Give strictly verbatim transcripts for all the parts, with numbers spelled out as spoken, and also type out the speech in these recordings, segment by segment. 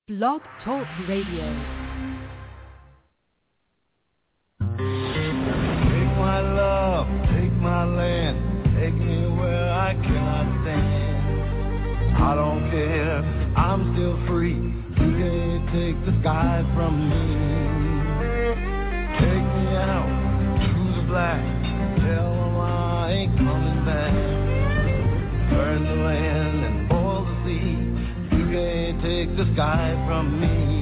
Blog Talk Radio. Take my love, take my land, take me where I cannot stand. I don't care, I'm still free. You can't take the sky from me. Take me out to the black, tell them I ain't coming back. Burn the land and boil the sea. You can't take the sky from me.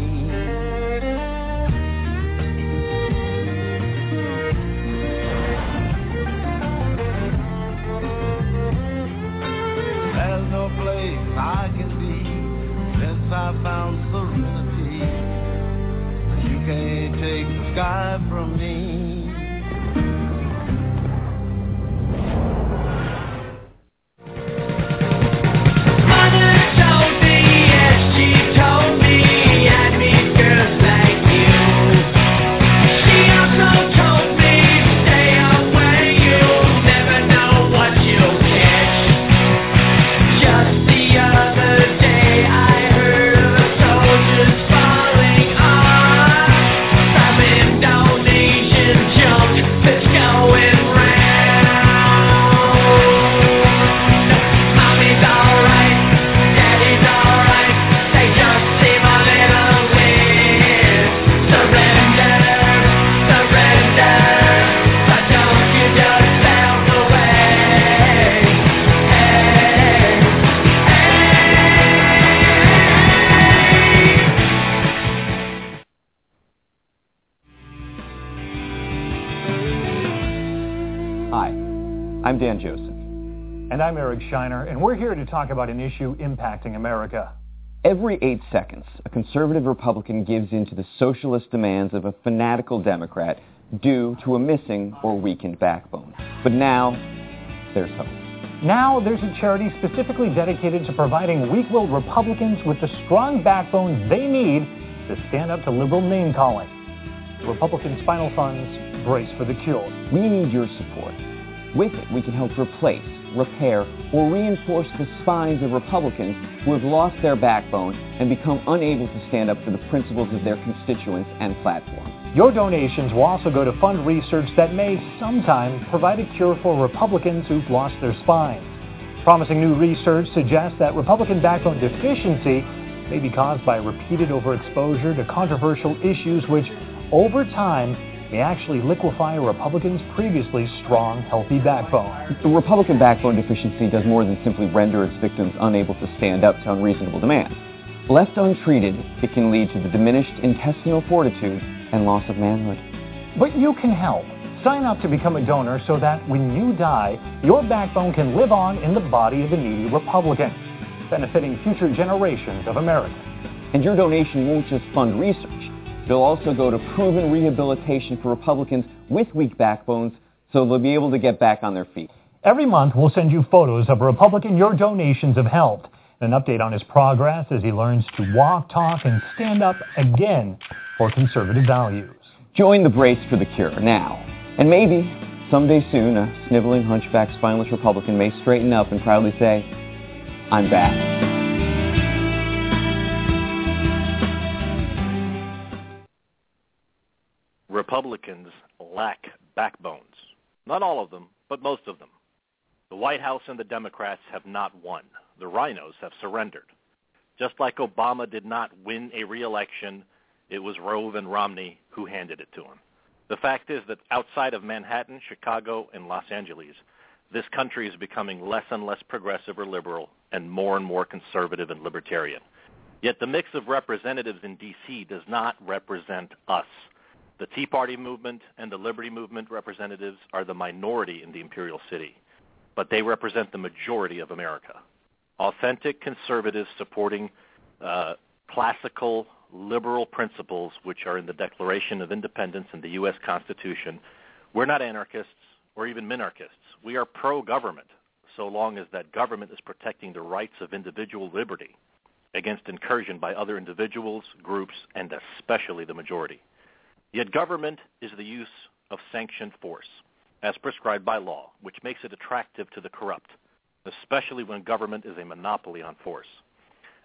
There's no place I can be since I found serenity. You can't take the sky from me. I'm Dan Joseph. And I'm Eric Shiner, and we're here to talk about an issue impacting America. Every eight seconds, a conservative Republican gives in to the socialist demands of a fanatical Democrat due to a missing or weakened backbone. But now, there's hope. Now, there's a charity specifically dedicated to providing weak-willed Republicans with the strong backbones they need to stand up to liberal name-calling. The Republican Spinal Fund's Brace for the Cure. We need your support. With it, we can help replace, repair, or reinforce the spines of Republicans who have lost their backbone and become unable to stand up for the principles of their constituents and platform. Your donations will also go to fund research that may sometime provide a cure for Republicans who've lost their spines. Promising new research suggests that Republican backbone deficiency may be caused by repeated overexposure to controversial issues which, over time, may actually liquefy a Republican's previously strong, healthy backbone. The Republican backbone deficiency does more than simply render its victims unable to stand up to unreasonable demands. Left untreated, it can lead to the diminished intestinal fortitude and loss of manhood. But you can help. Sign up to become a donor so that when you die, your backbone can live on in the body of a needy Republican, benefiting future generations of Americans. And your donation won't just fund research. They'll also go to proven rehabilitation for Republicans with weak backbones so they'll be able to get back on their feet. Every month, we'll send you photos of a Republican your donations have helped, and an update on his progress as he learns to walk, talk, and stand up again for conservative values. Join the Brace for the Cure now. And maybe, someday soon, a sniveling, hunchback, spineless Republican may straighten up and proudly say, I'm back. Republicans lack backbones. Not all of them, but most of them. The White House and the Democrats have not won. The rhinos have surrendered. Just like Obama did not win a re-election, it was Rove and Romney who handed it to him. The fact is that outside of Manhattan, Chicago, and Los Angeles, this country is becoming less and less progressive or liberal and more and more conservative and libertarian. Yet the mix of representatives in D C does not represent us. The Tea Party movement and the Liberty Movement representatives are the minority in the Imperial City, but they represent the majority of America. Authentic conservatives supporting uh, classical liberal principles which are in the Declaration of Independence and the U S Constitution. We're not anarchists or even minarchists. We are pro-government so long as that government is protecting the rights of individual liberty against incursion by other individuals, groups, and especially the majority. Yet government is the use of sanctioned force, as prescribed by law, which makes it attractive to the corrupt, especially when government is a monopoly on force.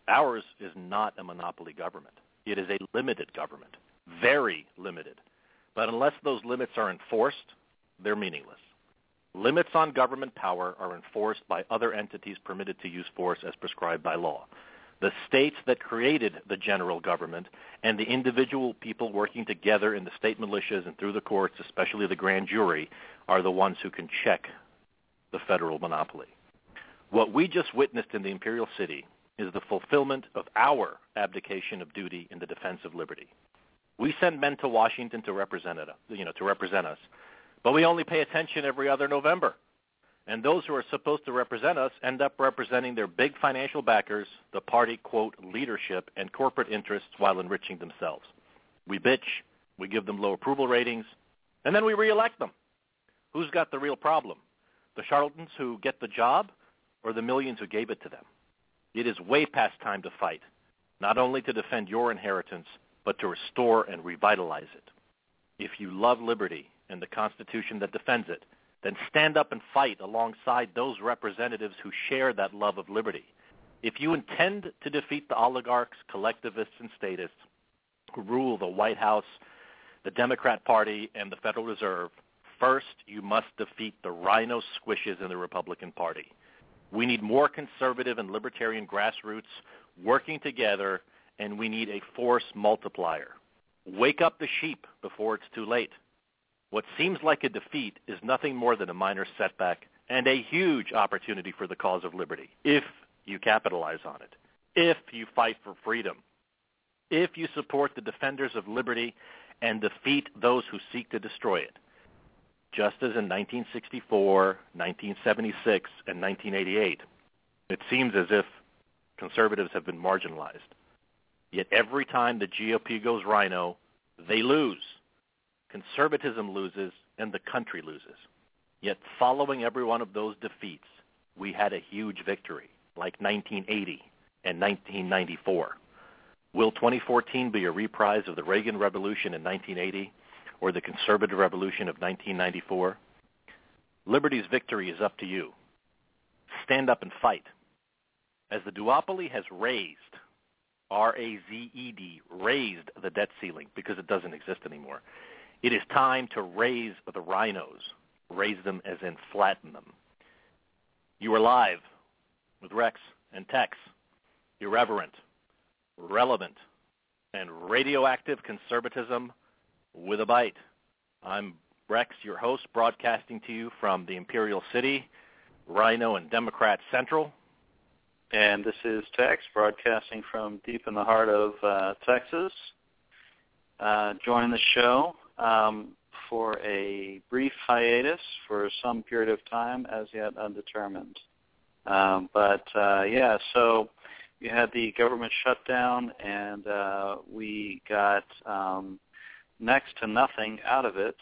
Ours is not a monopoly government. It is a limited government, very limited. But unless those limits are enforced, they're meaningless. Limits on government power are enforced by other entities permitted to use force as prescribed by law. The states that created the general government and the individual people working together in the state militias and through the courts, especially the grand jury, are the ones who can check the federal monopoly. What we just witnessed in the Imperial City is the fulfillment of our abdication of duty in the defense of liberty. We send men to Washington to represent it, you know, to represent us, but we only pay attention every other November. And those who are supposed to represent us end up representing their big financial backers, the party, quote, leadership, and corporate interests while enriching themselves. We bitch, we give them low approval ratings, and then we reelect them. Who's got the real problem? The charlatans who get the job or the millions who gave it to them? It is way past time to fight, not only to defend your inheritance, but to restore and revitalize it. If you love liberty and the Constitution that defends it, then stand up and fight alongside those representatives who share that love of liberty. If you intend to defeat the oligarchs, collectivists, and statists who rule the White House, the Democrat Party, and the Federal Reserve, first you must defeat the rhino squishes in the Republican Party. We need more conservative and libertarian grassroots working together, and we need a force multiplier. Wake up the sheep before it's too late. What seems like a defeat is nothing more than a minor setback and a huge opportunity for the cause of liberty, if you capitalize on it, if you fight for freedom, if you support the defenders of liberty and defeat those who seek to destroy it. Just as in nineteen sixty-four, nineteen seventy-six, and nineteen eighty-eight, it seems as if conservatives have been marginalized. Yet every time the G O P goes rhino, they lose. Conservatism loses, and the country loses. Yet following every one of those defeats, we had a huge victory, like nineteen eighty and nineteen ninety-four. Will twenty fourteen be a reprise of the Reagan Revolution in nineteen eighty or the Conservative Revolution of nineteen ninety-four? Liberty's victory is up to you. Stand up and fight. As the duopoly has raised, R A Z E D, raised the debt ceiling because it doesn't exist anymore, it is time to raise the rhinos, raise them as in flatten them. You are live with Rex and Tex, irreverent, relevant, and radioactive conservatism with a bite. I'm Rex, your host, broadcasting to you from the Imperial City, Rhino and Democrat Central. And this is Tex, broadcasting from deep in the heart of uh, Texas. Uh, joining the show um, for a brief hiatus for some period of time, as yet undetermined. Um, but, uh, yeah, so you had the government shutdown, and uh, we got um, next to nothing out of it.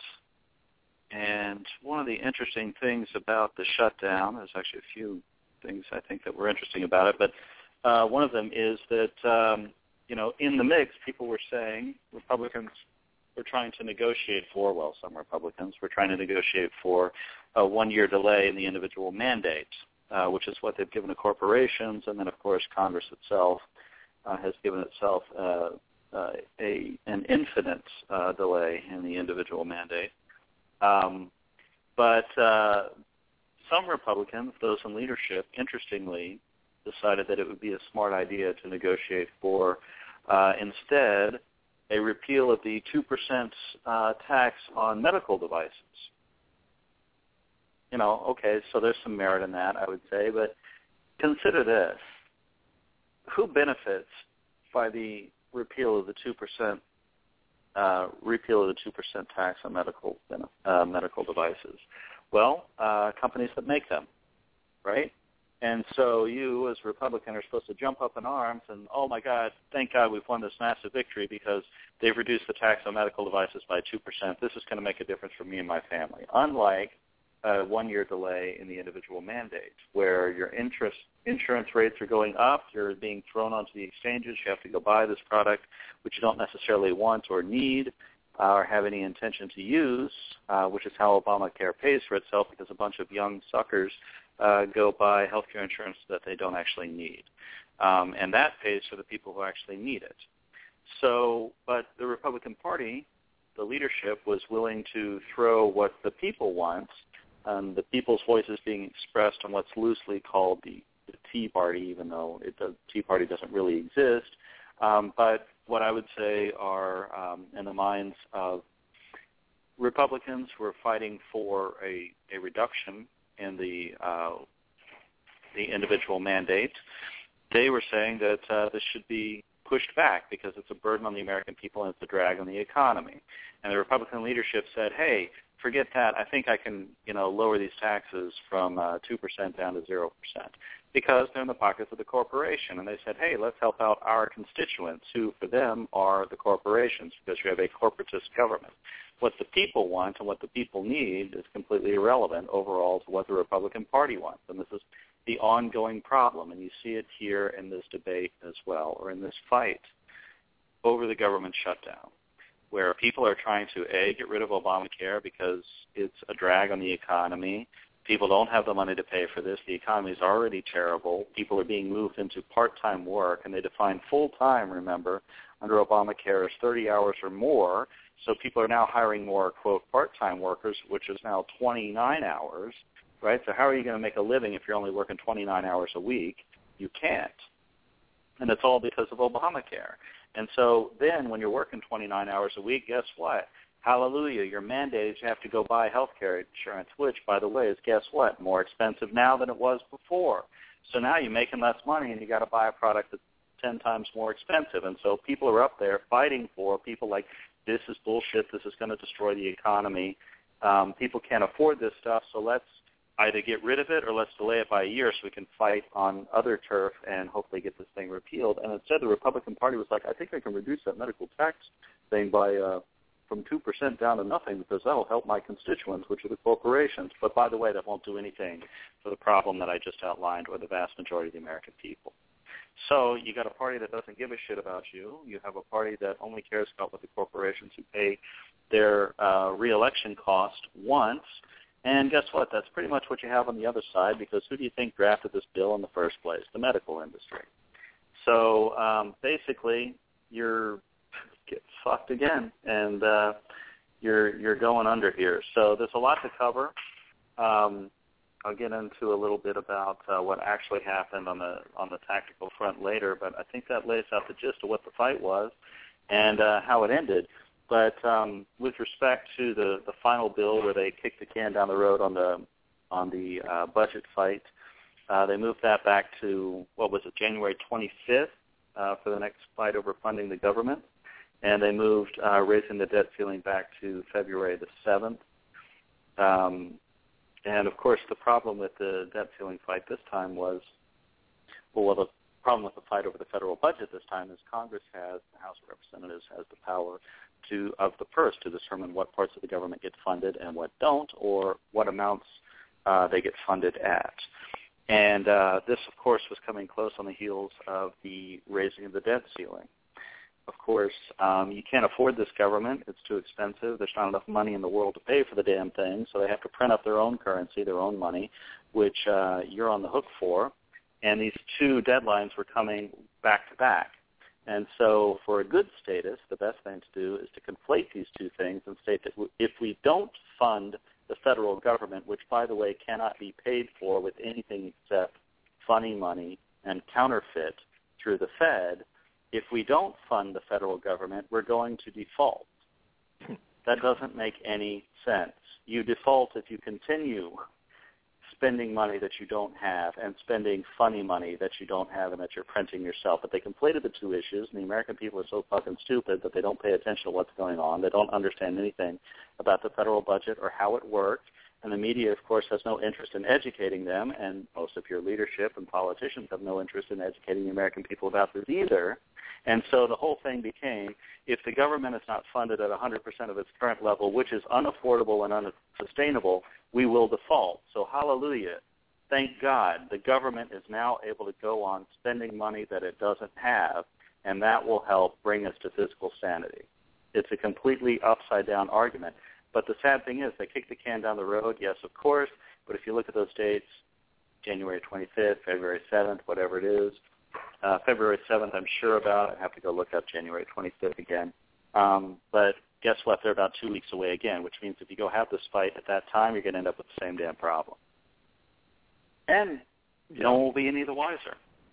And one of the interesting things about the shutdown, there's actually a few things I think that were interesting about it, but uh, one of them is that, um, you know, in the mix, people were saying Republicans were trying to negotiate for, well, some Republicans were trying to negotiate for a one-year delay in the individual mandate, uh, which is what they've given to corporations, and then, of course, Congress itself uh, has given itself uh, uh, a an infinite uh, delay in the individual mandate. Um, but uh, some Republicans, those in leadership, interestingly, decided that it would be a smart idea to negotiate for uh, instead a repeal of the two percent uh, tax on medical devices. You know, okay, so there's some merit in that, I would say, but consider this. Who benefits by the repeal of the two percent uh, repeal of the two percent tax on medical uh, medical devices? Well, uh, companies that make them, right? And so you, as a Republican, are supposed to jump up in arms and, oh, my God, thank God we've won this massive victory because they've reduced the tax on medical devices by two percent. This is going to make a difference for me and my family. Unlike a one-year delay in the individual mandate, where your interest, insurance rates are going up, you're being thrown onto the exchanges, you have to go buy this product, which you don't necessarily want or need, Uh, or have any intention to use, uh, which is how Obamacare pays for itself, because a bunch of young suckers uh, go buy health care insurance that they don't actually need. Um, and that pays for the people who actually need it. So, but the Republican Party, the leadership, was willing to throw what the people want, um, the people's voices being expressed on what's loosely called the, the Tea Party, even though it, the Tea Party doesn't really exist. Um, but what I would say are, um, in the minds of Republicans who are fighting for a, a reduction in the uh, the individual mandate, they were saying that uh, this should be pushed back because it's a burden on the American people and it's a drag on the economy. And the Republican leadership said, hey, forget that. I think I can, you know, lower these taxes from uh, two percent down to zero percent because they're in the pockets of the corporation. And they said, hey, let's help out our constituents who, for them, are the corporations because you have a corporatist government. What the people want and what the people need is completely irrelevant overall to what the Republican Party wants. And this is the ongoing problem, and you see it here in this debate as well, or in this fight over the government shutdown, where people are trying to, A, get rid of Obamacare because it's a drag on the economy. People don't have the money to pay for this. The economy is already terrible. People are being moved into part-time work, and they define full-time, remember, under Obamacare as thirty hours or more. So people are now hiring more, quote, part-time workers, which is now twenty-nine hours, right? So how are you going to make a living if you're only working twenty-nine hours a week? You can't. And it's all because of Obamacare. And so then when you're working twenty-nine hours a week, guess what? Hallelujah, you're mandated you have to go buy health care insurance, which, by the way, is, guess what, more expensive now than it was before. So now you're making less money and you got to buy a product that's ten times more expensive. And so people are up there fighting for people like, this is bullshit, this is going to destroy the economy. Um, people can't afford this stuff, so let's either get rid of it or let's delay it by a year so we can fight on other turf and hopefully get this thing repealed. And instead the Republican Party was like, I think I can reduce that medical tax thing by uh, from two percent down to nothing because that will help my constituents, which are the corporations. But by the way, that won't do anything for the problem that I just outlined or the vast majority of the American people. So you got a party that doesn't give a shit about you. You have a party that only cares about what the corporations who pay their uh, reelection cost want. And guess what? That's pretty much what you have on the other side because who do you think drafted this bill in the first place? The medical industry. So um, basically, you're get fucked again, and uh, you're you're going under here. So there's a lot to cover. Um, I'll get into a little bit about uh, what actually happened on the on the tactical front later, but I think that lays out the gist of what the fight was and uh, how it ended. But um, with respect to the, the final bill where they kicked the can down the road on the on the uh, budget fight, uh, they moved that back to, what was it, January twenty-fifth uh, for the next fight over funding the government. And they moved uh, raising the debt ceiling back to February the seventh. Um, and, of course, the problem with the debt ceiling fight this time was, well, the problem with the fight over the federal budget this time is Congress has, the House of Representatives has the power to of the purse to determine what parts of the government get funded and what don't, or what amounts uh, they get funded at. And uh, this, of course, was coming close on the heels of the raising of the debt ceiling. Of course, um, you can't afford this government. It's too expensive. There's not enough money in the world to pay for the damn thing, so they have to print up their own currency, their own money, which uh, you're on the hook for. And these two deadlines were coming back to back. And so for a good status, the best thing to do is to conflate these two things and state that if we don't fund the federal government, which, by the way, cannot be paid for with anything except funny money and counterfeit through the Fed, if we don't fund the federal government, we're going to default. That doesn't make any sense. You default if you continue spending money that you don't have and spending funny money that you don't have and that you're printing yourself. But they conflated the two issues, and the American people are so fucking stupid that they don't pay attention to what's going on. They don't understand anything about the federal budget or how it works. And the media, of course, has no interest in educating them, and most of your leadership and politicians have no interest in educating the American people about this either. And so the whole thing became, if the government is not funded at one hundred percent of its current level, which is unaffordable and unsustainable, we will default. So hallelujah. Thank God the government is now able to go on spending money that it doesn't have, and that will help bring us to fiscal sanity. It's a completely upside-down argument. But the sad thing is they kicked the can down the road, yes, of course, but if you look at those dates, January twenty-fifth, February seventh, whatever it is, Uh, February seventh, I'm sure about. I have to go look up January twenty-fifth again. Um, but guess what? They're about two weeks away again, which means if you go have this fight at that time, you're going to end up with the same damn problem. And yeah. no one will be any the wiser.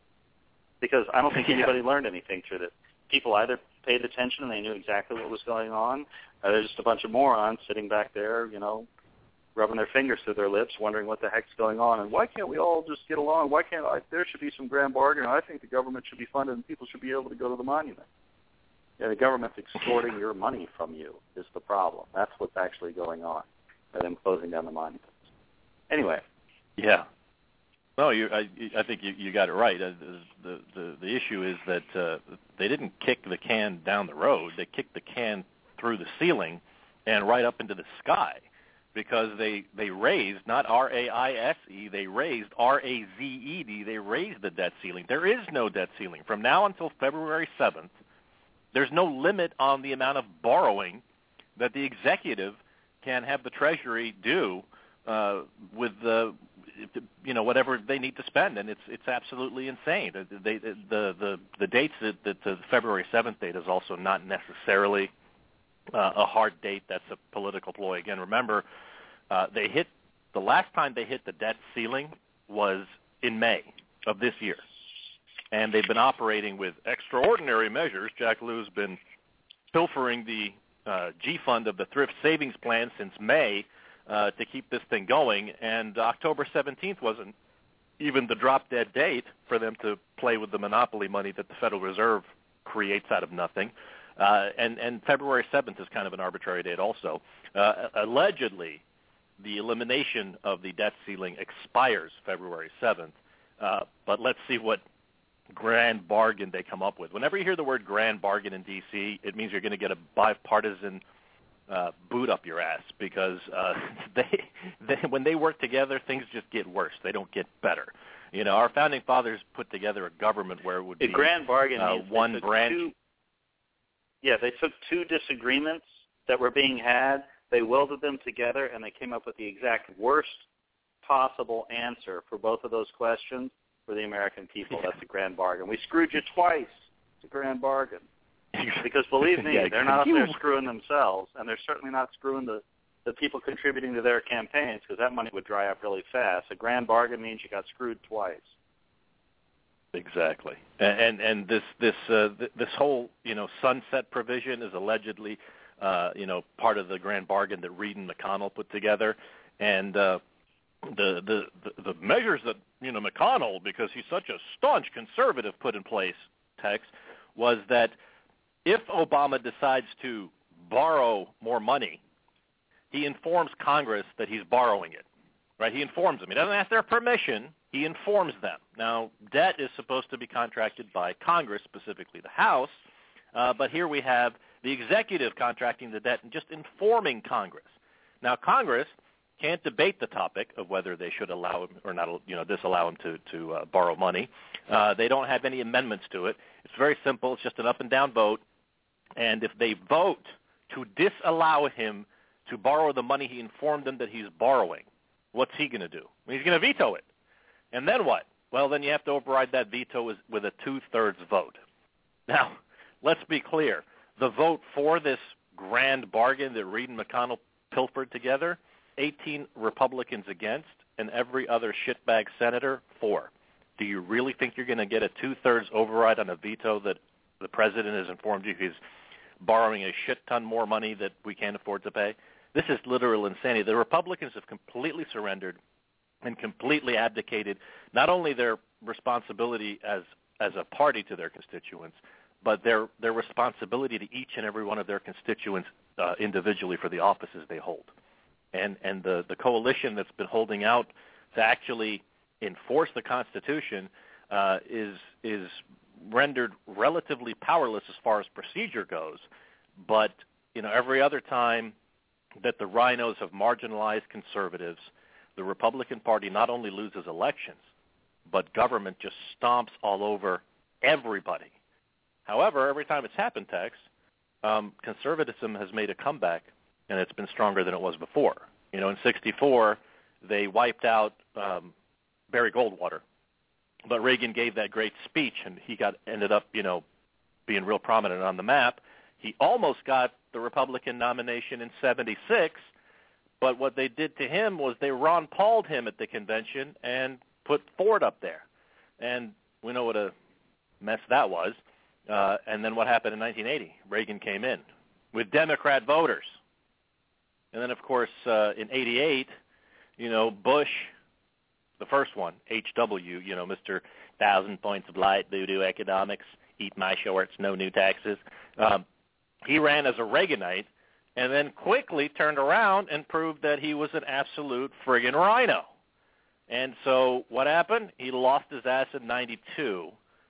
Because I don't think yeah. anybody learned anything through this. People either paid attention and they knew exactly what was going on, or they're just a bunch of morons sitting back there, you know, rubbing their fingers through their lips, wondering what the heck's going on, and why can't we all just get along? Why can't I, there should be some grand bargain? I think the government should be funded and people should be able to go to the monument. Yeah, the government's extorting your money from you is the problem. That's what's actually going on, by them closing down the monuments. Anyway. Yeah. No, you, I, I think you, you got it right. Uh, the, the the issue is that uh, they didn't kick the can down the road. They kicked the can through the ceiling and right up into the sky, because they, they raised, not R A I S E, they raised R A Z E D, they raised the debt ceiling. There is no debt ceiling. From now until February seventh, there's no limit on the amount of borrowing that the executive can have the Treasury do uh, with the, you know, whatever they need to spend, and it's it's absolutely insane. They, the the the dates that, that the February seventh date is also not necessarily uh, a hard date. That's a political ploy. Again, remember, uh, they hit the last time they hit the debt ceiling was in May of this year, and they've been operating with extraordinary measures. Jack Lew's been pilfering the uh, G fund of the Thrift Savings Plan since May. Uh, to keep this thing going, and October seventeenth wasn't even the drop-dead date for them to play with the monopoly money that the Federal Reserve creates out of nothing. Uh, and, and February seventh is kind of an arbitrary date also. Uh, allegedly, the elimination of the debt ceiling expires February seventh, uh, but let's see what grand bargain they come up with. Whenever you hear the word grand bargain in D C, it means you're going to get a bipartisan Uh, boot up your ass, because uh, they, they when they work together, things just get worse. They don't get better. You know, our founding fathers put together a government where it would the be grand bargain uh, means one branch. Two, yeah, they took two disagreements that were being had, they welded them together, and they came up with the exact worst possible answer for both of those questions for the American people. Yeah. That's a grand bargain. We screwed you twice. It's a grand bargain. Because believe me, yeah, they're not up you... there screwing themselves, and they're certainly not screwing the, the people contributing to their campaigns, because that money would dry up really fast. A grand bargain means you got screwed twice. Exactly, and and, and this this uh, th- this whole you know sunset provision is allegedly uh, you know part of the grand bargain that Reid and McConnell put together, and uh, the, the the the measures that you know McConnell, because he's such a staunch conservative, put in place, Tex, was that if Obama decides to borrow more money, he informs Congress that he's borrowing it, right? He informs them. He doesn't ask their permission. He informs them. Now, debt is supposed to be contracted by Congress, specifically the House, uh, but here we have the executive contracting the debt and just informing Congress. Now, Congress can't debate the topic of whether they should allow him or not, you know, disallow him to, to uh, borrow money. Uh, they don't have any amendments to it. It's very simple. It's just an up and down vote. And if they vote to disallow him to borrow the money he informed them that he's borrowing, what's he going to do? Well, he's going to veto it. And then what? Well, then you have to override that veto with a two-thirds vote. Now, let's be clear. The vote for this grand bargain that Reid and McConnell pilfered together, eighteen Republicans against, and every other shitbag senator for. Do you really think you're going to get a two-thirds override on a veto that the president has informed you he's borrowing a shit ton more money that we can't afford to pay? This is literal insanity. The Republicans have completely surrendered and completely abdicated not only their responsibility as as a party to their constituents, but their their responsibility to each and every one of their constituents uh, individually for the offices they hold. And and the, the coalition that's been holding out to actually enforce the Constitution uh, is is rendered relatively powerless as far as procedure goes. But you know, every other time that the rhinos have marginalized conservatives, the Republican Party not only loses elections, but government just stomps all over everybody. However, every time it's happened, Tex, um, conservatism has made a comeback, and it's been stronger than it was before. You know, in sixty-four, they wiped out um, Barry Goldwater, but Reagan gave that great speech, and he got ended up, you know, being real prominent on the map. He almost got the Republican nomination in seventy-six, but what they did to him was they Ron Paul'd him at the convention and put Ford up there. And we know what a mess that was. Uh, and then what happened in nineteen eighty? Reagan came in with Democrat voters. And then, of course, uh, in eighty-eight, you know, Bush, the first one, H W, you know, Mister Thousand Points of Light, voodoo economics, eat my shorts, no new taxes. Um, he ran as a Reaganite and then quickly turned around and proved that he was an absolute friggin' rhino. And so what happened? He lost his ass in ninety-two,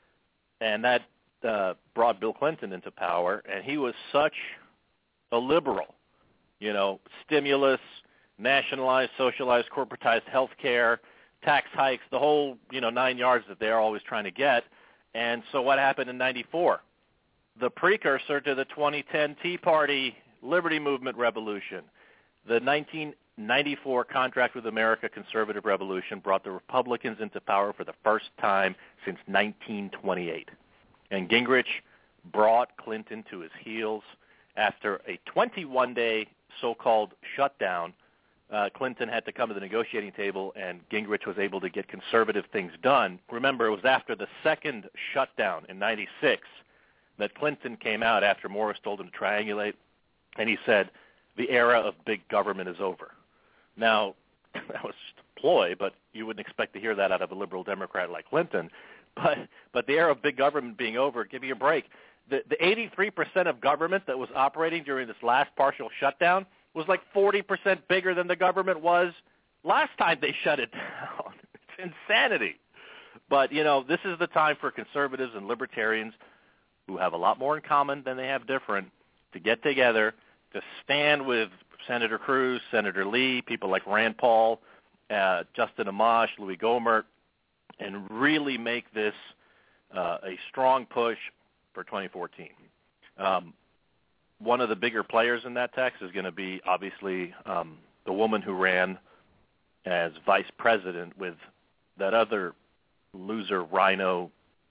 and that uh, brought Bill Clinton into power, and he was such a liberal. You know, stimulus, nationalized, socialized, corporatized health care, tax hikes, the whole, you know, nine yards that they're always trying to get. And so what happened in ninety-four? The precursor to the twenty ten Tea Party Liberty Movement revolution. The nineteen ninety-four Contract with America conservative revolution brought the Republicans into power for the first time since nineteen twenty-eight. And Gingrich brought Clinton to his heels after a twenty-one day so-called shutdown. Uh, Clinton had to come to the negotiating table, and Gingrich was able to get conservative things done. Remember, it was after the second shutdown in ninety-six that Clinton came out after Morris told him to triangulate, and he said, the era of big government is over. Now, that was just a ploy, but you wouldn't expect to hear that out of a liberal Democrat like Clinton. But but the era of big government being over, give me a break. The, the eighty-three percent of government that was operating during this last partial shutdown was like forty percent bigger than the government was last time they shut it down. It's insanity. But, you know, this is the time for conservatives and libertarians who have a lot more in common than they have different to get together, to stand with Senator Cruz, Senator Lee, people like Rand Paul, uh, Justin Amash, Louis Gohmert, and really make this uh, a strong push for twenty fourteen. Um, one of the bigger players in that text is going to be, obviously, um, the woman who ran as vice president with that other loser rhino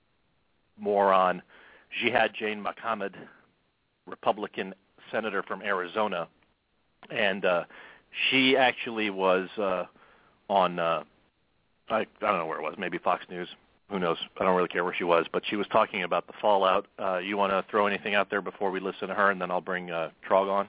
moron, Jihad Jane Mohammed, Republican senator from Arizona. And uh, she actually was uh, on, uh, I, I don't know where it was, maybe Fox News. Who knows? I don't really care where she was, but she was talking about the fallout. Uh, you want to throw anything out there before we listen to her, and then I'll bring uh, Trog on?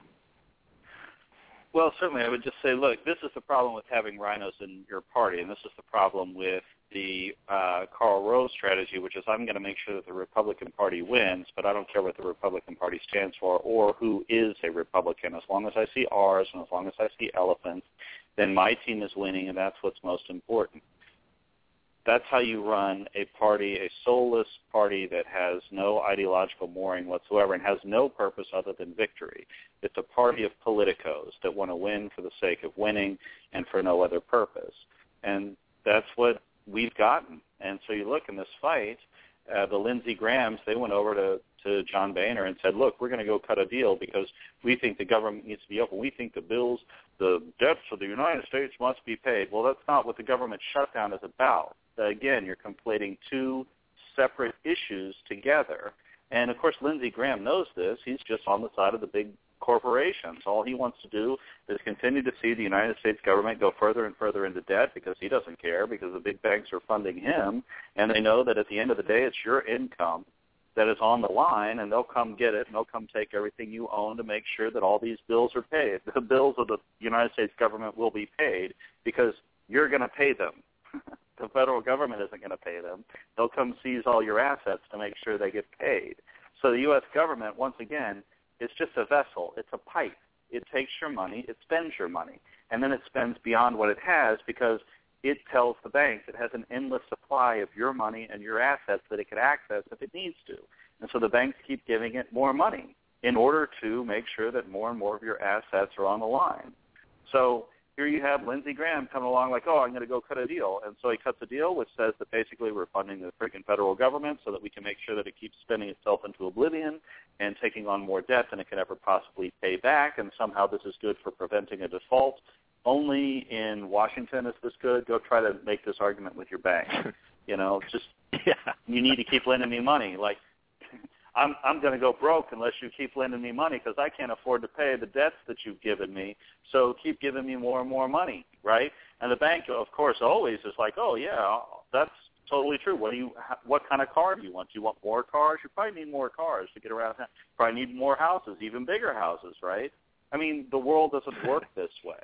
Well, certainly I would just say, look, this is the problem with having rhinos in your party, and this is the problem with the uh, Karl Rove strategy, which is I'm going to make sure that the Republican Party wins, but I don't care what the Republican Party stands for or who is a Republican. As long as I see R's and as long as I see elephants, then my team is winning, and that's what's most important. That's how you run a party, a soulless party that has no ideological mooring whatsoever and has no purpose other than victory. It's a party of politicos that want to win for the sake of winning and for no other purpose. And that's what we've gotten. And so you look in this fight, uh, the Lindsey Grahams, they went over to, to John Boehner and said, look, we're going to go cut a deal because we think the government needs to be open. We think the bills, the debts of the United States must be paid. Well, that's not what the government shutdown is about. Again, you're conflating two separate issues together. And, of course, Lindsey Graham knows this. He's just on the side of the big corporations. All he wants to do is continue to see the United States government go further and further into debt because he doesn't care, because the big banks are funding him, and they know that at the end of the day it's your income that is on the line, and they'll come get it, and they'll come take everything you own to make sure that all these bills are paid. The bills of the United States government will be paid because you're going to pay them. The federal government isn't going to pay them. They'll come seize all your assets to make sure they get paid. So the U S government, once again, is just a vessel. It's a pipe. It takes your money. It spends your money. And then it spends beyond what it has because it tells the banks it has an endless supply of your money and your assets that it can access if it needs to. And so the banks keep giving it more money in order to make sure that more and more of your assets are on the line. So here you have Lindsey Graham coming along like, oh, I'm going to go cut a deal. And so he cuts a deal which says that basically we're funding the freaking federal government so that we can make sure that it keeps spending itself into oblivion and taking on more debt than it can ever possibly pay back. And somehow this is good for preventing a default. Only in Washington is this good. Go try to make this argument with your bank. You know, just yeah. you need to keep lending me money. Like, I'm I'm going to go broke unless you keep lending me money because I can't afford to pay the debts that you've given me. So keep giving me more and more money, right? And the bank, of course, always is like, oh yeah, that's totally true. What do you? What kind of car do you want? Do you want more cars? You probably need more cars to get around town. Probably need more houses, even bigger houses, right? I mean, the world doesn't work this way.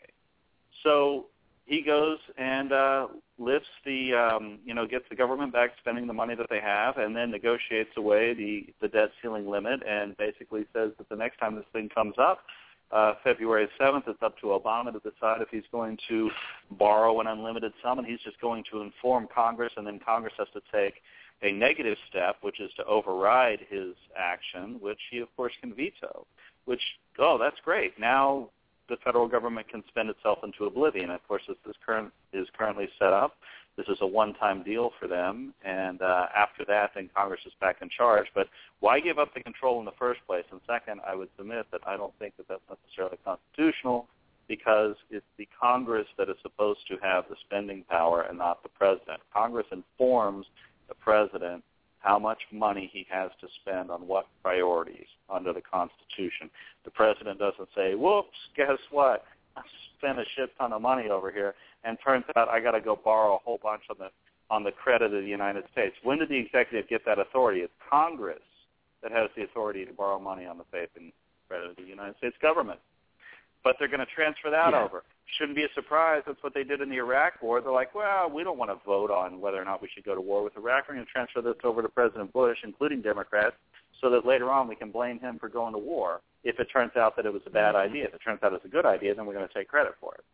So he goes and uh, lifts the, um, you know, gets the government back spending the money that they have, and then negotiates away the, the debt ceiling limit, and basically says that the next time this thing comes up, uh, February seventh, it's up to Obama to decide if he's going to borrow an unlimited sum, and he's just going to inform Congress, and then Congress has to take a negative step, which is to override his action, which he, of course, can veto, which, oh, that's great. Now the federal government can spend itself into oblivion. Of course, this is, current, is currently set up. This is a one-time deal for them, and uh, after that, then Congress is back in charge. But why give up the control in the first place? And second, I would submit that I don't think that that's necessarily constitutional because it's the Congress that is supposed to have the spending power and not the president. Congress informs the president how much money he has to spend on what priorities under the Constitution. The president doesn't say, whoops, guess what? I spent a shit ton of money over here, and turns out I got to go borrow a whole bunch on the, on the credit of the United States. When did the executive get that authority? It's Congress that has the authority to borrow money on the faith and credit of the United States government. But they're going to transfer that yeah. over. Shouldn't be a surprise. That's what they did in the Iraq War. They're like, well, we don't want to vote on whether or not we should go to war with Iraq. We're going to transfer this over to President Bush, including Democrats, so that later on we can blame him for going to war if it turns out that it was a bad mm-hmm. idea. If it turns out it's a good idea, then we're going to take credit for it.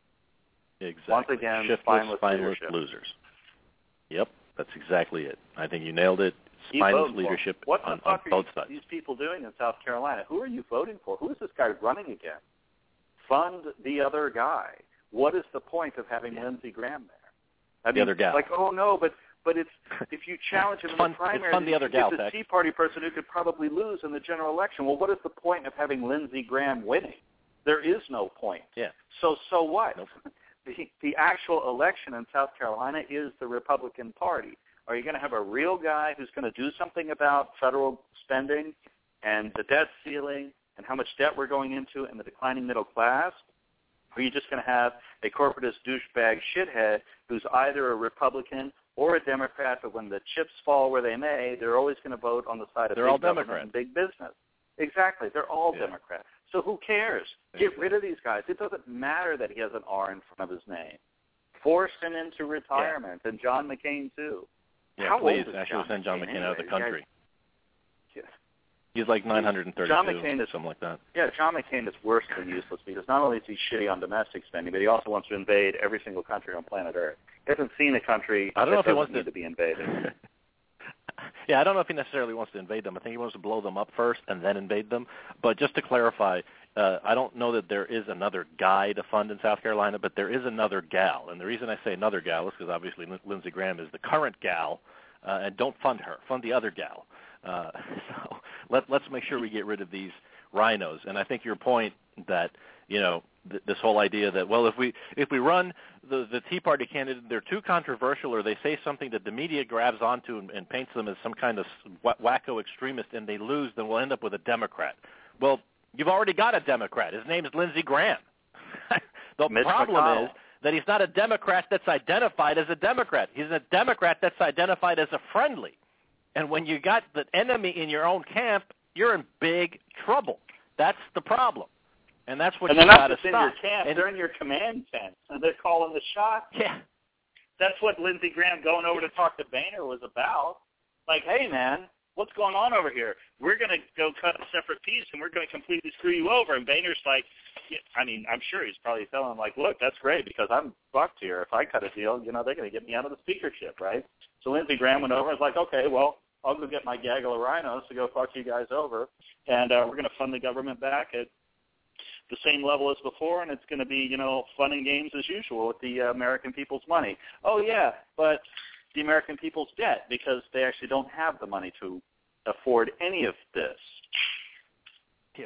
Exactly. Once again, shiftless, spineless, spineless leadership. losers. Yep, that's exactly it. I think you nailed it. You Spineless leadership what on, the fuck on both are sides. you, these people doing in South Carolina? Who are you voting for? Who is this guy running against? Fund the other guy. What is the point of having yeah. Lindsey Graham there? I the mean, other gal. Like, oh no, but but it's if you challenge him in fun, the primary, it's fun the other gal, it's a Tea Party person who could probably lose in the general election. Well, what is the point of having Lindsey Graham winning? There is no point. Yeah. So so what? Nope. The the actual election in South Carolina is the Republican Party. Are you going to have a real guy who's going to do something about federal spending and the debt ceiling and how much debt we're going into and the declining middle class? Or are you just going to have a corporatist douchebag shithead who's either a Republican or a Democrat, but when the chips fall where they may, they're always going to vote on the side of They're big all government Democrats. and big business. Exactly. They're all Yeah. Democrats. So who cares? Get rid of these guys. It doesn't matter that he has an R in front of his name. Force him into retirement, yeah. and John McCain, too. Yeah, How please old is actually John send John McCain, McCain out of the anyway? country. Yeah. He's like nine hundred thirty-two, John McCain is, something like that. Yeah, John McCain is worse than useless because not only is he shitty on domestic spending, but he also wants to invade every single country on planet Earth. He hasn't seen a country I don't that know if he doesn't wants need to... to be invaded. Yeah, I don't know if he necessarily wants to invade them. I think he wants to blow them up first and then invade them. But just to clarify, uh, I don't know that there is another guy to fund in South Carolina, but there is another gal. And the reason I say another gal is because obviously Lindsey Graham is the current gal, uh, and don't fund her. Fund the other gal. Uh, so let, let's make sure we get rid of these rhinos. And I think your point that, you know, th- this whole idea that, well, if we if we run the, the Tea Party candidate, they're too controversial or they say something that the media grabs onto and, and paints them as some kind of wacko extremist and they lose, then we'll end up with a Democrat. Well, you've already got a Democrat. His name is Lindsey Graham. The Mitch problem McConnell. is that he's not a Democrat that's identified as a Democrat. He's a Democrat that's identified as a friendly. And when you got the enemy in your own camp, you're in big trouble. That's the problem. And that's what and you they're got not to just stop. in your camp, and, they're in your command tent, and they're calling the shots. Yeah. That's what Lindsey Graham going over to talk to Boehner was about. Like, hey, man, what's going on over here? We're going to go cut a separate piece, and we're going to completely screw you over. And Boehner's like, yeah, I mean, I'm sure he's probably telling him, like, look, that's great because I'm fucked here. If I cut a deal, you know, they're going to get me out of the speakership, right? So Lindsey Graham went over and was like, okay, well, I'll go get my gaggle of rhinos to go fuck you guys over, and uh, we're going to fund the government back at the same level as before, and it's going to be, you know, fun and games as usual with the uh, American people's money. Oh, yeah, but the American people's debt because they actually don't have the money to afford any of this. Yeah.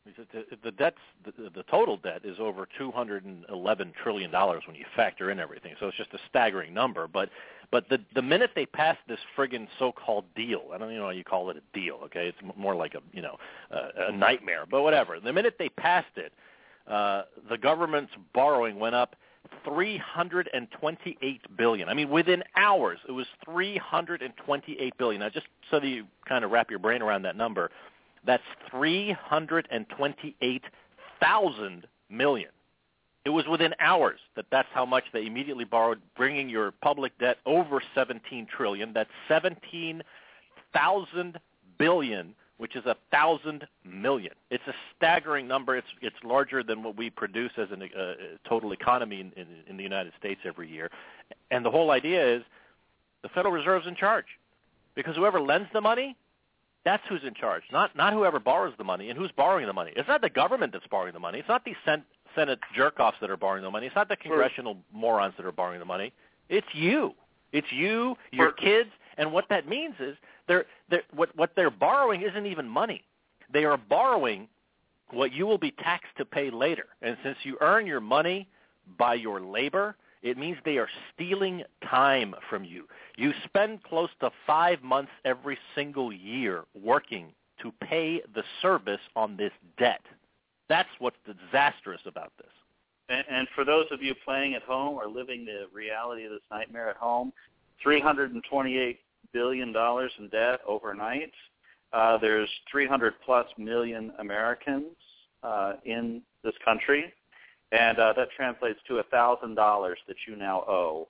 The debt's the, the total debt is over two hundred eleven trillion dollars when you factor in everything. So it's just a staggering number. But but the the minute they passed this friggin' so-called deal, I don't even know why you call it a deal. Okay, it's more like a you know a, a nightmare. But whatever. The minute they passed it, uh, the government's borrowing went up three hundred twenty-eight billion dollars. I mean, within hours, it was three hundred twenty-eight billion dollars. Now, just so that you kind of wrap your brain around that number. That's three hundred twenty-eight thousand million. It was within hours that that's how much they immediately borrowed, bringing your public debt over seventeen trillion. That's seventeen thousand billion, which is a thousand million. It's a staggering number. It's it's larger than what we produce as a uh, total economy in, in, in the United States every year. And the whole idea is the Federal Reserve's in charge, because whoever lends the money, that's who's in charge, not not whoever borrows the money. And who's borrowing the money? It's not the government that's borrowing the money. It's not these sen- Senate jerk-offs that are borrowing the money. It's not the congressional sure. morons that are borrowing the money. It's you. It's you, your sure. kids. And what that means is they're, they're, what, what they're borrowing isn't even money. They are borrowing what you will be taxed to pay later. And since you earn your money by your labor, it means they are stealing time from you. You spend close to five months every single year working to pay the service on this debt. That's what's disastrous about this. And, and for those of you playing at home or living the reality of this nightmare at home, three hundred twenty-eight billion dollars in debt overnight. Uh, there's three hundred plus million Americans uh, in this country. And uh, that translates to one thousand dollars that you now owe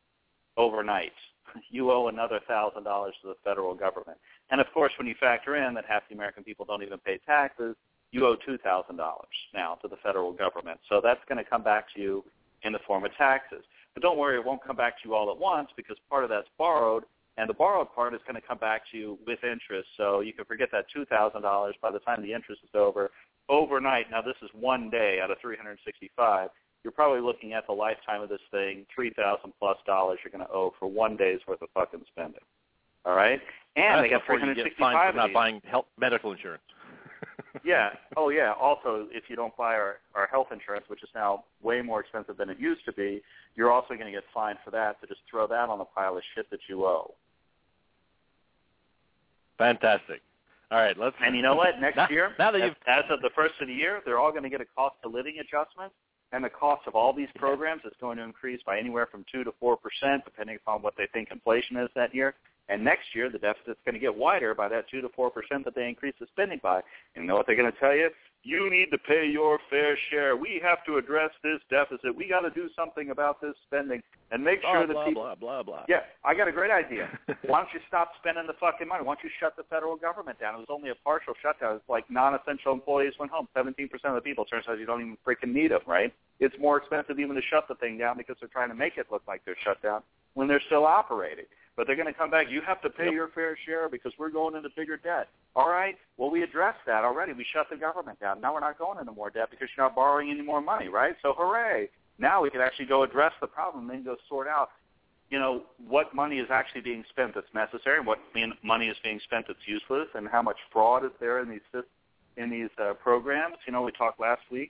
overnight. You owe another one thousand dollars to the federal government. And, of course, when you factor in that half the American people don't even pay taxes, you owe two thousand dollars now to the federal government. So that's going to come back to you in the form of taxes. But don't worry, it won't come back to you all at once, because part of that's borrowed, and the borrowed part is going to come back to you with interest. So you can forget that two thousand dollars by the time the interest is over. Overnight, now this is one day out of three hundred sixty-five, you're probably looking at the lifetime of this thing, three thousand plus dollars you're going to owe for one day's worth of fucking spending. All right? And That's they got three hundred sixty-five for not buying health, medical insurance. Yeah. Oh, yeah. Also, if you don't buy our, our health insurance, which is now way more expensive than it used to be, you're also going to get fined for that, so just throw that on the pile of shit that you owe. Fantastic. All right, let's. And you know what? Next now, year, now that as, you've... as of the first of the year, they're all going to get a cost of living adjustment, and the cost of all these programs is going to increase by anywhere from two to four percent, depending upon what they think inflation is that year. And next year, the deficit's going to get wider by that two to four percent that they increase the spending by. And you know what they're going to tell you? You need to pay your fair share. We have to address this deficit. We got to do something about this spending and make blah, sure that blah, people. Blah blah blah. Yeah, I got a great idea. Why don't you stop spending the fucking money? Why don't you shut the federal government down? It was only a partial shutdown. It's like non-essential employees went home. Seventeen percent of the people. Turns out you don't even freaking need them, right? It's more expensive even to shut the thing down because they're trying to make it look like they're shut down when they're still operating. But they're going to come back. You have to pay yep. your fair share because we're going into bigger debt. All right. Well, we addressed that already. We shut the government down. Now we're not going into more debt because you're not borrowing any more money, right? So hooray. Now we can actually go address the problem and then go sort out, you know, what money is actually being spent that's necessary and what money is being spent that's useless and how much fraud is there in these in these uh, programs. You know, we talked last week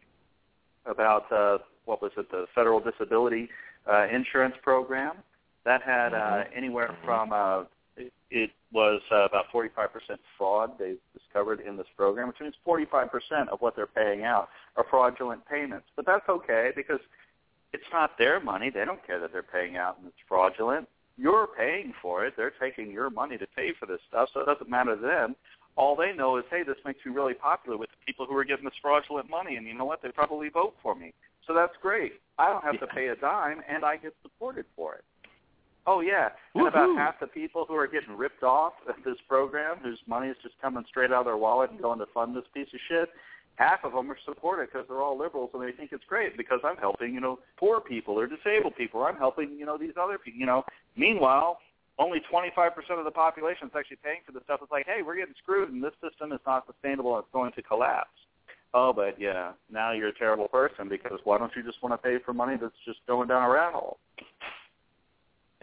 about, uh, what was it, the Federal Disability uh, Insurance Program. That had uh, anywhere from, uh, it, it was uh, about forty-five percent fraud they discovered in this program, which means forty-five percent of what they're paying out are fraudulent payments. But that's okay because it's not their money. They don't care that they're paying out and it's fraudulent. You're paying for it. They're taking your money to pay for this stuff, so it doesn't matter to them. All they know is, hey, this makes me really popular with the people who are getting this fraudulent money, and you know what? They probably vote for me. So that's great. I don't have yeah. to pay a dime, and I get supported for it. Oh, yeah, and Woo-hoo. About half the people who are getting ripped off of this program, whose money is just coming straight out of their wallet and going to fund this piece of shit, half of them are supported because they're all liberals and they think it's great because I'm helping, you know, poor people or disabled people. Or I'm helping, you know, these other people, you know. Meanwhile, only twenty-five percent of the population is actually paying for this stuff. It's like, hey, we're getting screwed and this system is not sustainable and it's going to collapse. Oh, but, yeah, now you're a terrible person because why don't you just want to pay for money that's just going down a rat hole?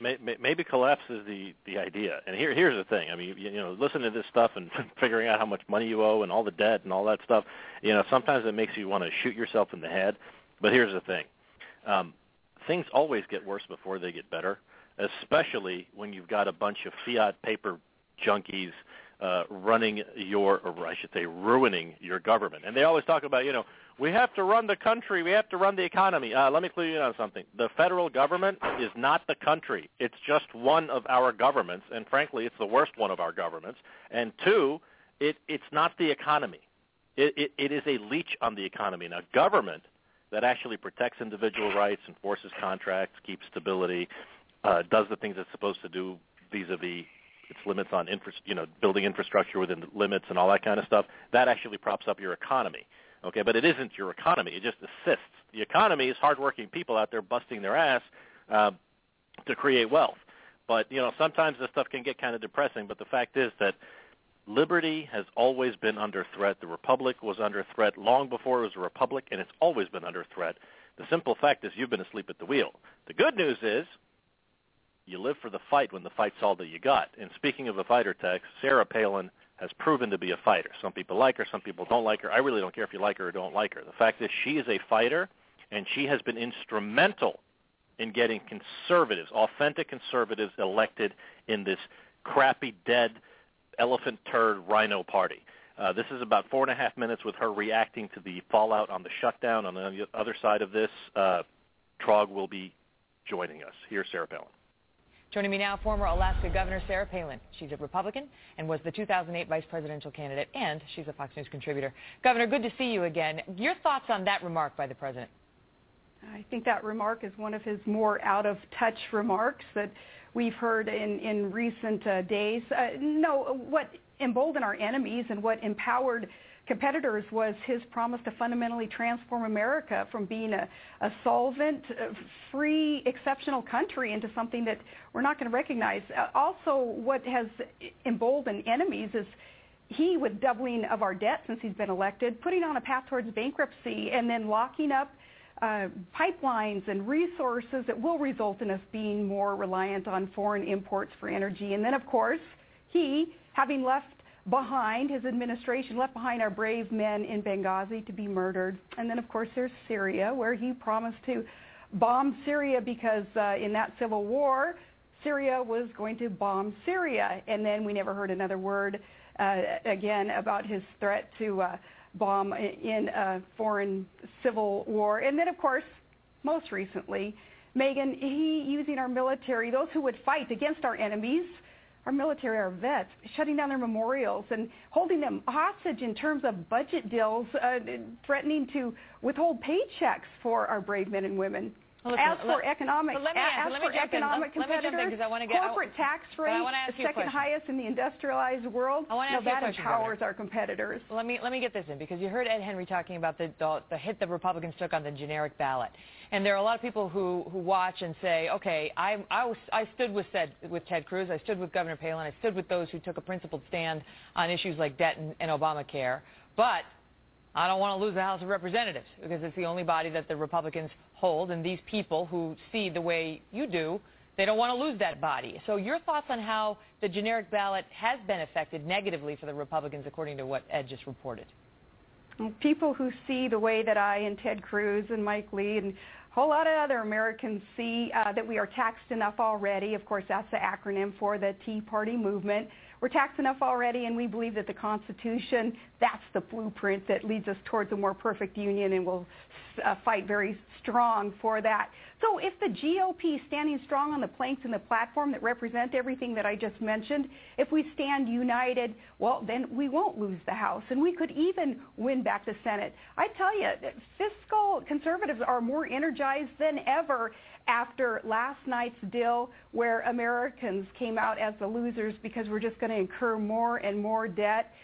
may, may, maybe collapse is the, the idea. And here here's the thing. I mean, you, you know, listening to this stuff and figuring out how much money you owe and all the debt and all that stuff, you know, sometimes it makes you want to shoot yourself in the head. But here's the thing. Um, things always get worse before they get better, especially when you've got a bunch of fiat paper junkies uh, running your, or I should say ruining your government. And they always talk about, you know, we have to run the country, we have to run the economy. Uh, let me clue you in on something. The federal government is not the country. It's just one of our governments, and frankly, it's the worst one of our governments. And two, it, it's not the economy. It, it, it is a leech on the economy. Now, government that actually protects individual rights, enforces contracts, keeps stability, uh, does the things it's supposed to do vis-a-vis its limits on infra- you know, building infrastructure within the limits and all that kind of stuff, that actually props up your economy. Okay, but it isn't your economy. It just assists. The economy is hardworking people out there busting their ass uh, to create wealth. But, you know, sometimes this stuff can get kind of depressing, but the fact is that liberty has always been under threat. The republic was under threat long before it was a republic, and it's always been under threat. The simple fact is you've been asleep at the wheel. The good news is you live for the fight when the fight's all that you got. And speaking of a fighter, Tex, Sarah Palin has proven to be a fighter. Some people like her, some people don't like her. I really don't care if you like her or don't like her. The fact is she is a fighter, and she has been instrumental in getting conservatives, authentic conservatives, elected in this crappy, dead, elephant turd rhino party. Uh, this is about four and a half minutes with her reacting to the fallout on the shutdown. On the other side of this, uh, Trog will be joining us. Here's Sarah Palin. Joining me now, former Alaska Governor Sarah Palin. She's a Republican and was the two thousand eight vice presidential candidate, and she's a Fox News contributor. Governor, good to see you again. Your thoughts on that remark by the president? I think that remark is one of his more out-of-touch remarks that we've heard in, in recent uh, days. Uh, no, what emboldened our enemies and what empowered competitors was his promise to fundamentally transform America from being a, a solvent, uh, free, exceptional country into something that we're not going to recognize. Uh, also, what has emboldened enemies is he, with doubling of our debt since he's been elected, putting on a path towards bankruptcy and then locking up uh, pipelines and resources that will result in us being more reliant on foreign imports for energy. And then, of course, he, having left behind, his administration left behind our brave men in Benghazi to be murdered. And then, of course, there's Syria, where he promised to bomb Syria because uh, in that civil war, Syria was going to bomb Syria. And then we never heard another word uh, again about his threat to uh, bomb in a foreign civil war. And then, of course, most recently, Megan, he using our military, those who would fight against our enemies, our military, our vets, shutting down their memorials and holding them hostage in terms of budget deals, uh, threatening to withhold paychecks for our brave men and women. Well, listen, as for let, economic, let me, as let me for economic in. competitors, let me in, I want to get, corporate I, tax rate, the second highest in the industrialized world, I want to no, that question, empowers Governor. our competitors. Let me let me get this in, because you heard Ed Henry talking about the, the, the hit the Republicans took on the generic ballot. And there are a lot of people who, who watch and say, okay, I, I, was, I stood with, said, with Ted Cruz, I stood with Governor Palin, I stood with those who took a principled stand on issues like debt and, and Obamacare, but I don't want to lose the House of Representatives because it's the only body that the Republicans hold, and these people who see the way you do, they don't want to lose that body. So your thoughts on how the generic ballot has been affected negatively for the Republicans, according to what Ed just reported? People who see the way that I and Ted Cruz and Mike Lee and a whole lot of other Americans see uh, that we are taxed enough already. Of course, that's the acronym for the Tea Party movement. We're taxed enough already, and we believe that the Constitution, that's the blueprint that leads us towards a more perfect union, and we'll uh, fight very strong for that. So if the G O P standing strong on the planks in the platform that represent everything that I just mentioned, if we stand united, well, then we won't lose the House, and we could even win back the Senate. I tell you, fiscal conservatives are more energized than ever after last night's deal where Americans came out as the losers because we're just going to incur more and more debt.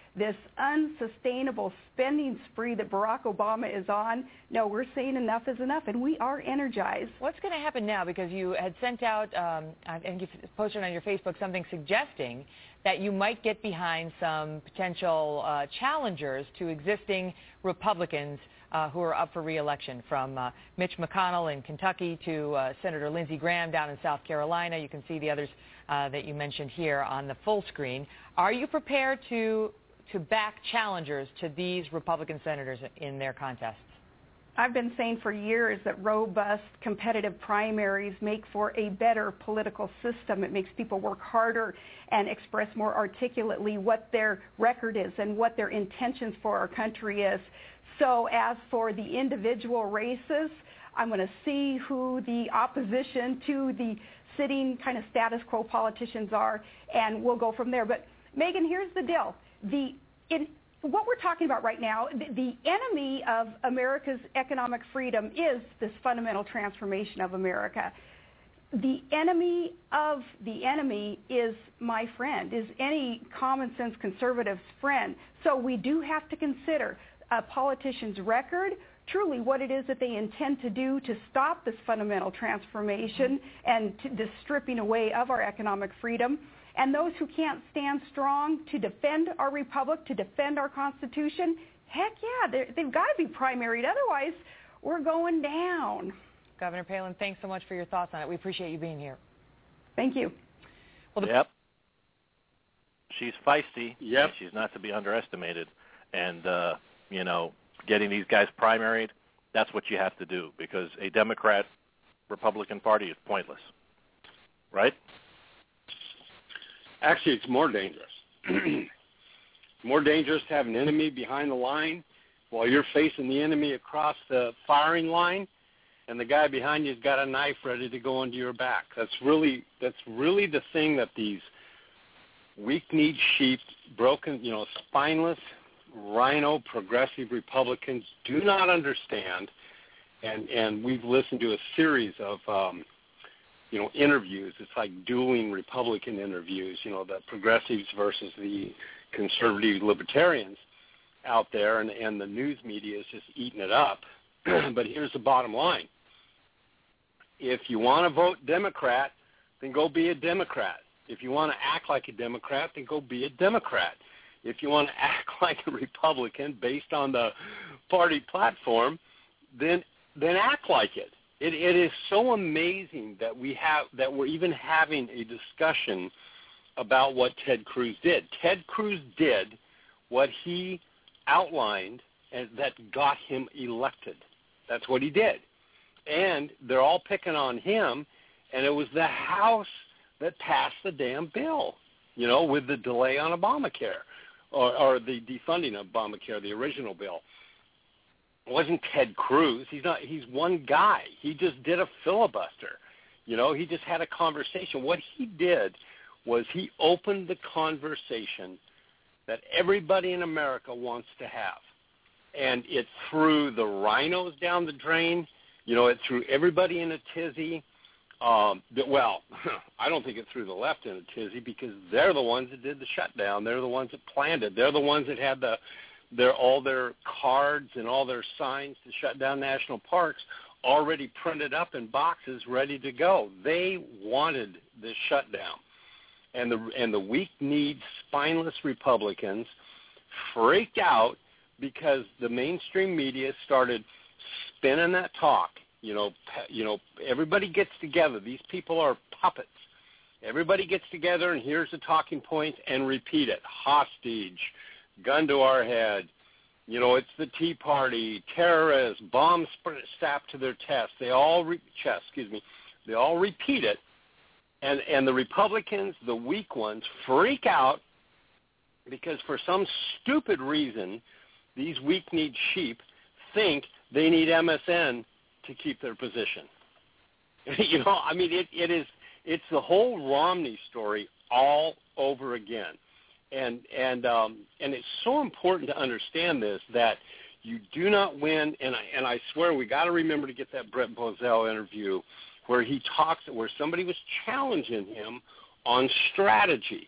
this unsustainable spending spree that Barack Obama is on, no, we're saying enough is enough, and we are energized. What's going to happen now? Because you had sent out, um, I think you posted on your Facebook something suggesting that you might get behind some potential uh, challengers to existing Republicans uh, who are up for re-election, from uh, Mitch McConnell in Kentucky to uh, Senator Lindsey Graham down in South Carolina. You can see the others uh, that you mentioned here on the full screen. Are you prepared to to back challengers to these Republican senators in their contests? I've been saying for years that robust, competitive primaries make for a better political system. It makes people work harder and express more articulately what their record is and what their intentions for our country is. So as for the individual races, I'm going to see who the opposition to the sitting kind of status quo politicians are, and we'll go from there. But, Megan, here's the deal. The in, what we're talking about right now, the, the enemy of America's economic freedom is this fundamental transformation of America. The enemy of the enemy is my friend, is any common sense conservative's friend. So we do have to consider a politician's record, truly what it is that they intend to do to stop this fundamental transformation and to the stripping away of our economic freedom. And those who can't stand strong to defend our republic, to defend our Constitution, heck yeah, they've got to be primaried. Otherwise, we're going down. Governor Palin, thanks so much for your thoughts on it. We appreciate you being here. Thank you. Well, the- yep. She's feisty. Yep. She's not to be underestimated. And, uh, you know, getting these guys primaried, that's what you have to do, because a Democrat-Republican Party is pointless. Right? Actually, it's more dangerous. More dangerous to have an enemy behind the line while you're facing the enemy across the firing line, and the guy behind you's got a knife ready to go into your back. That's really that's really the thing that these weak-kneed sheep, broken, you know, spineless, rhino, progressive Republicans do not understand. And and we've listened to a series of um, you know, interviews. It's like dueling Republican interviews, you know, the progressives versus the conservative libertarians out there, and, and the news media is just eating it up. But here's the bottom line. If you want to vote Democrat, then go be a Democrat. If you want to act like a Democrat, then go be a Democrat. If you want to act like a Republican based on the party platform, then then act like it. It, it is so amazing that we have that we're even having a discussion about what Ted Cruz did. Ted Cruz did what he outlined and that got him elected. That's what he did. And they're all picking on him, and it was the House that passed the damn bill, you know, with the delay on Obamacare or, or the defunding of Obamacare, the original bill. It wasn't Ted Cruz. He's not. He's one guy. He just did a filibuster. You know, he just had a conversation. What he did was he opened the conversation that everybody in America wants to have. And it threw the rhinos down the drain. You know, it threw everybody in a tizzy. Um, that, well, I don't think it threw the left in a tizzy because they're the ones that did the shutdown. They're the ones that planned it. They're the ones that had the their all their cards and all their signs to shut down national parks already printed up in boxes ready to go. They wanted this shutdown. And the and the weak-kneed, spineless Republicans freaked out because the mainstream media started spinning that talk. You know, you know, everybody gets together. These people are puppets. Everybody gets together and here's the talking points and repeat it. Hostage, gun to our head. You know, it's the Tea Party, terrorists, bombs strapped to their chest. They all re- chest, excuse me. They all repeat it. And and the Republicans, the weak ones, freak out because for some stupid reason, these weak-kneed sheep think they need M S N to keep their position. You know, I mean, it, it is, it's the whole Romney story all over again. And and um, and it's so important to understand this, that you do not win, and I, and I swear we got to remember to get that Brett Bozell interview where he talks, where somebody was challenging him on strategy.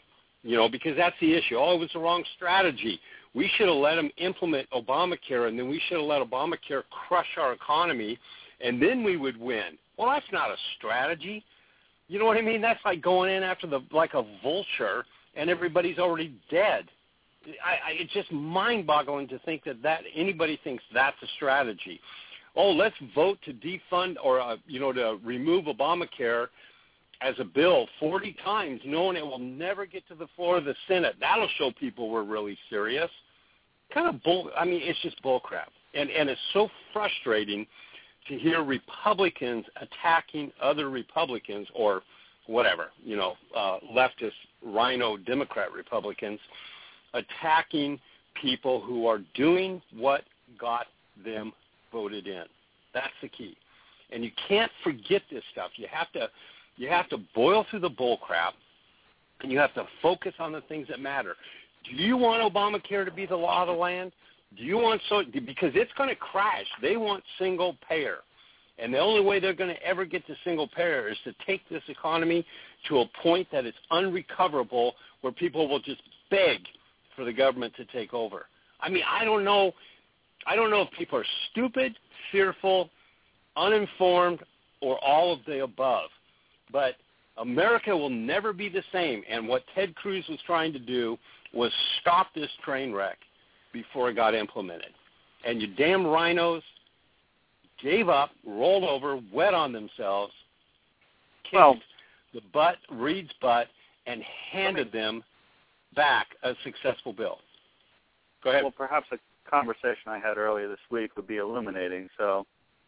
you know, because that's the issue. Oh, it was the wrong strategy. We should have let them implement Obamacare, and then we should have let Obamacare crush our economy, and then we would win. Well, that's not a strategy. You know what I mean? That's like going in after the like a vulture, and everybody's already dead. I, I, it's just mind-boggling to think that, that anybody thinks that's a strategy. Oh, let's vote to defund or, uh, you know, to remove Obamacare as a bill forty times, knowing it will never get to the floor of the Senate. That'll show people we're really serious. Kind of bull. I mean, it's just bull crap. And, and it's so frustrating to hear Republicans attacking other Republicans or whatever, you know, uh, leftist rhino Democrat Republicans attacking people who are doing what got them voted in. That's the key. And you can't forget this stuff. You have to you have to boil through the bull crap, and you have to focus on the things that matter. Do you want Obamacare to be the law of the land? Do you want so because it's going to crash. They want single payer. And the only way they're going to ever get to single payer is to take this economy to a point that it's unrecoverable where people will just beg for the government to take over. I mean, I don't know. I don't know if people are stupid, fearful, uninformed, or all of the above. But America will never be the same. And what Ted Cruz was trying to do was stop this train wreck before it got implemented. And you damn rhinos gave up, rolled over, wet on themselves, kicked well, the butt, Reed's butt, and handed me, them back a successful bill. Go ahead. Well, perhaps a conversation I had earlier this week would be illuminating. So,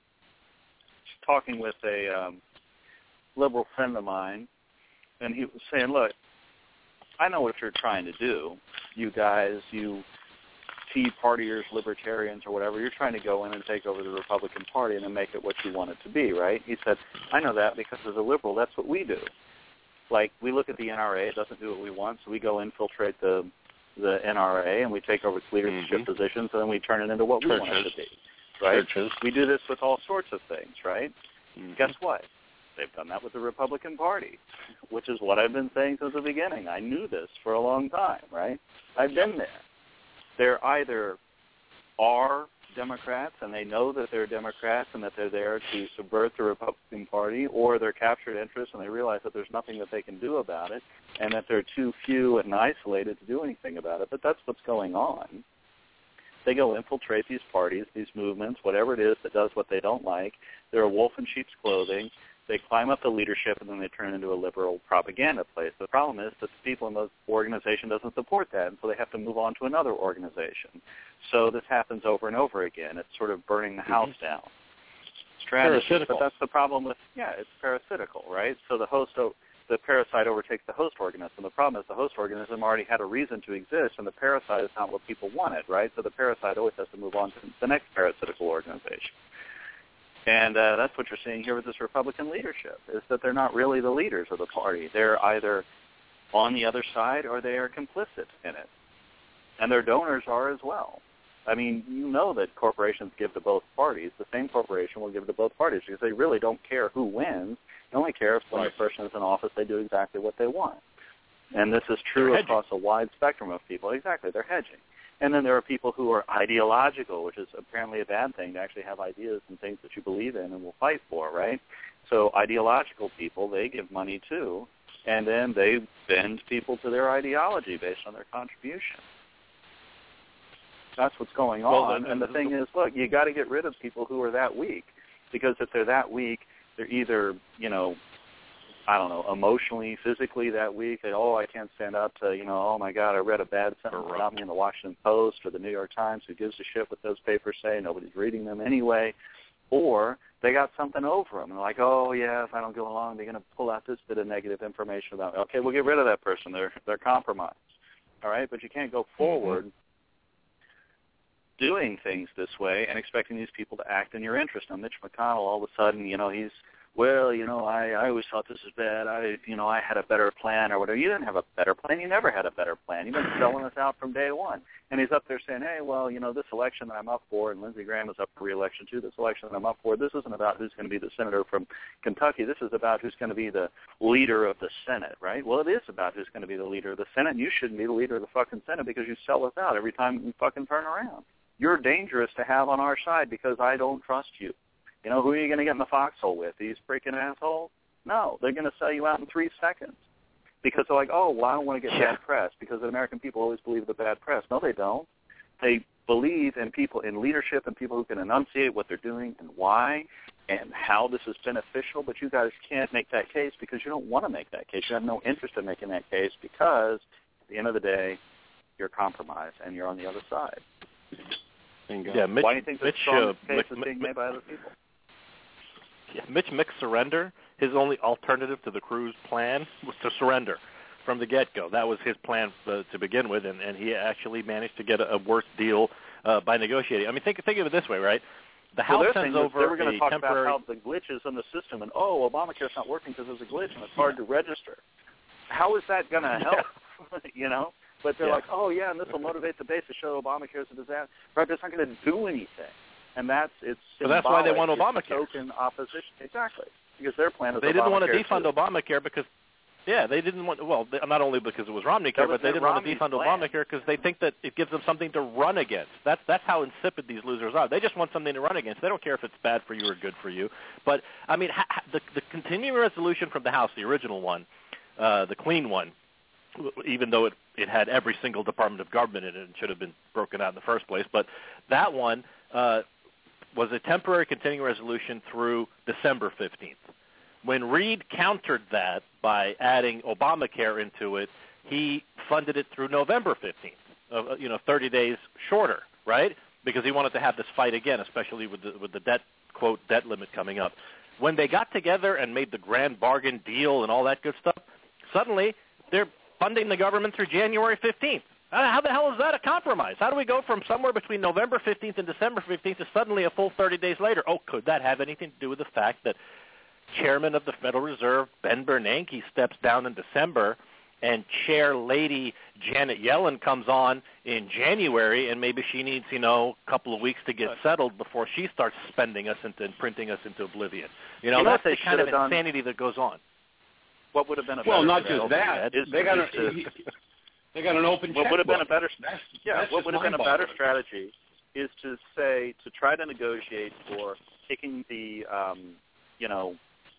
talking with a um, liberal friend of mine, and he was saying, look, I know what you're trying to do. You guys, you Tea Partiers, libertarians, or whatever, you're trying to go in and take over the Republican Party and then make it what you want it to be, right? He said, I know that because as a liberal, that's what we do. Like, we look at the N R A, it doesn't do what we want, so we go infiltrate the the N R A and we take over its leadership mm-hmm. positions, and then we turn it into what Churches. we want it to be, right? Churches. We do this with all sorts of things, right? Mm-hmm. Guess what? They've done that with the Republican Party, which is what I've been saying since the beginning. I knew this for a long time, right? I've been there. They're either are Democrats and they know that they're Democrats and that they're there to subvert the Republican Party, or they're captured interests and they realize that there's nothing that they can do about it and that they're too few and isolated to do anything about it. But that's what's going on. They go infiltrate these parties, these movements, whatever it is that does what they don't like. They're a wolf in sheep's clothing. They climb up the leadership, and then they turn into a liberal propaganda place. The problem is that the people in the organization doesn't support that, and so they have to move on to another organization. So this happens over and over again. It's sort of burning the house mm-hmm. down. Strategy, parasitical. But that's the problem with, yeah, it's parasitical, right? So the host, the parasite overtakes the host organism. The problem is the host organism already had a reason to exist, and the parasite is not what people wanted, right? So the parasite always has to move on to the next parasitical organization. And uh, that's what you're seeing here with this Republican leadership, is that they're not really the leaders of the party. They're either on the other side or they are complicit in it. And their donors are as well. I mean, you know that corporations give to both parties. The same corporation will give to both parties because they really don't care who wins. They only care if when right. the person is in office, they do exactly what they want. And this is true across a wide spectrum of people. Exactly, they're hedging. And then there are people who are ideological, which is apparently a bad thing, to actually have ideas and things that you believe in and will fight for, right? So ideological people, they give money too, and then they bend people to their ideology based on their contribution. That's what's going on. Well, and the thing is, look, you got to get rid of people who are that weak, because if they're that weak, they're either, you know, I don't know, emotionally, physically that weak. They, oh, I can't stand up to, you know, oh, my God, I read a bad sentence about me in the Washington Post or the New York Times. Who gives a shit what those papers say? Nobody's reading them anyway. Or they got something over them. And they're like, oh, yeah, if I don't go along, they're going to pull out this bit of negative information about me. Okay, we'll get rid of that person. They're, they're compromised. All right? But you can't go forward mm-hmm. doing things this way and expecting these people to act in your interest. Now, Mitch McConnell, all of a sudden, you know, he's well, you know, I, I always thought this was bad. I, you know, I had a better plan or whatever. You didn't have a better plan. You never had a better plan. You've been selling us out from day one. And he's up there saying, hey, well, you know, this election that I'm up for, and Lindsey Graham is up for re-election too, this election that I'm up for, this isn't about who's going to be the senator from Kentucky. This is about who's going to be the leader of the Senate, right? Well, it is about who's going to be the leader of the Senate. You shouldn't be the leader of the fucking Senate because you sell us out every time you fucking turn around. You're dangerous to have on our side because I don't trust you. You know, who are you going to get in the foxhole with? These freaking assholes? No, they're going to sell you out in three seconds because they're like, oh, well, I don't want to get bad press because the American people always believe the bad press. No, they don't. They believe in people, in leadership and people who can enunciate what they're doing and why and how this is beneficial, but you guys can't make that case because you don't want to make that case. You have no interest in making that case because at the end of the day, you're compromised and you're on the other side. Yeah, Mitch, why do you think the Mitch, strongest uh, case Mitch, is being Mitch, made by other people? Yeah, Mitch Mick surrender. His only alternative to the Cruz plan was to surrender from the get-go. That was his plan uh, to begin with, and, and he actually managed to get a, a worse deal uh, by negotiating. I mean, think think of it this way, right? The House well, sends thing over they were going a to talk temporary... about how the glitches in the system, and oh, Obamacare's not working because there's a glitch and it's hard to register. How is that going to help? Yeah. you know. But they're yeah. like, oh yeah, and this will motivate the base to show Obamacare's a disaster. Right? But it's not going to do anything. And that's it's so that's why they want it's Obamacare. Token opposition, exactly, because their plan is they didn't want to defund too. Obamacare because, yeah, they didn't want. Well, they, not only because it was Romney care, but they didn't Romney's want to defund plan. Obamacare because they think that it gives them something to run against. That's that's how insipid these losers are. They just want something to run against. They don't care if it's bad for you or good for you. But I mean, ha, the the continuing resolution from the House, the original one, uh, the clean one, even though it it had every single department of government in it and should have been broken out in the first place, but that one. Uh, was a temporary continuing resolution through December fifteenth. When Reid countered that by adding Obamacare into it, he funded it through November fifteenth, uh, you know, thirty days shorter, right? Because he wanted to have this fight again, especially with the, with the debt, quote, debt limit coming up. When they got together and made the grand bargain deal and all that good stuff, suddenly they're funding the government through January fifteenth. How the hell is that a compromise? How do we go from somewhere between November fifteenth and December fifteenth to suddenly a full thirty days later? Oh, could that have anything to do with the fact that Chairman of the Federal Reserve, Ben Bernanke, steps down in December and Chair Lady Janet Yellen comes on in January and maybe she needs, you know, a couple of weeks to get settled before she starts spending us into and printing us into oblivion. You know, you know that's the kind of done? insanity that goes on. What would have been a well, better not strategy? just that. Is, they got is a, to, they got an open What would have been a better that's, yeah? that's what would have been a better mind-boggling. strategy is to say to try to negotiate for kicking the um, you know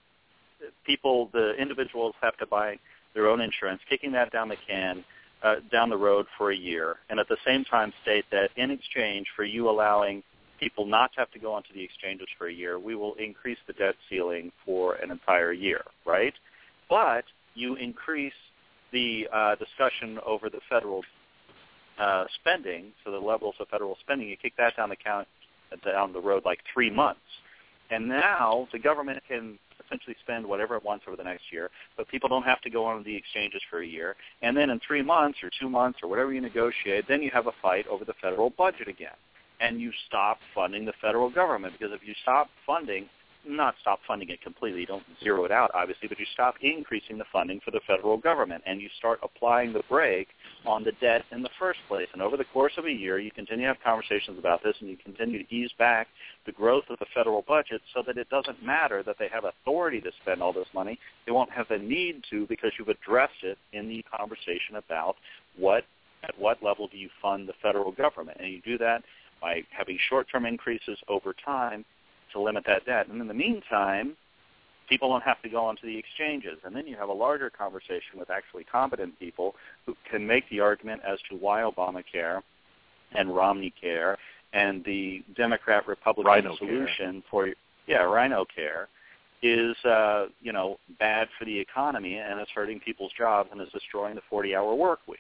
people the individuals have to buy their own insurance, kicking that down the can uh, down the road for a year, and at the same time state that in exchange for you allowing people not to have to go onto the exchanges for a year, we will increase the debt ceiling for an entire year, right? But you increase the uh, discussion over the federal uh, spending, so the levels of federal spending, you kick that down the count down the road like three months, and now the government can essentially spend whatever it wants over the next year, but people don't have to go on the exchanges for a year, and then in three months or two months or whatever you negotiate, then you have a fight over the federal budget again, and you stop funding the federal government, because if you stop funding not stop funding it completely, you don't zero it out, obviously, but you stop increasing the funding for the federal government, and you start applying the brake on the debt in the first place. And over the course of a year, you continue to have conversations about this, and you continue to ease back the growth of the federal budget so that it doesn't matter that they have authority to spend all this money. They won't have the need to, because you've addressed it in the conversation about what at what level do you fund the federal government. And you do that by having short-term increases over time to limit that debt. And in the meantime, people don't have to go onto the exchanges. And then you have a larger conversation with actually competent people who can make the argument as to why Obamacare and Romney Care and the Democrat-Republican Rhino solution for, yeah, Rhino Care is, uh, you know, bad for the economy and is hurting people's jobs and is destroying the forty-hour work week.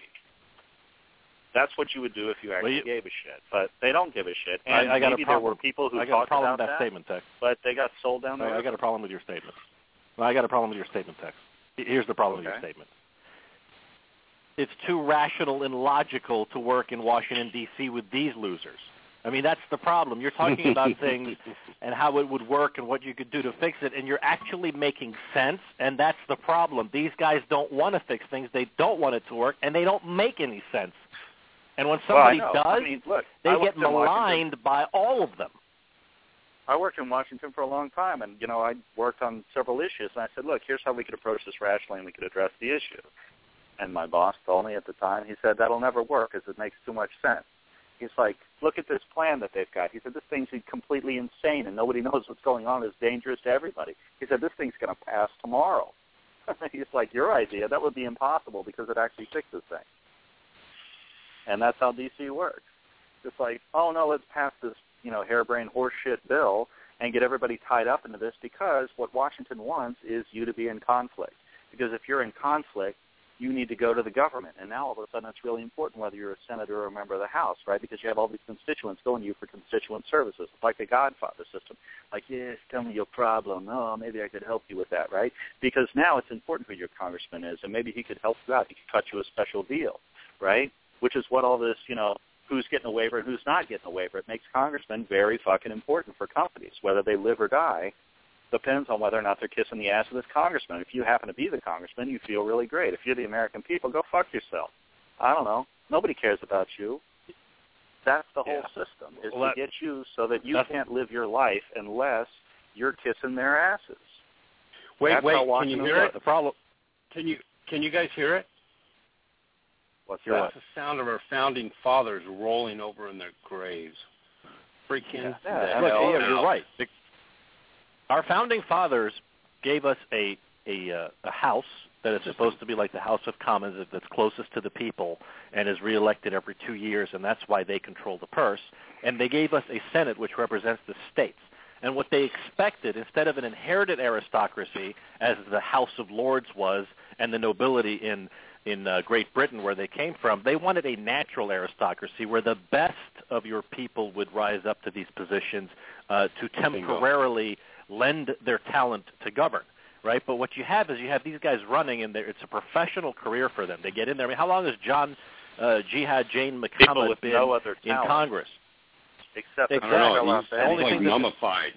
That's what you would do if you actually well, you, gave a shit. But they don't give a shit. And I, I got maybe a problem. there were people who I got talked a problem about with that, that statement, Tex. But they got sold down there. I got a problem with your statement. Well, I got a problem with your statement, Tex. Here's the problem okay. with your statement. It's too rational and logical to work in Washington, D C with these losers. I mean, that's the problem. You're talking about things and how it would work and what you could do to fix it, and you're actually making sense, and that's the problem. These guys don't want to fix things. They don't want it to work, and they don't make any sense. And when somebody well, does, I mean, look, they I get maligned by all of them. I worked in Washington for a long time, and, you know, I worked on several issues, and I said, look, here's how we could approach this rationally and we could address the issue. And my boss told me at the time, he said, that'll never work because it makes too much sense. He's like, look at this plan that they've got. He said, this thing's completely insane, and nobody knows what's going on. It's dangerous to everybody. He said, this thing's going to pass tomorrow. He's like, your idea, that would be impossible because it actually fixes things. And that's how D C works. It's like, oh, no, let's pass this, you know, harebrained horseshit bill and get everybody tied up into this because what Washington wants is you to be in conflict. Because if you're in conflict, you need to go to the government. And now all of a sudden it's really important whether you're a senator or a member of the House, right? Because you have all these constituents going to you for constituent services. It's like the Godfather system. Like, yes, tell me your problem. Oh, maybe I could help you with that, right? Because now it's important who your congressman is, and maybe he could help you out. He could cut you a special deal, right? Which is what all this, you know, who's getting a waiver and who's not getting a waiver. It makes congressmen very fucking important for companies. Whether they live or die depends on whether or not they're kissing the ass of this congressman. If you happen to be the congressman, you feel really great. If you're the American people, go fuck yourself. I don't know. Nobody cares about you. That's the whole yeah. system, is well, to that, get you so that you can't live your life unless you're kissing their asses. Wait, That's wait, can you hear works. it? The problem. Can you can you guys hear it? What's That's that? the sound of our founding fathers rolling over in their graves. Freaking yeah. yeah, look, yeah, you're right. The, our founding fathers gave us a a, uh, a house that is supposed to be like the House of Commons, that's closest to the people and is reelected every two years, and that's why they control the purse. And they gave us a Senate which represents the states. And what they expected, instead of an inherited aristocracy, as the House of Lords was, and the nobility in in uh, Great Britain where they came from, they wanted a natural aristocracy where the best of your people would rise up to these positions uh, to temporarily lend their talent to govern, right? But what you have is you have these guys running, and it's a professional career for them. They get in there. I mean, how long has John uh, Jihad Jane McCammon been no other in Congress? Except exactly. I don't know. He's only like mummified.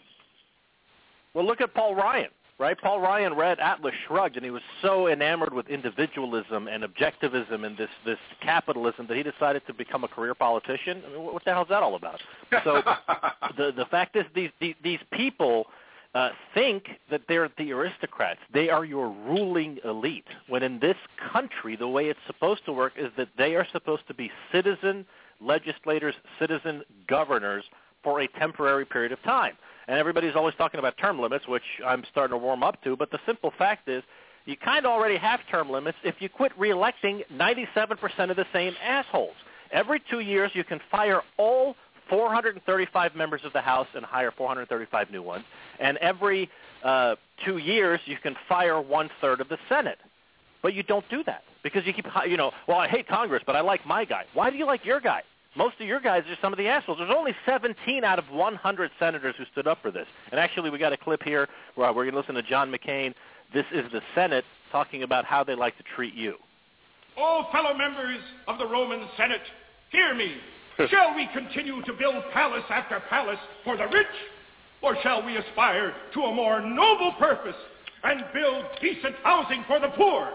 Well, look at Paul Ryan, right? Paul Ryan read Atlas Shrugged, and he was so enamored with individualism and objectivism and this, this capitalism that he decided to become a career politician. I mean, what the hell is that all about? So the the fact is these these, these people uh, think that they're the aristocrats. They are your ruling elite, when in this country the way it's supposed to work is that they are supposed to be citizen legislators, citizen governors for a temporary period of time. And everybody's always talking about term limits, which I'm starting to warm up to, but the simple fact is you kind of already have term limits if you quit reelecting ninety-seven percent of the same assholes. Every two years you can fire all four hundred thirty-five members of the House and hire four hundred thirty-five new ones, and every uh, two years you can fire one-third of the Senate. But you don't do that because you keep, you know, well, I hate Congress, but I like my guy. Why do you like your guy? Most of your guys are some of the assholes. There's only seventeen out of one hundred senators who stood up for this. And actually, we got a clip here where we're going to listen to John McCain. This is the Senate talking about how they like to treat you. Oh, fellow members of the Roman Senate, hear me. Shall we continue to build palace after palace for the rich, or shall we aspire to a more noble purpose and build decent housing for the poor?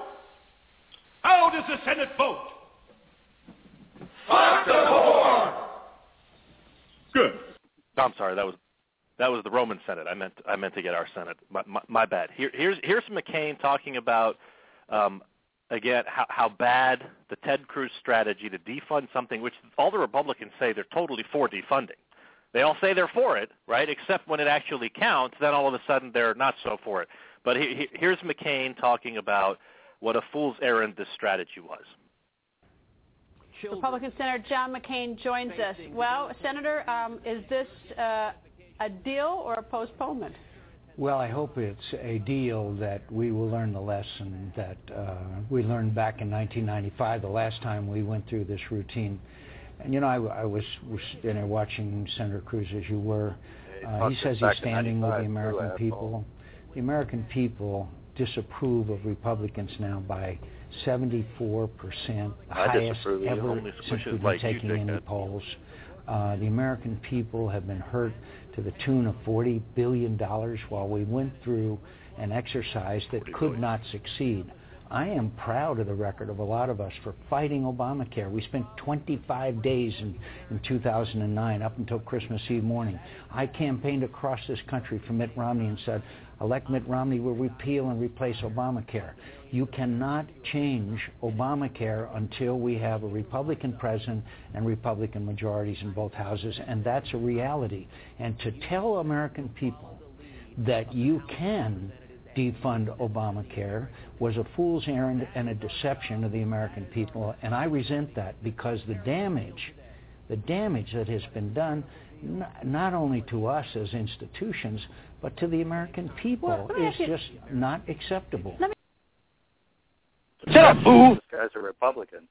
How does the Senate vote? Fuck the poor! Good. I'm sorry, that was that was the Roman Senate. I meant I meant to get our Senate. My, my, my bad. Here, here's here's McCain talking about um, again how, how bad the Ted Cruz strategy to defund something, which all the Republicans say they're totally for defunding. They all say they're for it, right? Except when it actually counts, then all of a sudden they're not so for it. But he, he, here's McCain talking about what a fool's errand this strategy was. Republican Senator John McCain joins us. Well, Senator, um, is this uh, a deal or a postponement? Well, I hope it's a deal that we will learn the lesson that uh, we learned back in nineteen ninety-five, the last time we went through this routine. And, you know, I, I was, was sitting there watching Senator Cruz as you were. Uh, he says he's standing with the American people. The American people disapprove of Republicans now by seventy-four percent, the highest ever since we've been taking any polls. Uh, the American people have been hurt to the tune of forty billion dollars while we went through an exercise that could not succeed. I am proud of the record of a lot of us for fighting Obamacare. We spent twenty-five days in, in two thousand nine up until Christmas Eve morning. I campaigned across this country for Mitt Romney and said, elect Mitt Romney, will repeal and replace Obamacare. You cannot change Obamacare until we have a Republican president and Republican majorities in both houses, and that's a reality. And to tell American people that you can defund Obamacare was a fool's errand and a deception of the American people, and I resent that because the damage, the damage that has been done, n- not only to us as institutions, but to the American people well, is just not acceptable. Shut up, fool! This guy's a Republican.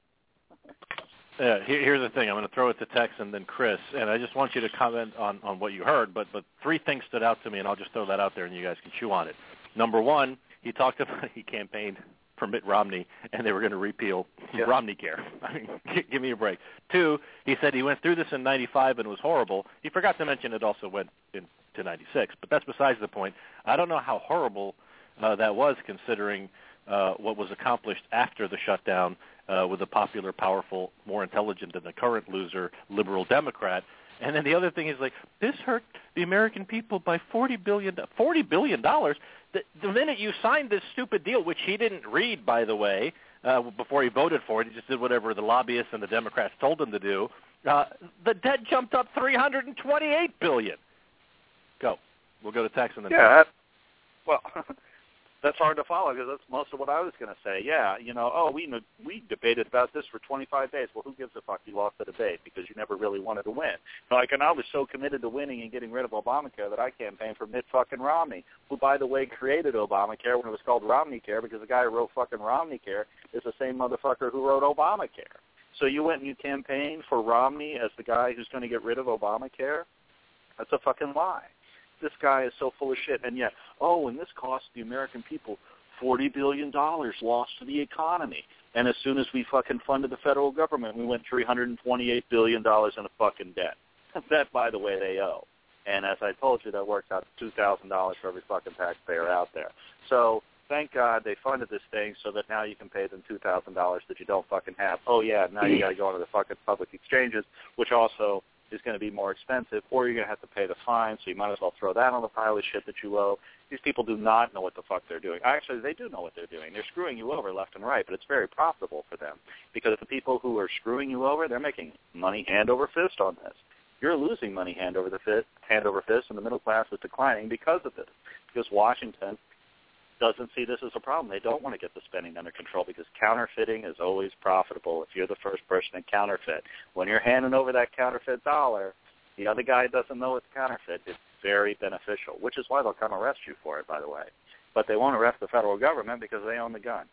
Yeah, here, here's the thing. I'm going to throw it to Tex and then Chris, and I just want you to comment on, on what you heard, but, but three things stood out to me, and I'll just throw that out there, and you guys can chew on it. Number one, he talked about he campaigned for Mitt Romney, and they were going to repeal yeah. Romney Care. I mean, give me a break. Two, he said he went through this in ninety-five and it was horrible. He forgot to mention it also went into ninety-six, but that's besides the point. I don't know how horrible uh, that was considering uh, what was accomplished after the shutdown uh, with a popular, powerful, more intelligent than the current loser, liberal Democrat. And then the other thing is, like, this hurt the American people by forty billion dollars. forty billion dollars. The, the minute you signed this stupid deal, which he didn't read, by the way, uh, before he voted for it, he just did whatever the lobbyists and the Democrats told him to do, uh, the debt jumped up three hundred twenty-eight billion dollars. Go. We'll go to Tex and then Yeah, that, well, that's hard to follow because that's most of what I was going to say. Yeah, you know, oh, we we debated about this for twenty-five days. Well, who gives a fuck? You lost the debate because you never really wanted to win. Like, and I was so committed to winning and getting rid of Obamacare that I campaigned for Mitt fucking Romney, who, by the way, created Obamacare when it was called Romney Care because the guy who wrote fucking Romney Care is the same motherfucker who wrote Obamacare. So you went and you campaigned for Romney as the guy who's going to get rid of Obamacare? That's a fucking lie. This guy is so full of shit, and yet, oh, and this cost the American people forty billion dollars lost to the economy. And as soon as we fucking funded the federal government, we went three hundred twenty-eight billion dollars in a fucking debt. That, by the way, they owe. And as I told you, that works out to two thousand dollars for every fucking taxpayer out there. So thank God they funded this thing so that now you can pay them two thousand dollars that you don't fucking have. Oh, yeah, now you got to go into the fucking public exchanges, which also is going to be more expensive, or you're going to have to pay the fine, so you might as well throw that on the pile of shit that you owe. These people do not know what the fuck they're doing. Actually, they do know what they're doing. They're screwing you over left and right, but it's very profitable for them because the people who are screwing you over, they're making money hand over fist on this. You're losing money hand over the fist, hand over fist, and the middle class is declining because of this, because Washington doesn't see this as a problem. They don't want to get the spending under control because counterfeiting is always profitable if you're the first person to counterfeit. When you're handing over that counterfeit dollar, the other guy doesn't know it's counterfeit. It's very beneficial, which is why they'll come arrest you for it, by the way. But they won't arrest the federal government because they own the guns.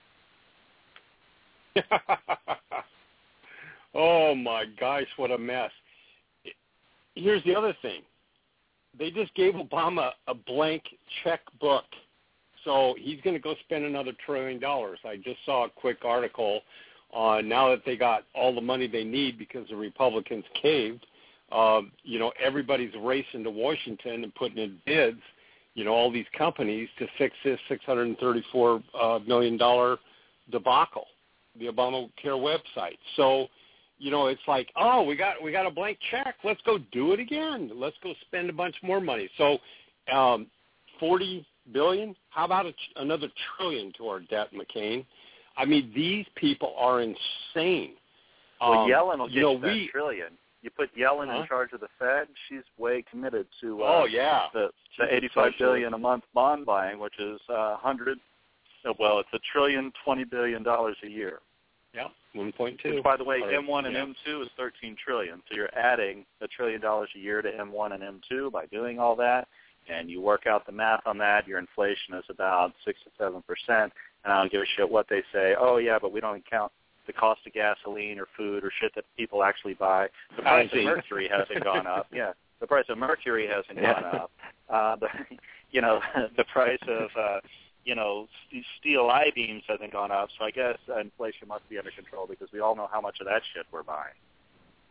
Oh, my gosh, what a mess. Here's the other thing. They just gave Obama a blank checkbook. So he's going to go spend another trillion dollars. I just saw a quick article on now that they got all the money they need because the Republicans caved. Um, you know, everybody's racing to Washington and putting in bids, you know, all these companies to fix this six hundred thirty-four uh, million dollars debacle, the Obamacare website. So, you know, it's like, oh, we got we got a blank check. Let's go do it again. Let's go spend a bunch more money. So, um, forty billion. How about a, another trillion to our debt, McCain? I mean, these people are insane. Well, um, Yellen will get you know, you that we, trillion. You put Yellen huh? in charge of the Fed. She's way committed to. Uh, oh yeah. The, the eighty-five billion a month bond buying, which is uh, hundred. Well, it's a trillion, twenty billion dollars a year. Yeah, one point two. Which, by the way, or, M one and yeah. M two is thirteen trillion. So you're adding a trillion dollars a year to M one and M two by doing all that. And you work out the math on that, your inflation is about six to seven percent. And I don't give a shit what they say. Oh yeah, but we don't count the cost of gasoline or food or shit that people actually buy. The price of mercury hasn't gone up. Yeah, the price of mercury hasn't yeah. gone up. Uh, the, you know, the price of uh, you know steel I-beams hasn't gone up. So I guess uh, inflation must be under control because we all know how much of that shit we're buying.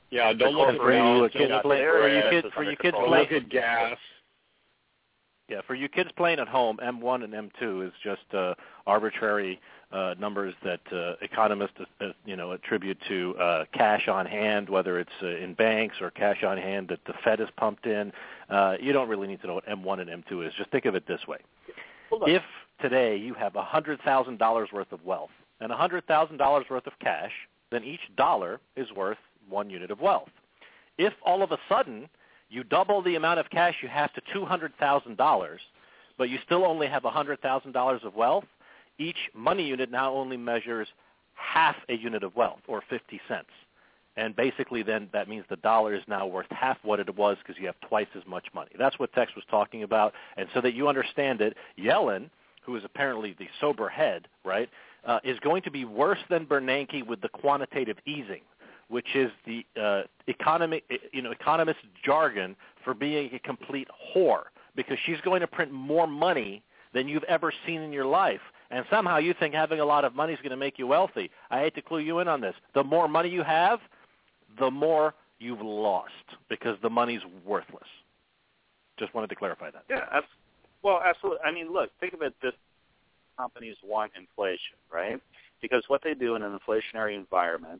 Yeah, don't look at for you kids don't playing, for you kids, for you kids playing, look at gas. Yeah, for you kids playing at home, M one and M two is just uh, arbitrary uh, numbers that uh, economists, uh, you know, attribute to uh, cash on hand, whether it's uh, in banks or cash on hand that the Fed has pumped in. Uh, you don't really need to know what M one and M two is. Just think of it this way: if today you have one hundred thousand dollars worth of wealth and one hundred thousand dollars worth of cash, then each dollar is worth one unit of wealth. If all of a sudden you double the amount of cash you have to two hundred thousand dollars, but you still only have one hundred thousand dollars of wealth, each money unit now only measures half a unit of wealth, or fifty cents. And basically then that means the dollar is now worth half what it was because you have twice as much money. That's what Tex was talking about. And so that you understand it, Yellen, who is apparently the sober head, right, uh, is going to be worse than Bernanke with the quantitative easing, which is the uh, economy, you know, economist jargon for being a complete whore, because she's going to print more money than you've ever seen in your life. And somehow you think having a lot of money is going to make you wealthy. I hate to clue you in on this. The more money you have, the more you've lost, because the money's worthless. Just wanted to clarify that. Yeah, abs- well, absolutely. I mean, look, think of it this: companies want inflation, right? Because what they do in an inflationary environment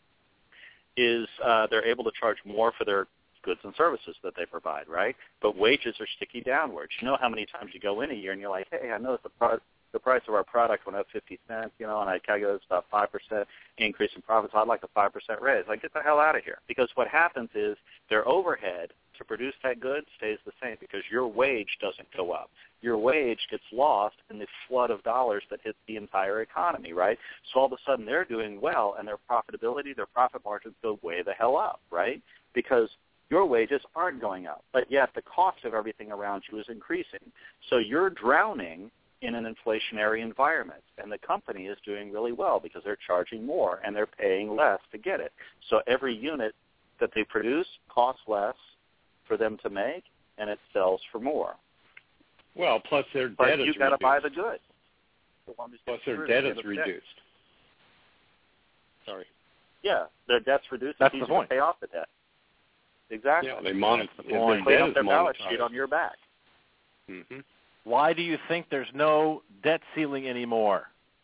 is uh, they're able to charge more for their goods and services that they provide, right? But wages are sticky downwards. You know how many times you go in a year and you're like, hey, I noticed the, pro- the price of our product went up fifty cents, you know, and I calculate it's about five percent increase in profits. I'd like a five percent raise. Like, get the hell out of here. Because what happens is their overhead to produce that good stays the same because your wage doesn't go up. Your wage gets lost in the flood of dollars that hits the entire economy, right? So all of a sudden they're doing well, and their profitability, their profit margins go way the hell up, right? Because your wages aren't going up, but yet the cost of everything around you is increasing. So you're drowning in an inflationary environment, and the company is doing really well because they're charging more and they're paying less to get it. So every unit that they produce costs less for them to make, and it sells for more. Well, plus their but debt is you got to reduced. buy the good. The plus their debt is reduced. Debt. Sorry. Yeah, their debt's reduced. That's it's the easier point. to pay off the debt. Exactly. Yeah, they mon- the yeah, point. They clean up their balance monetized. sheet on your back. Mm-hmm. Why do you think there's no debt ceiling anymore?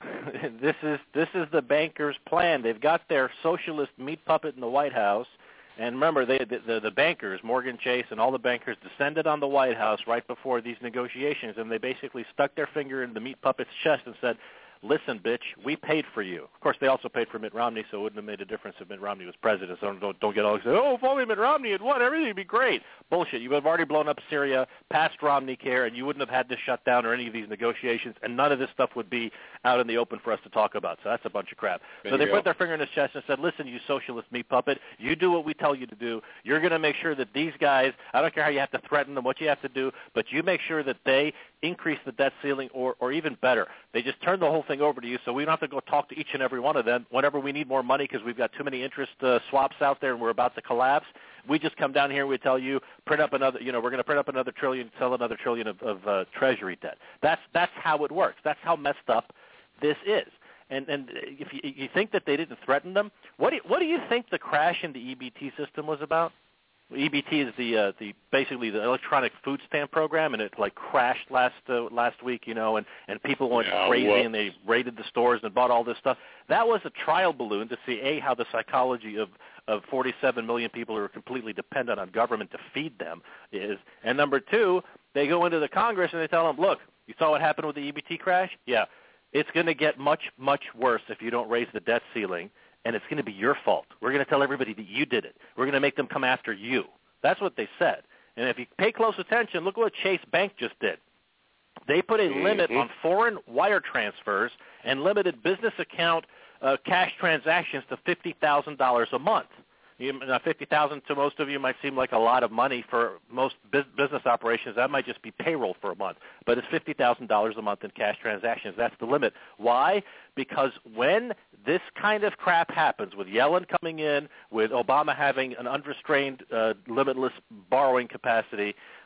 this is this is the bankers' plan. They've got their socialist meat puppet in the White House. And remember, they, the, the, the bankers, Morgan Chase and all the bankers, descended on the White House right before these negotiations, and they basically stuck their finger in the meat puppet's chest and said, listen, bitch, we paid for you. Of course, they also paid for Mitt Romney, so it wouldn't have made a difference if Mitt Romney was president. So don't, don't get all excited, oh, if only Mitt Romney had won, everything would be great. Bullshit. You would have already blown up Syria, passed Romney care, and you wouldn't have had this shut down or any of these negotiations, and none of this stuff would be out in the open for us to talk about. So that's a bunch of crap. There so they go. put their finger in his chest and said, listen, you socialist meat puppet, you do what we tell you to do. You're going to make sure that these guys, I don't care how you have to threaten them, what you have to do, but you make sure that they increase the debt ceiling, or, or even better, they just turn the whole thing over to you so we don't have to go talk to each and every one of them whenever we need more money because we've got too many interest uh, swaps out there and we're about to collapse. We just come down here and we tell you, print up another, you know, we're going to print up another trillion, sell another trillion of, of uh, Treasury debt. That's that's how it works. That's how messed up this is. And and if you, you think that they didn't threaten them, what do you, what do you think the crash in the E B T system was about? E B T is the uh, the basically the electronic food stamp program, and it like crashed last uh, last week, you know, and, and people went yeah, crazy well, and they raided the stores and bought all this stuff. That was a trial balloon to see a how the psychology of of forty-seven million people who are completely dependent on government to feed them is, and number two, they go into the Congress and they tell them, look, you saw what happened with the E B T crash? Yeah, it's going to get much much worse if you don't raise the debt ceiling. And it's going to be your fault. We're going to tell everybody that you did it. We're going to make them come after you. That's what they said. And if you pay close attention, look what Chase Bank just did. They put a mm-hmm. limit on foreign wire transfers and limited business account uh, cash transactions to fifty thousand dollars a month. You, now, fifty thousand dollars to most of you might seem like a lot of money for most bu- business operations. That might just be payroll for a month. But it's fifty thousand dollars a month in cash transactions. That's the limit. Why? Because when this kind of crap happens, with Yellen coming in, with Obama having an unrestrained, uh, limitless borrowing capacity,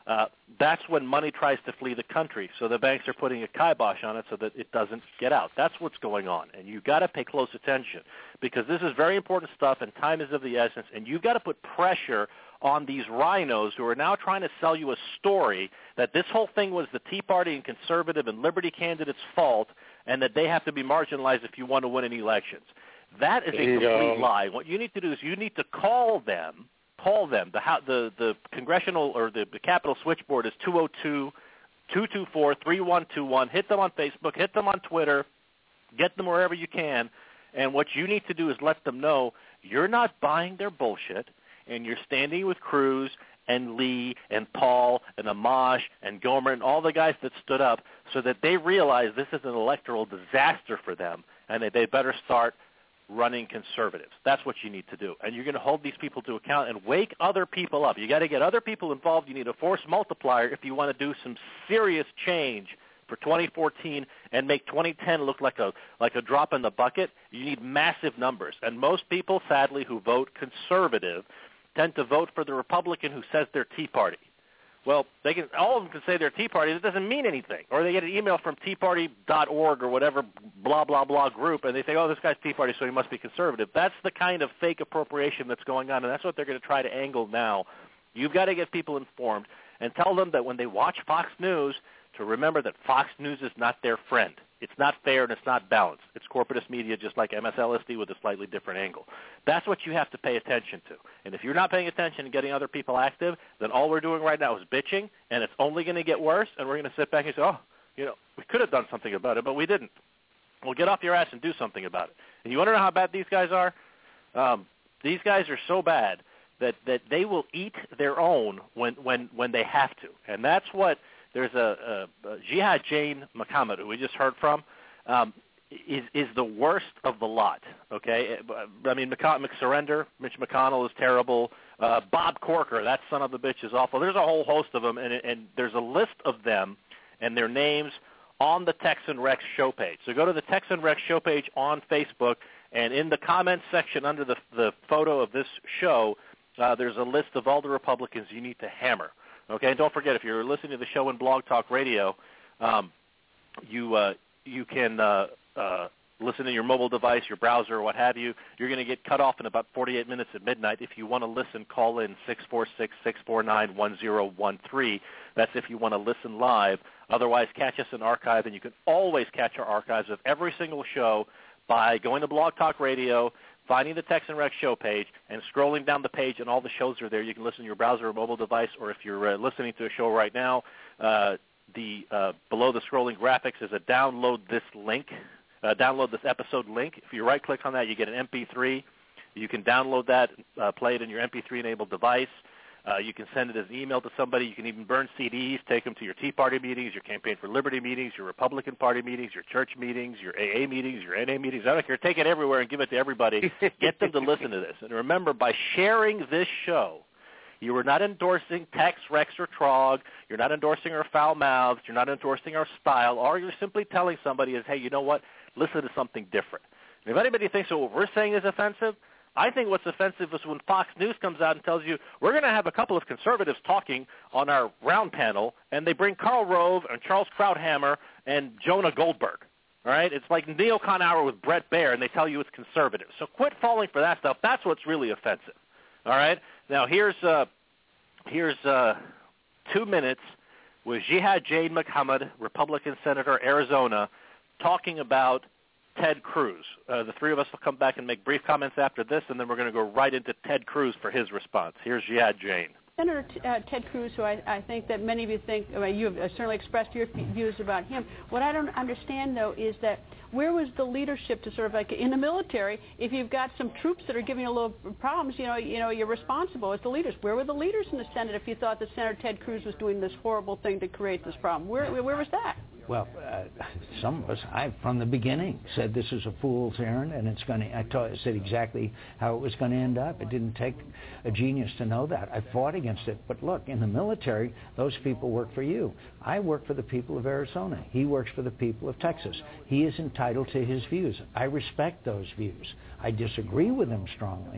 uh, that's when money tries to flee the country. So the banks are putting a kibosh on it so that it doesn't get out. That's what's going on. And you've got to pay close attention because this is very important stuff and time is of the essence. And you've got to put pressure on these rhinos who are now trying to sell you a story that this whole thing was the Tea Party and conservative and liberty candidates' fault and that they have to be marginalized if you want to win any elections. That is a complete lie. What you need to do is you need to call them Call them. The, the the congressional or the, the Capitol switchboard is two oh two, two two four, three one two one. Hit them on Facebook. Hit them on Twitter. Get them wherever you can. And what you need to do is let them know you're not buying their bullshit, and you're standing with Cruz and Lee and Paul and Amash and Gomer and all the guys that stood up so that they realize this is an electoral disaster for them and that they better start running conservatives. That's what you need to do. And you're going to hold these people to account and wake other people up. You got to get other people involved. You need a force multiplier if you want to do some serious change for twenty fourteen and make twenty ten look like a like a drop in the bucket. You need massive numbers. And most people, sadly, who vote conservative tend to vote for the Republican who says they're Tea Party. Well, they can all of them can say they're Tea Party. It doesn't mean anything. Or they get an email from tea party dot org or whatever blah, blah, blah group, and they say, oh, this guy's Tea Party, so he must be conservative. That's the kind of fake appropriation that's going on, and that's what they're going to try to angle now. You've got to get people informed and tell them that when they watch Fox News to remember that Fox News is not their friend. It's not fair and it's not balanced. It's corporatist media just like M S L S D with a slightly different angle. That's what you have to pay attention to. And if you're not paying attention and getting other people active, then all we're doing right now is bitching, and it's only going to get worse, and we're going to sit back and say, oh, you know, we could have done something about it, but we didn't. Well, get off your ass and do something about it. And you want to know how bad these guys are? Um, these guys are so bad that, that they will eat their own when, when, when they have to. And that's what there's a, a, a Jihad Jane Muhammad, who we just heard from, um, is, is the worst of the lot, okay? I mean, McSurrender, Mitch McConnell is terrible. Uh, Bob Corker, that son of a bitch, is awful. There's a whole host of them, and, and there's a list of them and their names on the Texan Rex show page. So go to the Texan Rex show page on Facebook, and in the comments section under the, the photo of this show, uh, there's a list of all the Republicans you need to hammer. Okay, and don't forget, if you're listening to the show in Blog Talk Radio, um, you uh, you can uh, uh, listen to your mobile device, your browser, or what have you. You're going to get cut off in about forty-eight minutes at midnight. If you want to listen, call in six four six, six four nine, one zero one three. That's if you want to listen live. Otherwise, catch us in archive, and you can always catch our archives of every single show by going to Blog Talk Radio, finding the Texan Rex show page, and scrolling down the page, and all the shows are there. You can listen to your browser or mobile device, or if you're uh, listening to a show right now, uh, the uh, below the scrolling graphics is a download this link, uh, download this episode link. If you right-click on that, you get an M P three. You can download that, uh, play it in your M P three-enabled device. Uh, you can send it as an email to somebody. You can even burn C Ds, take them to your Tea Party meetings, your Campaign for Liberty meetings, your Republican Party meetings, your church meetings, your A A meetings, your N A meetings. I don't care. Take it everywhere and give it to everybody. Get them to listen to this. And remember, by sharing this show, you are not endorsing Tex, Rex, or Trog. You're not endorsing our foul mouths. You're not endorsing our style. All you're simply telling somebody is, hey, you know what? Listen to something different. And if anybody thinks that what we're saying is offensive, I think what's offensive is when Fox News comes out and tells you, we're going to have a couple of conservatives talking on our round panel, and they bring Karl Rove and Charles Krauthammer and Jonah Goldberg. All right? It's like Neocon Hour with Brett Baer, and they tell you it's conservative. So quit falling for that stuff. That's what's really offensive. All right? Now, here's uh, here's uh, two minutes with Jihad Jane Muhammad, Republican Senator, Arizona, talking about Ted Cruz. Uh, the three of us will come back and make brief comments after this, and then we're going to go right into Ted Cruz for his response. Here's Jihad Jane. Senator uh, Ted Cruz, who I, I think that many of you think, well, you have certainly expressed your views about him. What I don't understand, though, is that where was the leadership to sort of like in the military, if you've got some troops that are giving you a little problems, you know, you know, you're responsible as the leaders. Where were the leaders in the Senate if you thought that Senator Ted Cruz was doing this horrible thing to create this problem? Where, where was that? Well, uh, some of us, I from the beginning said this is a fool's errand, and it's going to. I taught, said exactly how it was going to end up. It didn't take a genius to know that. I fought against it. But look, in the military, those people work for you. I work for the people of Arizona. He works for the people of Texas. He is entitled to his views. I respect those views. I disagree with them strongly,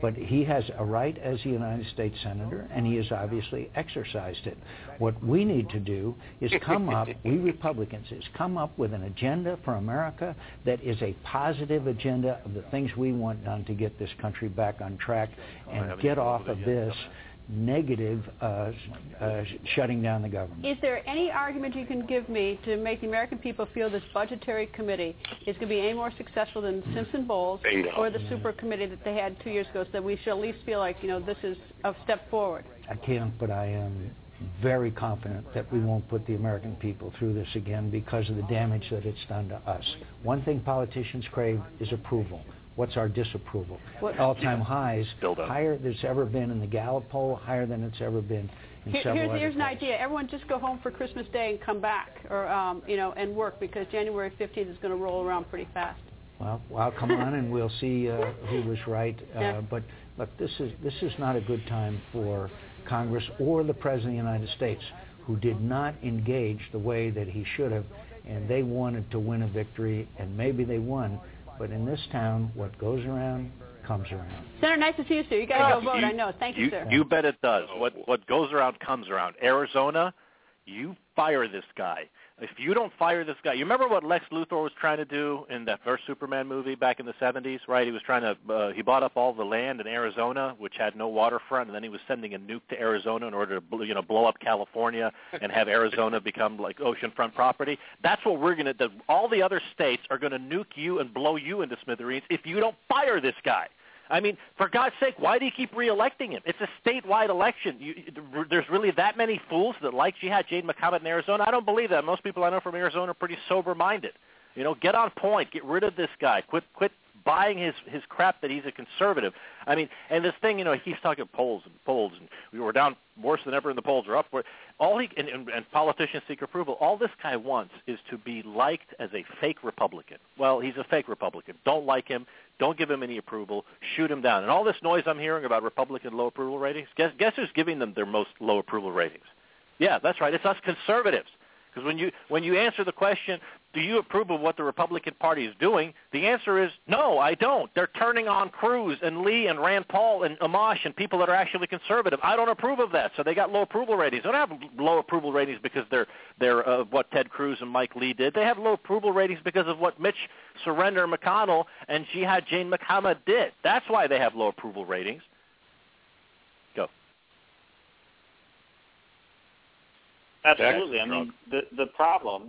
But he has a right as a United States Senator, and he has obviously exercised it. What we need to do is come up, we Republicans, is come up with an agenda for America that is a positive agenda of the things we want done to get this country back on track and get off of this negative uh, uh, shutting down the government. Is there any argument you can give me to make the American people feel this budgetary committee is going to be any more successful than Simpson-Bowles or the super committee that they had two years ago, so that we should at least feel like, you know, this is a step forward? I can't, but I am very confident that we won't put the American people through this again because of the damage that it's done to us. One thing politicians crave is approval. What's our disapproval? What, All-time highs, higher than it's ever been in the Gallup poll, higher than it's ever been in Here, several here's, other here's an polls. idea. Everyone just go home for Christmas Day and come back, or um, you know, and work, because January fifteenth is going to roll around pretty fast. Well, well, come on, and we'll see uh, who was right. Uh, Yeah. But look, this is this is not a good time for Congress or the President of the United States, who did not engage the way that he should have, and they wanted to win a victory, and maybe they won. But in this town, what goes around comes around. Senator, nice to see you, sir. You got to Uh, go vote. you- I know. Thank you, You, sir. you bet it does. What what goes around comes around. Arizona, you fire this guy. If you don't fire this guy, you remember what Lex Luthor was trying to do in that first Superman movie back in the seventies, right? He was trying to, uh, he bought up all the land in Arizona, which had no waterfront, and then he was sending a nuke to Arizona in order to, bl- you know, blow up California and have Arizona become like oceanfront property. That's what we're going to do. All the other states are going to nuke you and blow you into smithereens if you don't fire this guy. I mean, for God's sake, why do you keep reelecting him? It's a statewide election. You, there's really that many fools that like Jihad Jane McCammett in Arizona? I don't believe that. Most people I know from Arizona are pretty sober-minded. You know, get on point. Get rid of this guy. Quit quit buying his, his crap that he's a conservative. I mean, and this thing, you know, he's talking polls and polls, and we were down worse than ever, and the polls are up. All he and, and, and politicians seek approval. All this guy wants is to be liked as a fake Republican. Well, he's a fake Republican. Don't like him. Don't give him any approval. Shoot him down. And all this noise I'm hearing about Republican low approval ratings, guess, guess who's giving them their most low approval ratings? Yeah, that's right. It's us conservatives. Because when you when you answer the question, do you approve of what the Republican Party is doing, the answer is no, I don't. They're turning on Cruz and Lee and Rand Paul and Amash and people that are actually conservative. I don't approve of that, so they got low approval ratings. They don't have low approval ratings because they're they're uh, what Ted Cruz and Mike Lee did. They have low approval ratings because of what Mitch Surrender McConnell and Jihad Jane McCammett did. That's why they have low approval ratings. Go. Absolutely. I mean, the the problem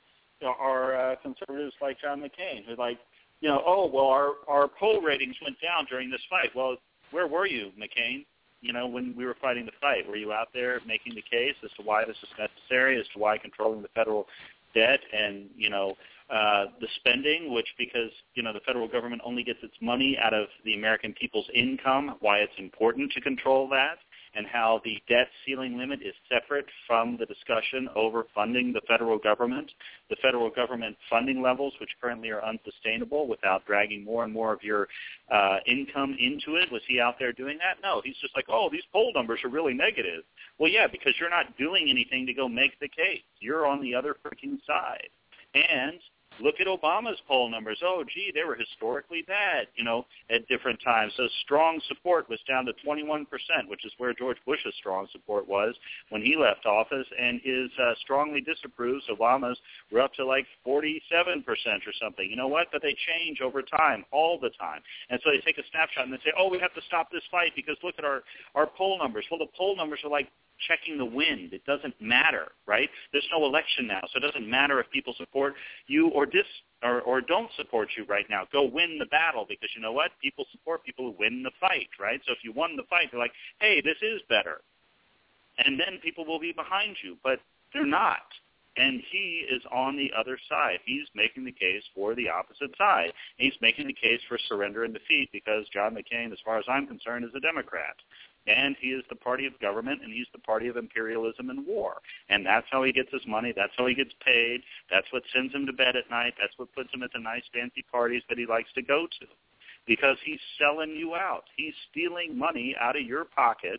are uh, conservatives like John McCain, who like, you know, oh, well, our, our poll ratings went down during this fight. Well, where were you, McCain, you know, when we were fighting the fight? Were you out there making the case as to why this is necessary, as to why controlling the federal debt and, you know, uh, the spending, which because, you know, the federal government only gets its money out of the American people's income, why it's important to control that, and how the debt ceiling limit is separate from the discussion over funding the federal government, the federal government funding levels, which currently are unsustainable without dragging more and more of your uh, income into it. Was he out there doing that? No, he's just like, oh, these poll numbers are really negative. Well, yeah, because you're not doing anything to go make the case. You're on the other freaking side. And look at Obama's poll numbers. Oh, gee, they were historically bad, you know, at different times. So strong support was down to twenty-one percent, which is where George Bush's strong support was when he left office, and his uh, strongly disapproves, Obama's, were up to like forty-seven percent or something. You know what? But they change over time, all the time. And so they take a snapshot and they say, oh, we have to stop this fight because look at our, our poll numbers. Well, the poll numbers are like checking the wind. It doesn't matter, right? There's no election now, so it doesn't matter if people support you or dis or, or don't support you right now. Go win the battle, because you know what? People support people who win the fight, right? So if you won the fight, they're like, hey, this is better. And then people will be behind you, but they're not. And he is on the other side. He's making the case for the opposite side. He's making the case for surrender and defeat because John McCain, as far as I'm concerned, is a Democrat. And he is the party of government, and he's the party of imperialism and war. And that's how he gets his money. That's how he gets paid. That's what sends him to bed at night. That's what puts him at the nice fancy parties that he likes to go to, because he's selling you out. He's stealing money out of your pocket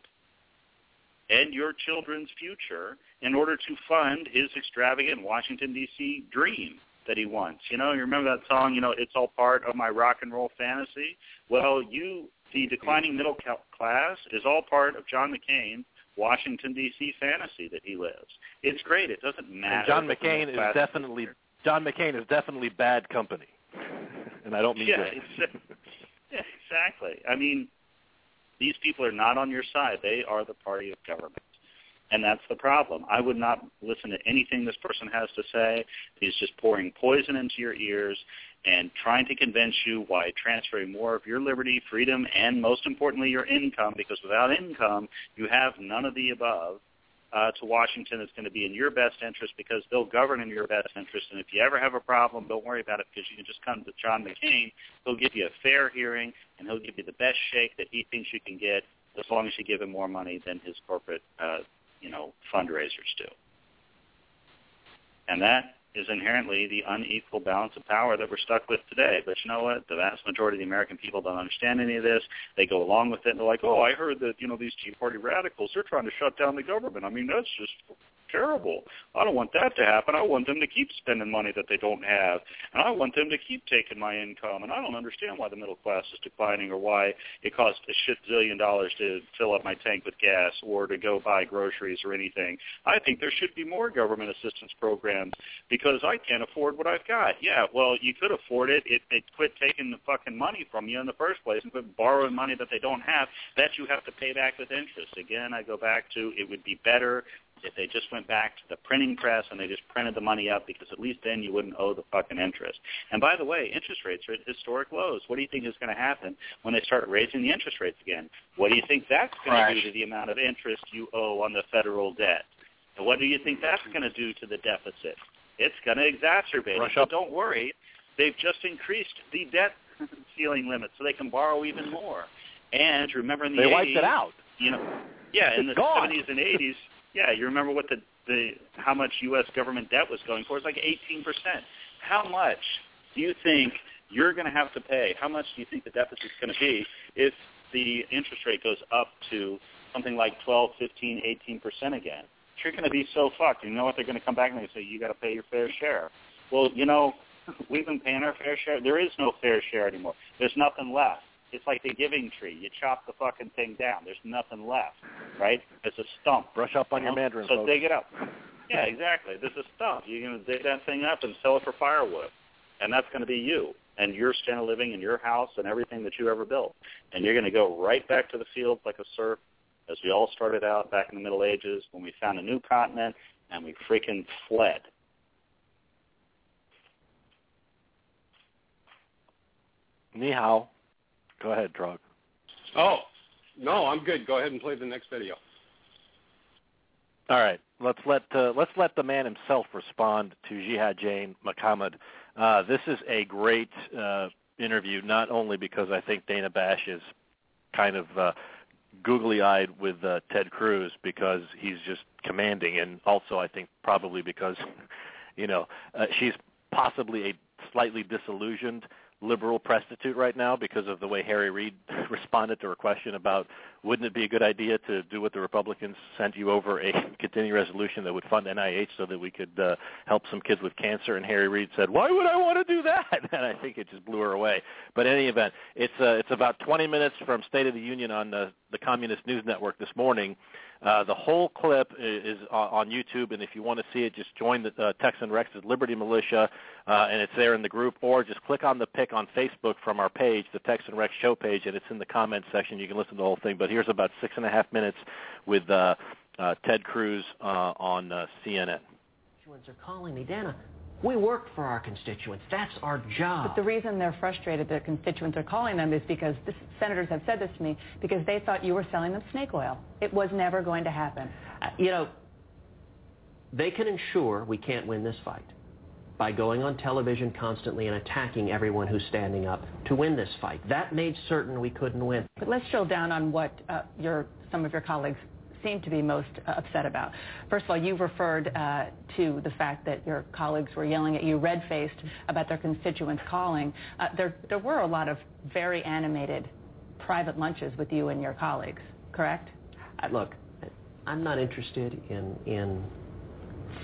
and your children's future in order to fund his extravagant Washington, D C dream that he wants. You know, you remember that song, you know, It's All Part of My Rock and Roll Fantasy? Well, you the declining middle class is all part of John McCain's Washington, D C fantasy that he lives. It's great. It doesn't matter. And John McCain is definitely John McCain is definitely bad company, and I don't mean yeah, good. It's, yeah, exactly. I mean, these people are not on your side. They are the party of government. And that's the problem. I would not listen to anything this person has to say. He's just pouring poison into your ears and trying to convince you why transferring more of your liberty, freedom, and most importantly, your income, because without income, you have none of the above, uh, to Washington is going to be in your best interest because they'll govern in your best interest. And if you ever have a problem, don't worry about it because you can just come to John McCain. He'll give you a fair hearing, and he'll give you the best shake that he thinks you can get as long as you give him more money than his corporate uh you know, fundraisers do. And that is inherently the unequal balance of power that we're stuck with today. But you know what? The vast majority of the American people don't understand any of this. They go along with it, and they're like, oh, I heard that, you know, these Tea Party radicals, they're trying to shut down the government. I mean, that's just terrible. I don't want that to happen. I want them to keep spending money that they don't have, and I want them to keep taking my income, and I don't understand why the middle class is declining or why it costs a shit zillion dollars to fill up my tank with gas or to go buy groceries or anything. I think there should be more government assistance programs because I can't afford what I've got. Yeah, well, you could afford it. It, it quit taking the fucking money from you in the first place and quit borrowing money that they don't have that you have to pay back with interest. Again, I go back to it would be better if they just went back to the printing press and they just printed the money up, because at least then you wouldn't owe the fucking interest. And by the way, interest rates are at historic lows. What do you think is going to happen when they start raising the interest rates again? What do you think that's going to do to the amount of interest you owe on the federal debt? And what do you think that's going to do to the deficit? It's going to exacerbate it. So don't worry. They've just increased the debt ceiling limit so they can borrow even more. And remember in the they eighties, wiped it out. You know, yeah, in the seventies and eighties. Yeah, you remember what the, the how much U S government debt was going for? It's like eighteen percent. How much do you think you're going to have to pay? How much do you think the deficit is going to be if the interest rate goes up to something like twelve, fifteen, eighteen percent again? You're going to be so fucked. You know what? They're going to come back and they say, you got to pay your fair share. Well, you know, we've been paying our fair share. There is no fair share anymore. There's nothing left. It's like the giving tree. You chop the fucking thing down. There's nothing left, right? It's a stump. Brush up on you know? your Mandarin, So folks. dig it up. Yeah, exactly. This is a stump. You're going to dig that thing up and sell it for firewood, and that's going to be you and your standard of living in your house and everything that you ever built. And you're going to go right back to the field like a serf, as we all started out back in the Middle Ages when we found a new continent and we freaking fled. Ni hao. Go ahead, Drug. Oh, no, I'm good. Go ahead and play the next video. All right, let's let uh, let's let the man himself respond to Jihad Jain Muhammad. Uh, this is a great uh, interview, not only because I think Dana Bash is kind of uh, googly-eyed with uh, Ted Cruz because he's just commanding, and also I think probably because, you know, uh, she's possibly a slightly disillusioned liberal prostitute right now because of the way Harry Reid responded to her question about wouldn't it be a good idea to do what the Republicans sent you over, a continuing resolution that would fund N I H so that we could uh, help some kids with cancer. And Harry Reid said, why would I want to do that? And I think it just blew her away. But in any event, it's uh, it's about twenty minutes from State of the Union on the, the Communist News Network this morning. Uh, the whole clip is, is on YouTube, and if you want to see it, just join the uh, Texan Rex's Liberty Militia, uh, and it's there in the group, or just click on the pic on Facebook from our page, the Texan Rex show page, and it's in the comments section. You can listen to the whole thing. But here's about six and a half minutes with uh, uh, Ted Cruz uh, on uh, C N N. Constituents are calling me, Dana. We work for our constituents. That's our job. But the reason they're frustrated that constituents are calling them is because the senators have said this to me, because they thought you were selling them snake oil. It was never going to happen. Uh, you know, they can ensure we can't win this fight by going on television constantly and attacking everyone who's standing up to win this fight. That made certain we couldn't win. But let's drill down on what uh, your some of your colleagues seem to be most uh, upset about. First of all, you've referred uh, to the fact that your colleagues were yelling at you red-faced about their constituents calling. Uh, there, there were a lot of very animated private lunches with you and your colleagues, correct? Uh, look, I'm not interested in in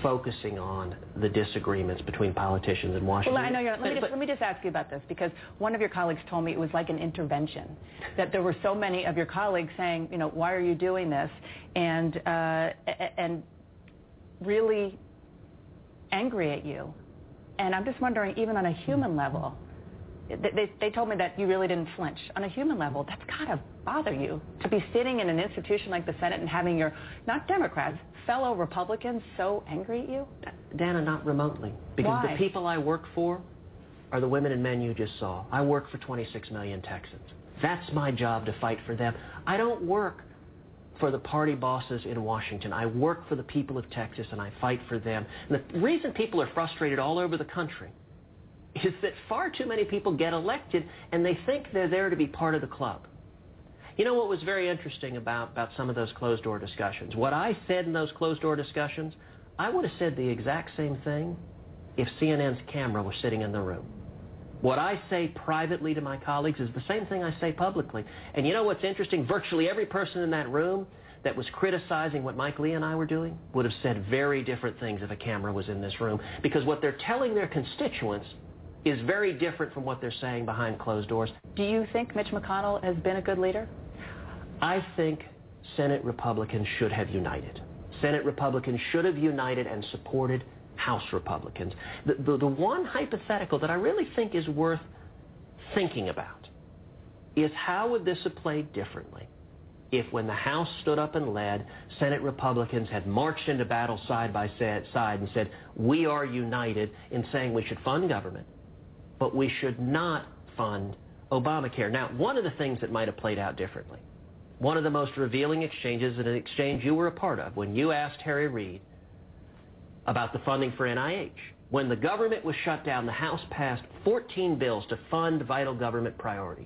focusing on the disagreements between politicians in Washington. Well, I know you're, let, me but, just, but, let me just ask you about this, because one of your colleagues told me it was like an intervention, that there were so many of your colleagues saying, you know, why are you doing this, and uh, and really angry at you. And I'm just wondering, even on a human level, they, they told me that you really didn't flinch. On a human level, that's got to bother you, to be sitting in an institution like the Senate and having your, not Democrats, fellow Republicans so angry at you? Dana, not remotely. Because Why? the people I work for are the women and men you just saw. I work for twenty-six million Texans. That's my job, to fight for them. I don't work for the party bosses in Washington. I work for the people of Texas, and I fight for them. And the reason people are frustrated all over the country is that far too many people get elected, and they think they're there to be part of the club. You know what was very interesting about, about some of those closed-door discussions? What I said in those closed-door discussions, I would have said the exact same thing if C N N's camera was sitting in the room. What I say privately to my colleagues is the same thing I say publicly. And you know what's interesting? Virtually every person in that room that was criticizing what Mike Lee and I were doing would have said very different things if a camera was in this room, because what they're telling their constituents is very different from what they're saying behind closed doors. Do you think Mitch McConnell has been a good leader? I think Senate Republicans should have united. Senate Republicans should have united and supported House Republicans. The, the, the one hypothetical that I really think is worth thinking about is, how would this have played differently if, when the House stood up and led, Senate Republicans had marched into battle side by side and said, we are united in saying we should fund government, but we should not fund Obamacare. Now, one of the things that might have played out differently, one of the most revealing exchanges, an exchange you were a part of, when you asked Harry Reid about the funding for N I H. When the government was shut down, the House passed fourteen bills to fund vital government priorities.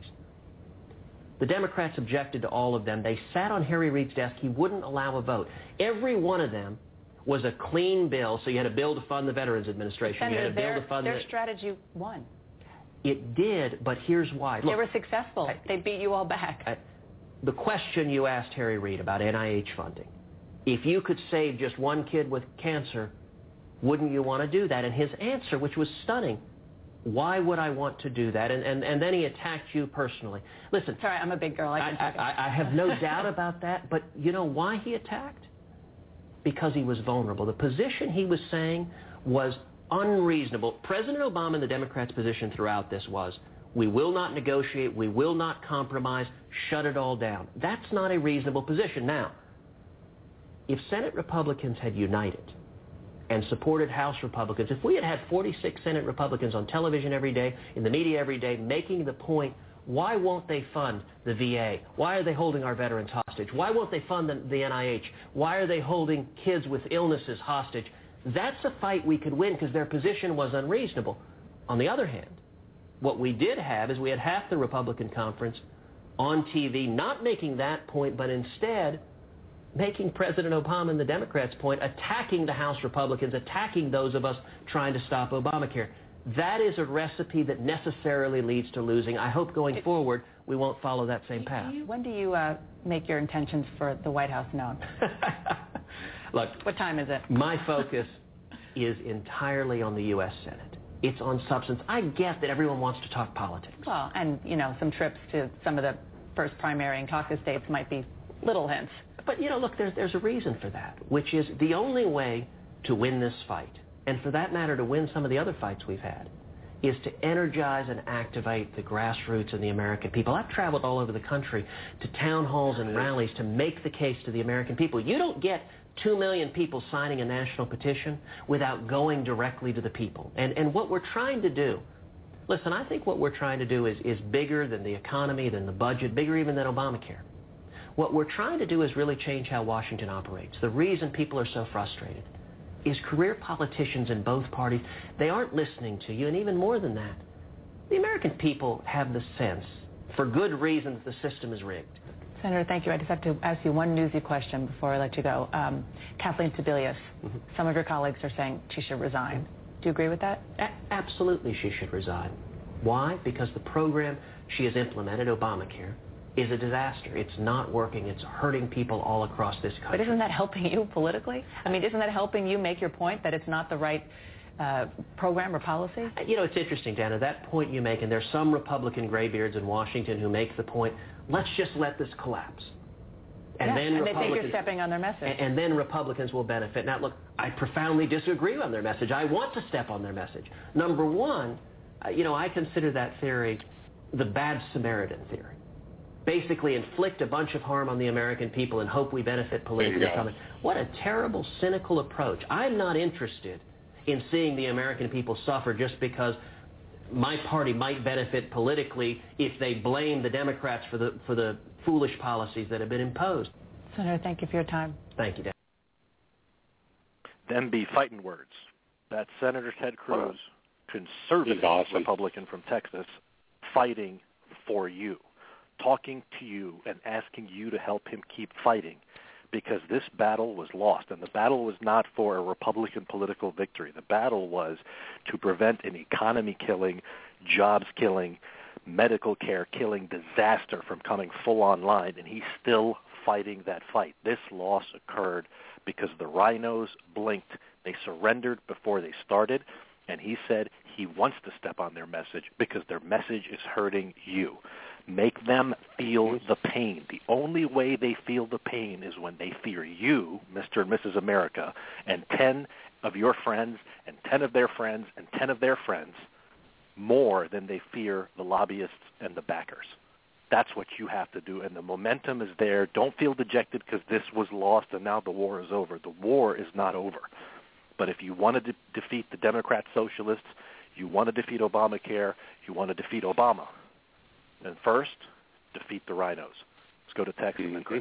The Democrats objected to all of them. They sat on Harry Reid's desk. He wouldn't allow a vote. Every one of them was a clean bill, so you had a bill to fund the Veterans Administration. Senator, you had a bill their, to fund their the... strategy won. It did, but here's why. Look, they were successful. I, they beat you all back. I, the question you asked Harry Reid about N I H funding, if you could save just one kid with cancer, wouldn't you want to do that? And his answer, which was stunning, why would I want to do that? And, and, and then he attacked you personally. Listen. Sorry, I'm a big girl. I, I, I, I have no doubt about that, but you know why he attacked? Because he was vulnerable. The position he was saying was unreasonable. President Obama and the Democrats' position throughout this was, we will not negotiate, we will not compromise, shut it all down. That's not a reasonable position. Now, if Senate Republicans had united and supported House Republicans, if we had had forty-six Senate Republicans on television every day, in the media every day, making the point, why won't they fund the V A? Why are they holding our veterans hostage? Why won't they fund the, the N I H? Why are they holding kids with illnesses hostage? That's a fight we could win, because their position was unreasonable. On the other hand, what we did have is we had half the Republican conference on T V not making that point, but instead making President Obama and the Democrats' point, attacking the House Republicans, attacking those of us trying to stop Obamacare. That is a recipe that necessarily leads to losing. I hope going forward we won't follow that same path. When do you uh, make your intentions for the White House known? Look, what time is it? My focus is entirely on the U S Senate. It's on substance. I get that everyone wants to talk politics. Well, and, you know, some trips to some of the first primary and caucus states might be little hints. But, you know, look, there's, there's a reason for that, which is the only way to win this fight, and for that matter to win some of the other fights we've had, is to energize and activate the grassroots and the American people. I've traveled all over the country to town halls and rallies to make the case to the American people. You don't get two million people signing a national petition without going directly to the people. And, and what we're trying to do, listen, I think what we're trying to do is, is bigger than the economy, than the budget, bigger even than Obamacare. What we're trying to do is really change how Washington operates. The reason people are so frustrated is career politicians in both parties, they aren't listening to you, and even more than that, the American people have the sense, for good reason, that the system is rigged. Senator, thank you. I just have to ask you one newsy question before I let you go. Um, Kathleen Sebelius, mm-hmm. some of your colleagues are saying she should resign. Do you agree with that? A- absolutely she should resign. Why? Because the program she has implemented, Obamacare, is a disaster. It's not working. It's hurting people all across this country. But isn't that helping you politically? I mean, isn't that helping you make your point that it's not the right uh, program or policy? You know, it's interesting, Dana, that point you make, and there's some Republican graybeards in Washington who make the point, let's just let this collapse. And, yeah, then and they Republicans, think you're stepping on their message. And, and then Republicans will benefit. Now, look, I profoundly disagree on their message. I want to step on their message. Number one, uh, you know, I consider that theory the bad Samaritan theory. Basically inflict a bunch of harm on the American people and hope we benefit politically from it. What a terrible, cynical approach. I'm not interested in seeing the American people suffer just because my party might benefit politically if they blame the Democrats for the for the foolish policies that have been imposed. Senator, thank you for your time. Thank you, Dan. Them be fighting words. That's Senator Ted Cruz, conservative awesome. Republican from Texas, fighting for you, talking to you and asking you to help him keep fighting, because this battle was lost, and the battle was not for a Republican political victory. The battle was to prevent an economy-killing, jobs-killing, medical care-killing disaster from coming full online, and he's still fighting that fight. This loss occurred because the rhinos blinked. They surrendered before they started, and he said he wants to step on their message because their message is hurting you. Make them feel the pain. The only way they feel the pain is when they fear you, Mister and Missus America, and ten of your friends, and ten of their friends, and ten of their friends, more than they fear the lobbyists and the backers. That's what you have to do, and the momentum is there. Don't feel dejected because this was lost and now the war is over. The war is not over. But if you want to de- defeat the Democrat socialists, you want to defeat Obamacare, you want to defeat Obama. And first, defeat the rhinos. Let's go to Texas and Chris.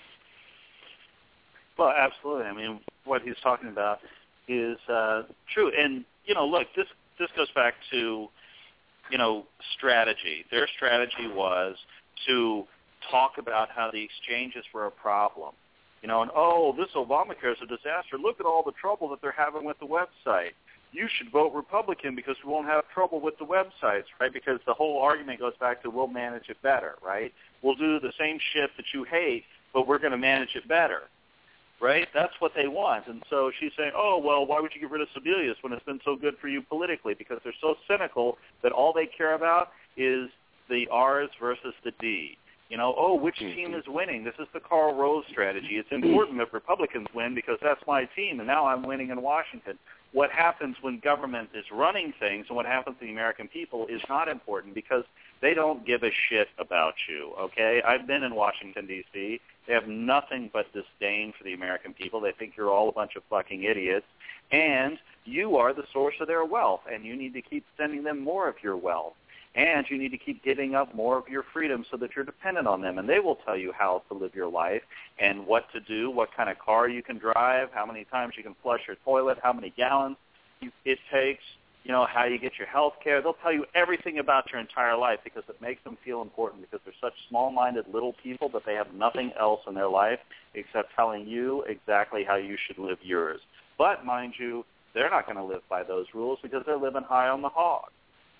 Well, absolutely. I mean, what he's talking about is uh, true. And, you know, look, this this goes back to, you know, strategy. Their strategy was to talk about how the exchanges were a problem. You know, and, oh, this Obamacare is a disaster. Look at all the trouble that they're having with the website. You should vote Republican because we won't have trouble with the websites, right? Because the whole argument goes back to we'll manage it better, right? We'll do the same shit that you hate, but we're going to manage it better, right? That's what they want. And so she's saying, oh, well, why would you get rid of Sebelius when it's been so good for you politically? Because they're so cynical that all they care about is the R's versus the D. You know, oh, which team is winning? This is the Karl Rove strategy. It's important that Republicans win because that's my team, and now I'm winning in Washington. What happens when government is running things and what happens to the American people is not important because they don't give a shit about you, okay? I've been in Washington, D C They have nothing but disdain for the American people. They think you're all a bunch of fucking idiots, and you are the source of their wealth, and you need to keep sending them more of your wealth. And you need to keep giving up more of your freedom so that you're dependent on them. And they will tell you how to live your life and what to do, what kind of car you can drive, how many times you can flush your toilet, how many gallons it takes, you know, how you get your health care. They'll tell you everything about your entire life because it makes them feel important because they're such small-minded little people that they have nothing else in their life except telling you exactly how you should live yours. But, mind you, they're not going to live by those rules because they're living high on the hog.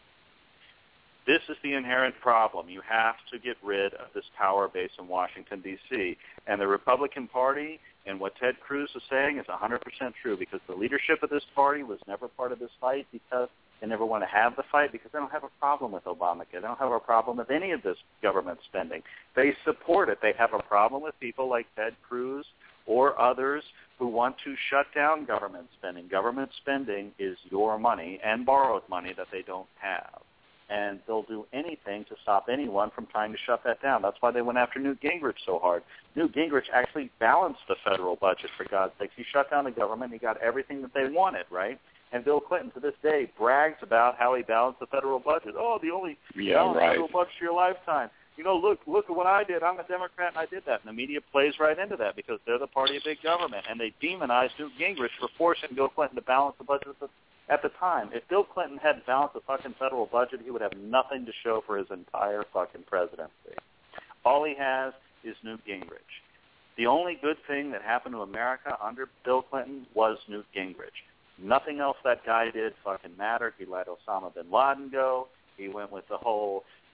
This is the inherent problem. You have to get rid of this power base in Washington, D C And the Republican Party and what Ted Cruz is saying is one hundred percent true because the leadership of this party was never part of this fight because they never want to have the fight because they don't have a problem with Obamacare. They don't have a problem with any of this government spending. They support it. They have a problem with people like Ted Cruz or others who want to shut down government spending. Government spending is your money and borrowed money that they don't have. And they'll do anything to stop anyone from trying to shut that down. That's why they went after Newt Gingrich so hard. Newt Gingrich actually balanced the federal budget, for God's sakes. He shut down the government. He got everything that they wanted, right? And Bill Clinton, to this day, brags about how he balanced the federal budget. Oh, the only yeah, balanced right. federal budget of your lifetime. You know, look, look at what I did. I'm a Democrat, and I did that. And the media plays right into that because they're the party of big government. And they demonize Newt Gingrich for forcing Bill Clinton to balance the budget at the At the time, if Bill Clinton hadn't balanced the fucking federal budget, he would have nothing to show for his entire fucking presidency. All he has is Newt Gingrich. The only good thing that happened to America under Bill Clinton was Newt Gingrich. Nothing else that guy did fucking mattered. He let Osama bin Laden go. He went with the whole,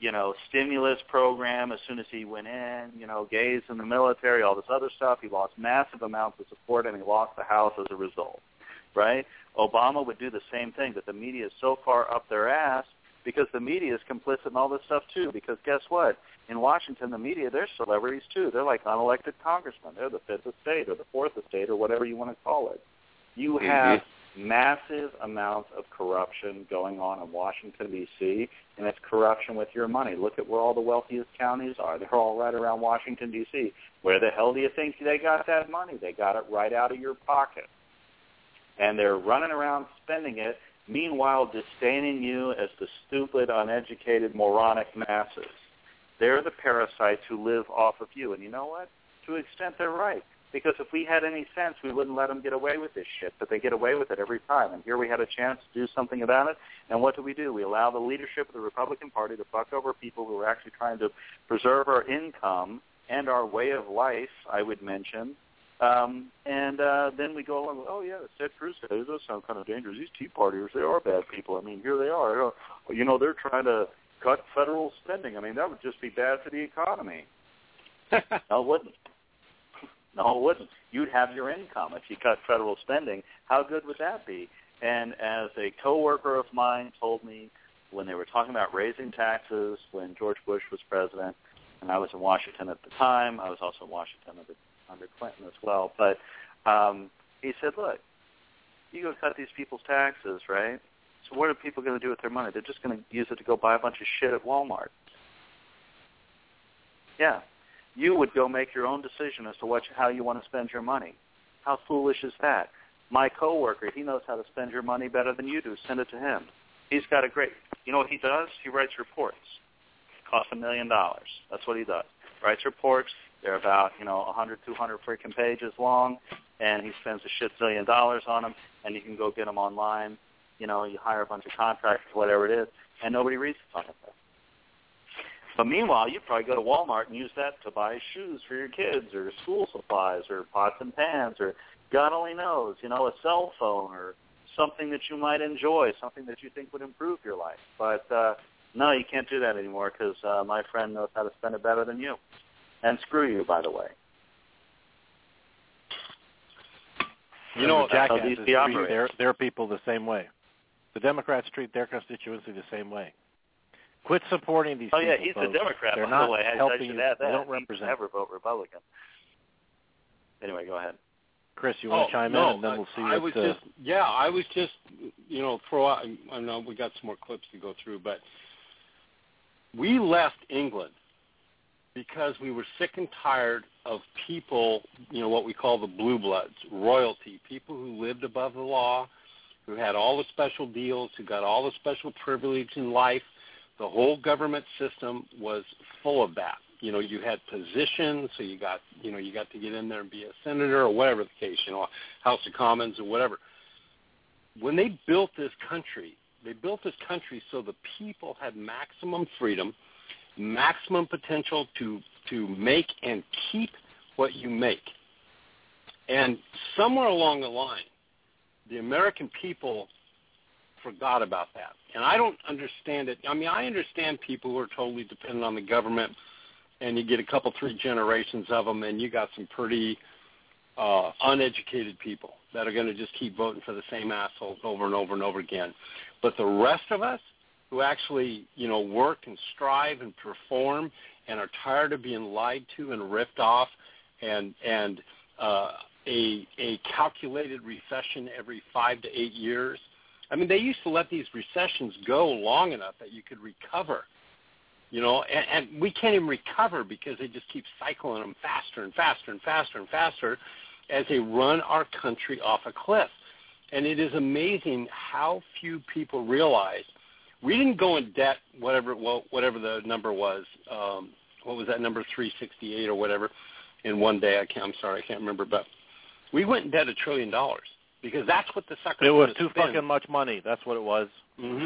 you know, stimulus program as soon as he went in, you know, gays in the military, all this other stuff. He lost massive amounts of support, and he lost the House as a result, right? Obama would do the same thing, but the media is so far up their ass because the media is complicit in all this stuff too, because guess what? In Washington, the media, they're celebrities too. They're like unelected congressmen. They're the fifth estate or the fourth estate or whatever you want to call it. You have mm-hmm. massive amounts of corruption going on in Washington, D C, and it's corruption with your money. Look at where all the wealthiest counties are. They're all right around Washington, D C. Where the hell do you think they got that money? They got it right out of your pocket. And they're running around spending it, meanwhile disdaining you as the stupid, uneducated, moronic masses. They're the parasites who live off of you. And you know what? To an extent, they're right. Because if we had any sense, we wouldn't let them get away with this shit. But they get away with it every time. And here we had a chance to do something about it. And what do we do? We allow the leadership of the Republican Party to fuck over people who are actually trying to preserve our income and our way of life, I would mention. Um, and uh, then we go along, oh, yeah, Ted Cruz said, it does sound kind of dangerous. These Tea Partiers, they are bad people. I mean, here they are. You know, they're trying to cut federal spending. I mean, that would just be bad for the economy. No, it wouldn't. No, it wouldn't. You'd have your income if you cut federal spending. How good would that be? And as a coworker of mine told me when they were talking about raising taxes when George Bush was president, and I was in Washington at the time. I was also in Washington under, under Clinton as well. But um, he said, look, you go cut these people's taxes, right? So what are people going to do with their money? They're just going to use it to go buy a bunch of shit at Walmart. Yeah. You would go make your own decision as to what, how you want to spend your money. How foolish is that? My coworker, he knows how to spend your money better than you do. Send it to him. He's got a great, you know what he does? He writes reports. It costs a million dollars. That's what he does. Writes reports. They're about, you know, one hundred, two hundred freaking pages long, and he spends a shit zillion dollars on them, and you can go get them online. You know, you hire a bunch of contractors, whatever it is, and nobody reads it on it. But meanwhile, you probably go to Walmart and use that to buy shoes for your kids or school supplies or pots and pans or God only knows, you know, a cell phone or something that you might enjoy, something that you think would improve your life. But uh, no, you can't do that anymore because uh, my friend knows how to spend it better than you. And screw you, by the way. You know, jackasses, they're, they're people the same way. The Democrats treat their constituency the same way. Quit supporting these oh, people. Oh, yeah, he's folks. a Democrat, They're by not the way. I, helping I should you. add that. They don't represent. Never vote Republican. Anyway, go ahead. Chris, you want oh, to chime no, in, and then we'll see I what... was uh, just, yeah, I was just, you know, throw out, I know we got some more clips to go through, but we left England because we were sick and tired of people, you know, what we call the blue bloods, royalty, people who lived above the law, who had all the special deals, who got all the special privilege in life. The whole government system was full of that. You know, you had positions, so you got, you know, you got to get in there and be a senator or whatever the case, you know, House of Commons or whatever. When they built this country, they built this country so the people had maximum freedom, maximum potential to to make and keep what you make. And somewhere along the line, the American people forgot about that. And I don't understand it. I mean, I understand people who are totally dependent on the government, and you get a couple, three generations of them, and you got some pretty uh, uneducated people that are going to just keep voting for the same assholes over and over and over again. But the rest of us who actually, you know, work and strive and perform and are tired of being lied to and ripped off and and uh, a a calculated recession every five to eight years. I mean, they used to let these recessions go long enough that you could recover, you know, and, and we can't even recover because they just keep cycling them faster and faster and faster and faster as they run our country off a cliff. And it is amazing how few people realize we didn't go in debt, whatever well, whatever the number was. Um, what was that number, three sixty-eight or whatever, in one day? I can't. I'm sorry, I can't remember. But we went in debt a trillion dollars because that's what the sucker. It was too spend. fucking much money. That's what it was. Mm-hmm.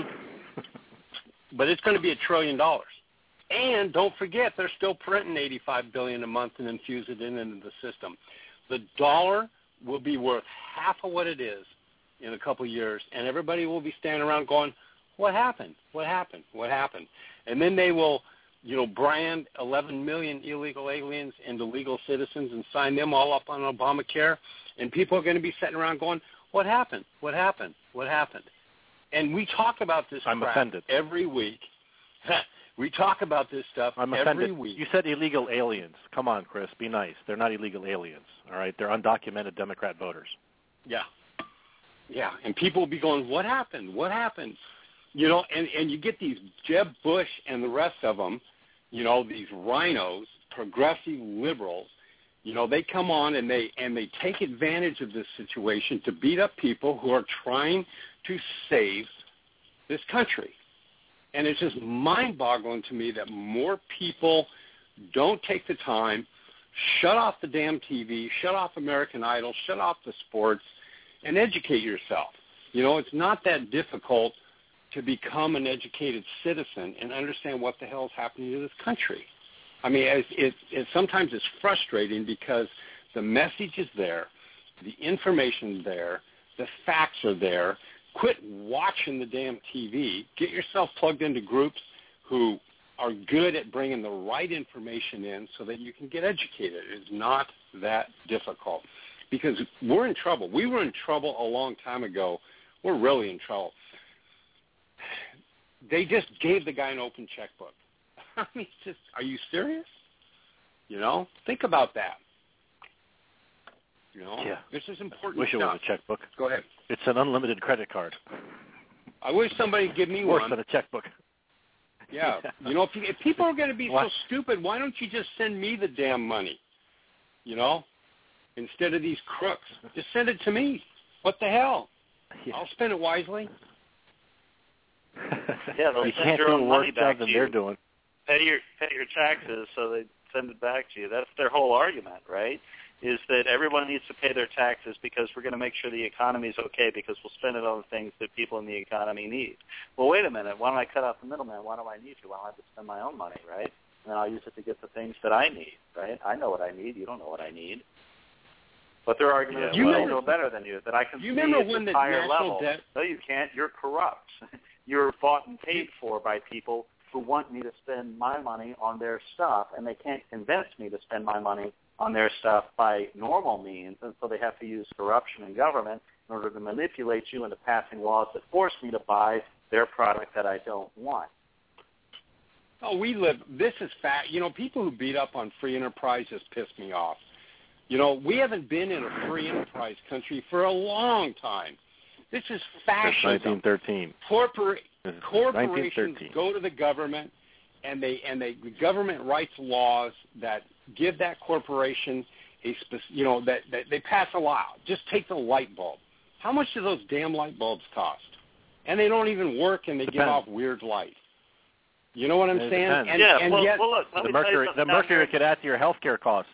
But it's going to be a trillion dollars. And don't forget, they're still printing eighty-five billion dollars a month and infuse it in into the system. The dollar will be worth half of what it is in a couple of years, and everybody will be standing around going, what happened? What happened? What happened? And then they will, you know, brand eleven million illegal aliens into legal citizens and sign them all up on Obamacare. And people are going to be sitting around going, what happened? What happened? What happened? And we talk about this I'm crap offended. every week. We talk about this stuff I'm every offended. week. You said illegal aliens. Come on, Chris, be nice. They're not illegal aliens, all right? They're undocumented Democrat voters. Yeah. Yeah, and people will be going, what happened? What happened? You know, and, and you get these Jeb Bush and the rest of them, you know, these rhinos, progressive liberals, you know, they come on and they and they take advantage of this situation to beat up people who are trying to save this country. And it's just mind-boggling to me that more people don't take the time, shut off the damn T V, shut off American Idol, shut off the sports, and educate yourself. You know, it's not that difficult to become an educated citizen and understand what the hell is happening to this country. I mean, it, it, it sometimes it's frustrating because the message is there, the information is there, the facts are there. Quit watching the damn T V. Get yourself plugged into groups who are good at bringing the right information in so that you can get educated. It's not that difficult because we're in trouble. We were in trouble a long time ago. We're really in trouble. They just gave the guy an open checkbook. I mean, just, are you serious? You know, think about that. You know, yeah. This is important Wish stuff. it was a checkbook. Go ahead. It's an unlimited credit card. I wish somebody would give me Worse one. than a checkbook. Yeah. You know, if, you, if people are going to be what? so stupid, why don't you just send me the damn money? You know, instead of these crooks. Just send it to me. What the hell? Yeah. I'll spend it wisely. Yeah, they'll you send can't your do own a money worse back job than to they're you. doing. Pay your pay your taxes, so they send it back to you. That's their whole argument, right? Is that everyone needs to pay their taxes because we're going to make sure the economy is okay because we'll spend it on the things that people in the economy need. Well, wait a minute. Why don't I cut out the middleman? Why do I need you? Why don't I have to spend my own money, right? And then I'll use it to get the things that I need, right? I know what I need. You don't know what I need. But their argument Yeah, is, well, well, I know better than you, that I can you see remember at when this the higher national level. debt- No, you can't. You're corrupt. You're bought and paid for by people who want me to spend my money on their stuff, and they can't convince me to spend my money on their stuff by normal means, and so they have to use corruption in government in order to manipulate you into passing laws that force me to buy their product that I don't want. Oh, we live, this is fact. You know, people who beat up on free enterprise just piss me off. You know, we haven't been in a free enterprise country for a long time. This is fascism. nineteen thirteen. Corpora- corporations nineteen thirteen. go to the government, and they and they the government writes laws that give that corporation a spec- you know that, that they pass a law. Just take the light bulb. How much do those damn light bulbs cost? And they don't even work, and they Depends. give off weird light. You know what I'm It saying? depends. And, yeah, and well, yet, well, look, let The me tell you mercury, something the down mercury here. could add to your health care costs.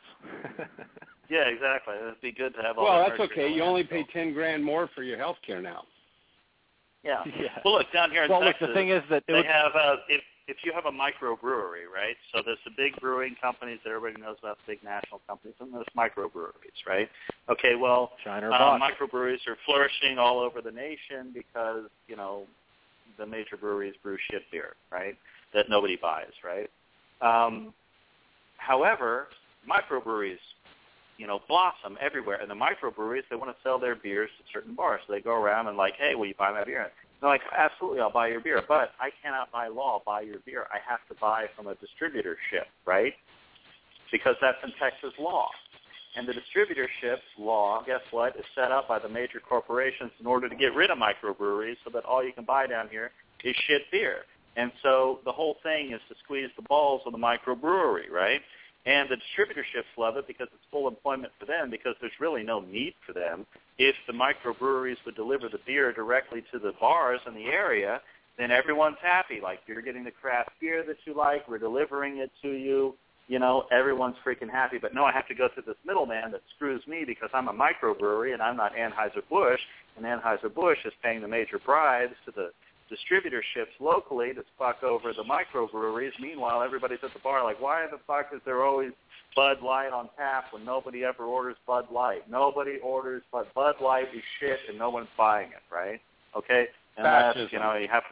Yeah, exactly. It'd be good to have all well, that that's mercury okay. You going only on, pay so. ten grand more for your health care now. Yeah. Yeah. Well, look, down here in Well, look, Texas, the thing is that it they would- have, uh, if, if you have a microbrewery, right? So there's the big brewing companies that everybody knows about, the big national companies, and there's microbreweries, right? Okay, well, China or uh, Bosch. microbreweries are flourishing all over the nation because, you know, the major breweries brew shit beer, right, that nobody buys, right? Um, however, microbreweries, you know, blossom everywhere. And the microbreweries, they want to sell their beers to certain bars. So they go around and like, hey, will you buy my beer? And they're like, absolutely, I'll buy your beer. But I cannot by law buy your beer. I have to buy from a distributorship, right? Because that's in Texas law. And the distributorship law, guess what, is set up by the major corporations in order to get rid of microbreweries so that all you can buy down here is shit beer. And so the whole thing is to squeeze the balls of the microbrewery, right? And the distributorships love it because it's full employment for them because there's really no need for them. If the microbreweries would deliver the beer directly to the bars in the area, then everyone's happy. Like, you're getting the craft beer that you like, we're delivering it to you. You know, everyone's freaking happy. But no, I have to go through this middleman that screws me because I'm a microbrewery and I'm not Anheuser-Busch, and Anheuser-Busch is paying the major bribes to the distributorships locally to fuck over the microbreweries. Meanwhile, everybody's at the bar like, why the fuck is there always Bud Light on tap when nobody ever orders Bud Light? Nobody orders, but Bud Light is shit and no one's buying it, right? Okay? And that's, you know, you have to,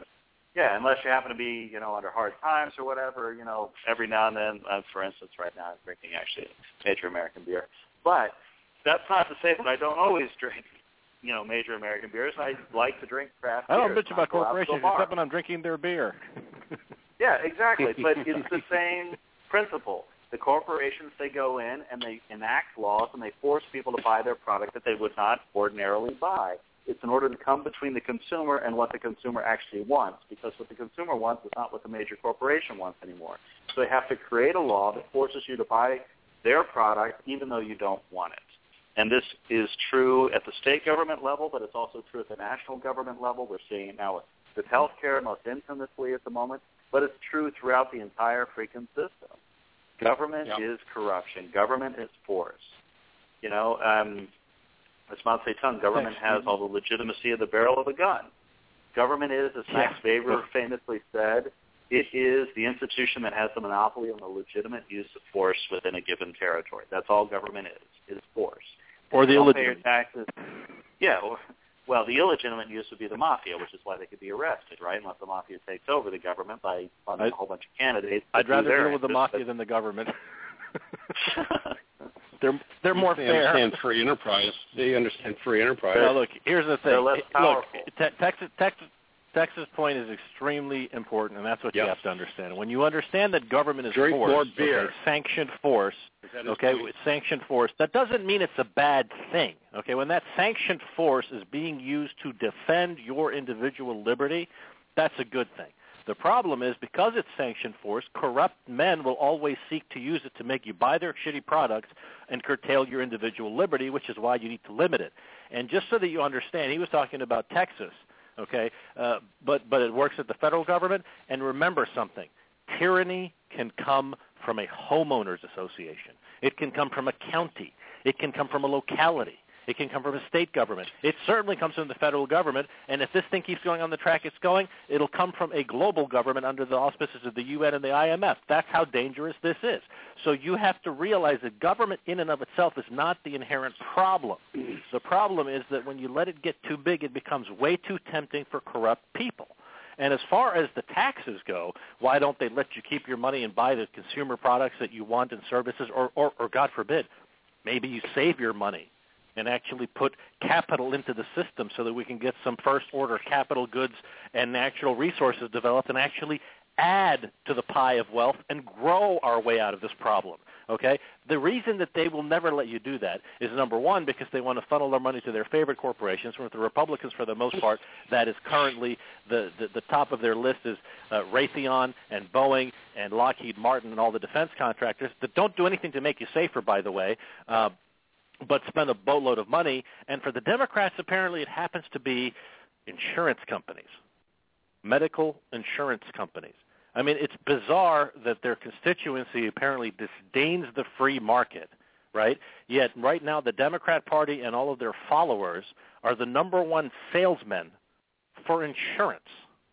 Yeah, unless you happen to be, you know, under hard times or whatever, you know, every now and then, uh, for instance, right now I'm drinking actually major American beer. But that's not to say that I don't always drink, you know, major American beers. I like to drink craft beer. I don't bitch about corporations except when I'm drinking their beer. Yeah, exactly. But it's the same principle. The corporations, they go in and they enact laws and they force people to buy their product that they would not ordinarily buy. It's in order to come between the consumer and what the consumer actually wants, because what the consumer wants is not what the major corporation wants anymore. So they have to create a law that forces you to buy their product even though you don't want it. And this is true at the state government level, but it's also true at the national government level. We're seeing it now with, with health care most infamously at the moment, but it's true throughout the entire freaking system. Government yep. is corruption. Government is force. You know, um, as Mao Zedong, government has all the legitimacy of the barrel of a gun. Government is, as Max yeah. Weber famously said, it is the institution that has the monopoly on the legitimate use of force within a given territory. That's all government is, is force. Or the illegitimate. Taxes. Yeah, or, well, the illegitimate use would be the mafia, which is why they could be arrested, right, unless the mafia takes over the government by funding a whole bunch of candidates. I'd rather deal with the mafia but... than the government. They're they're more they fair. They understand free enterprise. They understand free enterprise. Well, look, here's the thing. They're less powerful. Look, te- Texas, Texas, Texas' point is extremely important, and that's what yep. you have to understand. When you understand that government is Drink force, more beer. Okay, sanctioned force, okay, point? sanctioned force, that doesn't mean it's a bad thing. Okay, when that sanctioned force is being used to defend your individual liberty, that's a good thing. The problem is, because it's sanctioned force, corrupt men will always seek to use it to make you buy their shitty products and curtail your individual liberty, which is why you need to limit it. And just so that you understand, he was talking about Texas, okay, uh, but, but it works at the federal government. And remember something, tyranny can come from a homeowners association. It can come from a county. It can come from a locality. It can come from a state government. It certainly comes from the federal government, and if this thing keeps going on the track it's going, it'll come from a global government under the auspices of the U N and the I M F. That's how dangerous this is. So you have to realize that government in and of itself is not the inherent problem. The problem is that when you let it get too big, it becomes way too tempting for corrupt people. And as far as the taxes go, why don't they let you keep your money and buy the consumer products that you want and services, or, or, or God forbid, maybe you save your money and actually put capital into the system so that we can get some first-order capital goods and natural resources developed and actually add to the pie of wealth and grow our way out of this problem, okay? The reason that they will never let you do that is, number one, because they want to funnel their money to their favorite corporations. With the Republicans, for the most part, that is currently the, the, the top of their list is uh, Raytheon and Boeing and Lockheed Martin and all the defense contractors that don't do anything to make you safer, by the way, uh, but spend a boatload of money. And for the Democrats, apparently it happens to be insurance companies, medical insurance companies. I mean, it's bizarre that their constituency apparently disdains the free market, right? Yet right now the Democrat Party and all of their followers are the number one salesmen for insurance.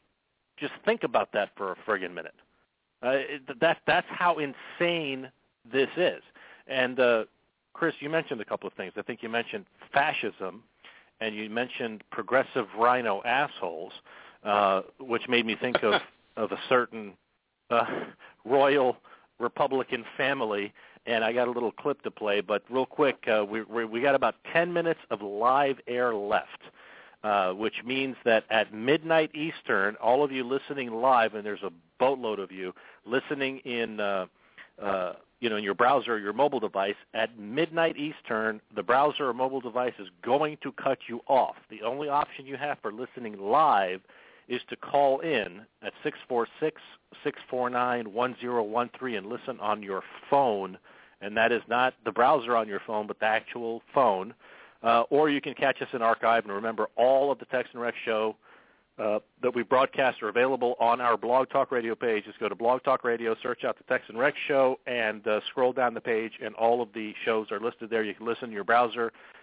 Just think about that for a friggin' minute. Uh, it, that, that's how insane this is. And, uh, Chris, you mentioned a couple of things. I think you mentioned fascism, and you mentioned progressive rhino assholes, uh, which made me think of, of a certain uh, royal Republican family. And I got a little clip to play, but real quick, uh, we, we, we got about ten minutes of live air left, uh, which means that at midnight Eastern, all of you listening live, and there's a boatload of you listening in uh, uh, you know, in your browser or your mobile device, at midnight Eastern, the browser or mobile device is going to cut you off. The only option you have for listening live is to call in at six four six, six four nine, one zero one three and listen on your phone, and that is not the browser on your phone, but the actual phone. Uh, or you can catch us in archive, and remember, all of the Tex and Rex show Uh, that we broadcast are available on our Blog Talk Radio page. Just go to Blog Talk Radio, search out the Tex and Rex show, and uh, scroll down the page, and all of the shows are listed there. You can listen in your browser,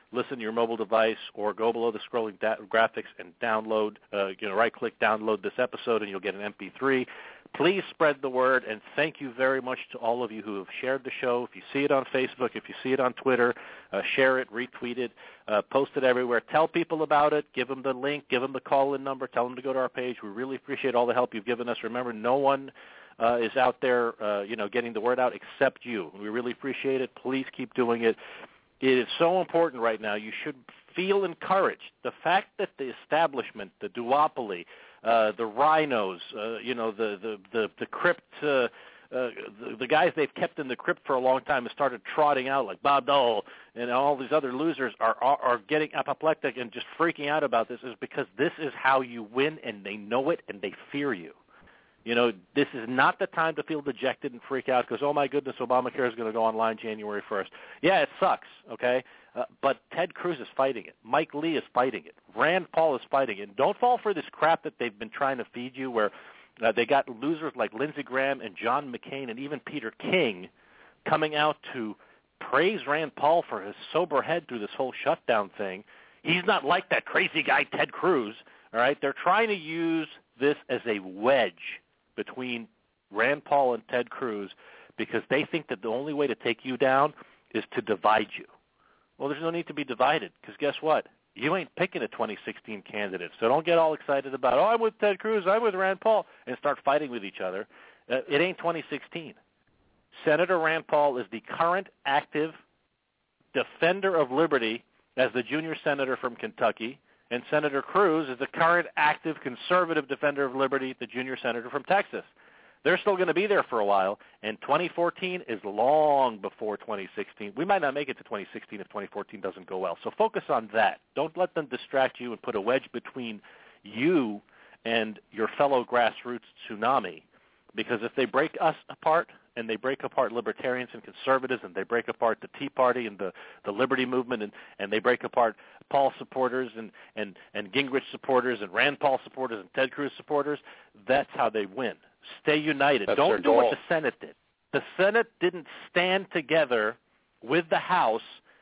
listen to your mobile device, or go below the scrolling da- graphics and download, uh, you know, right-click, download this episode, and you'll get an M P three. Please spread the word, and thank you very much to all of you who have shared the show. If you see it on Facebook, if you see it on Twitter, uh, share it, retweet it, uh, post it everywhere. Tell people about it. Give them the link. Give them the call-in number. Tell them to go to our page. We really appreciate all the help you've given us. Remember, no one uh, is out there, uh, you know, getting the word out except you. We really appreciate it. Please keep doing it. It is so important right now. You should feel encouraged. The fact that the establishment, the duopoly, uh, the rhinos, uh, you know, the the the, the crypt, uh, uh, the, the guys they've kept in the crypt for a long time have started trotting out, like Bob Dole and all these other losers are, are are getting apoplectic and just freaking out about this, is because this is how you win, and they know it, and they fear you. You know, this is not the time to feel dejected and freak out because, oh, my goodness, Obamacare is going to go online January first. Yeah, it sucks, okay? Uh, but Ted Cruz is fighting it. Mike Lee is fighting it. Rand Paul is fighting it. And don't fall for this crap that they've been trying to feed you where uh, they got losers like Lindsey Graham and John McCain and even Peter King coming out to praise Rand Paul for his sober head through this whole shutdown thing. He's not like that crazy guy Ted Cruz, all right? They're trying to use this as a wedge between Rand Paul and Ted Cruz because they think that the only way to take you down is to divide you. Well, there's no need to be divided because guess what? You ain't picking a twenty sixteen candidate. So don't get all excited about, oh, I'm with Ted Cruz, I'm with Rand Paul, and start fighting with each other. Uh, it ain't twenty sixteen. Senator Rand Paul is the current active defender of liberty as the junior senator from Kentucky, and Senator Cruz is the current active conservative defender of liberty, the junior senator from Texas. They're still going to be there for a while, and twenty fourteen is long before twenty sixteen. We might not make it to twenty sixteen if twenty fourteen doesn't go well. So focus on that. Don't let them distract you and put a wedge between you and your fellow grassroots tsunami, because if they break us apart and they break apart libertarians and conservatives and they break apart the Tea Party and the, the Liberty Movement and, and they break apart Paul supporters and, and, and Gingrich supporters and Rand Paul supporters and Ted Cruz supporters, that's how they win. Stay united. That's Don't do goal. what the Senate did. The Senate didn't stand together with the House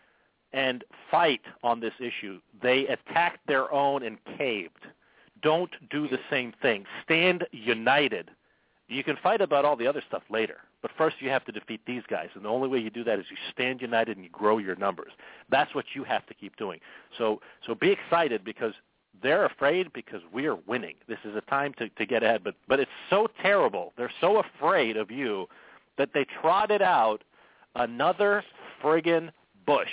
and fight on this issue. They attacked their own and caved. Don't do the same thing. Stand united. You can fight about all the other stuff later, but first you have to defeat these guys, and the only way you do that is you stand united and you grow your numbers. That's what you have to keep doing. So so be excited because they're afraid because we're winning. This is a time to, to get ahead, but, but it's so terrible. They're so afraid of you that they trotted out another friggin' Bush.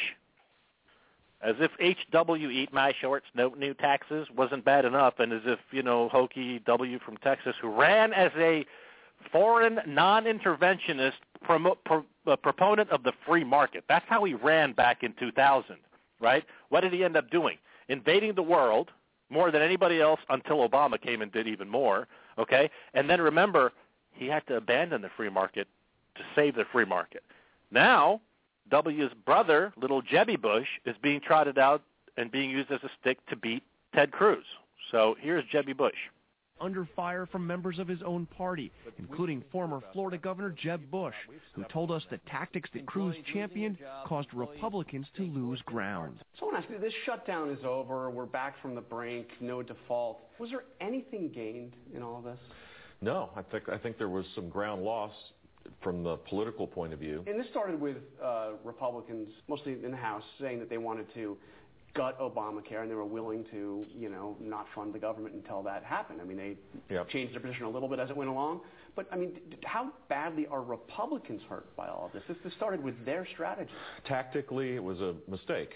As if H W eat my shorts, no new taxes wasn't bad enough, and as if, you know, Hokey W from Texas, who ran as a foreign non-interventionist promo, pro, uh, proponent of the free market. That's how he ran back in two thousand, right? What did he end up doing? Invading the world more than anybody else until Obama came and did even more, okay? And then remember, he had to abandon the free market to save the free market. Now, W's brother, little Jebby Bush, is being trotted out and being used as a stick to beat Ted Cruz. So here's Jebby Bush. Under fire from members of his own party, including former Florida Governor Jeb Bush, who told us the tactics that Cruz championed caused Republicans to lose ground. Someone asked me, this shutdown is over, we're back from the brink, no default. Was there anything gained in all this? No, I think I think there was some ground loss from the political point of view. And this started with uh, Republicans, mostly in the House, saying that they wanted to gut Obamacare, and they were willing to, you know, not fund the government until that happened. I mean, they yep. changed their position a little bit as it went along. But, I mean, d- how badly are Republicans hurt by all of this? This, this started with their strategy. Tactically, it was a mistake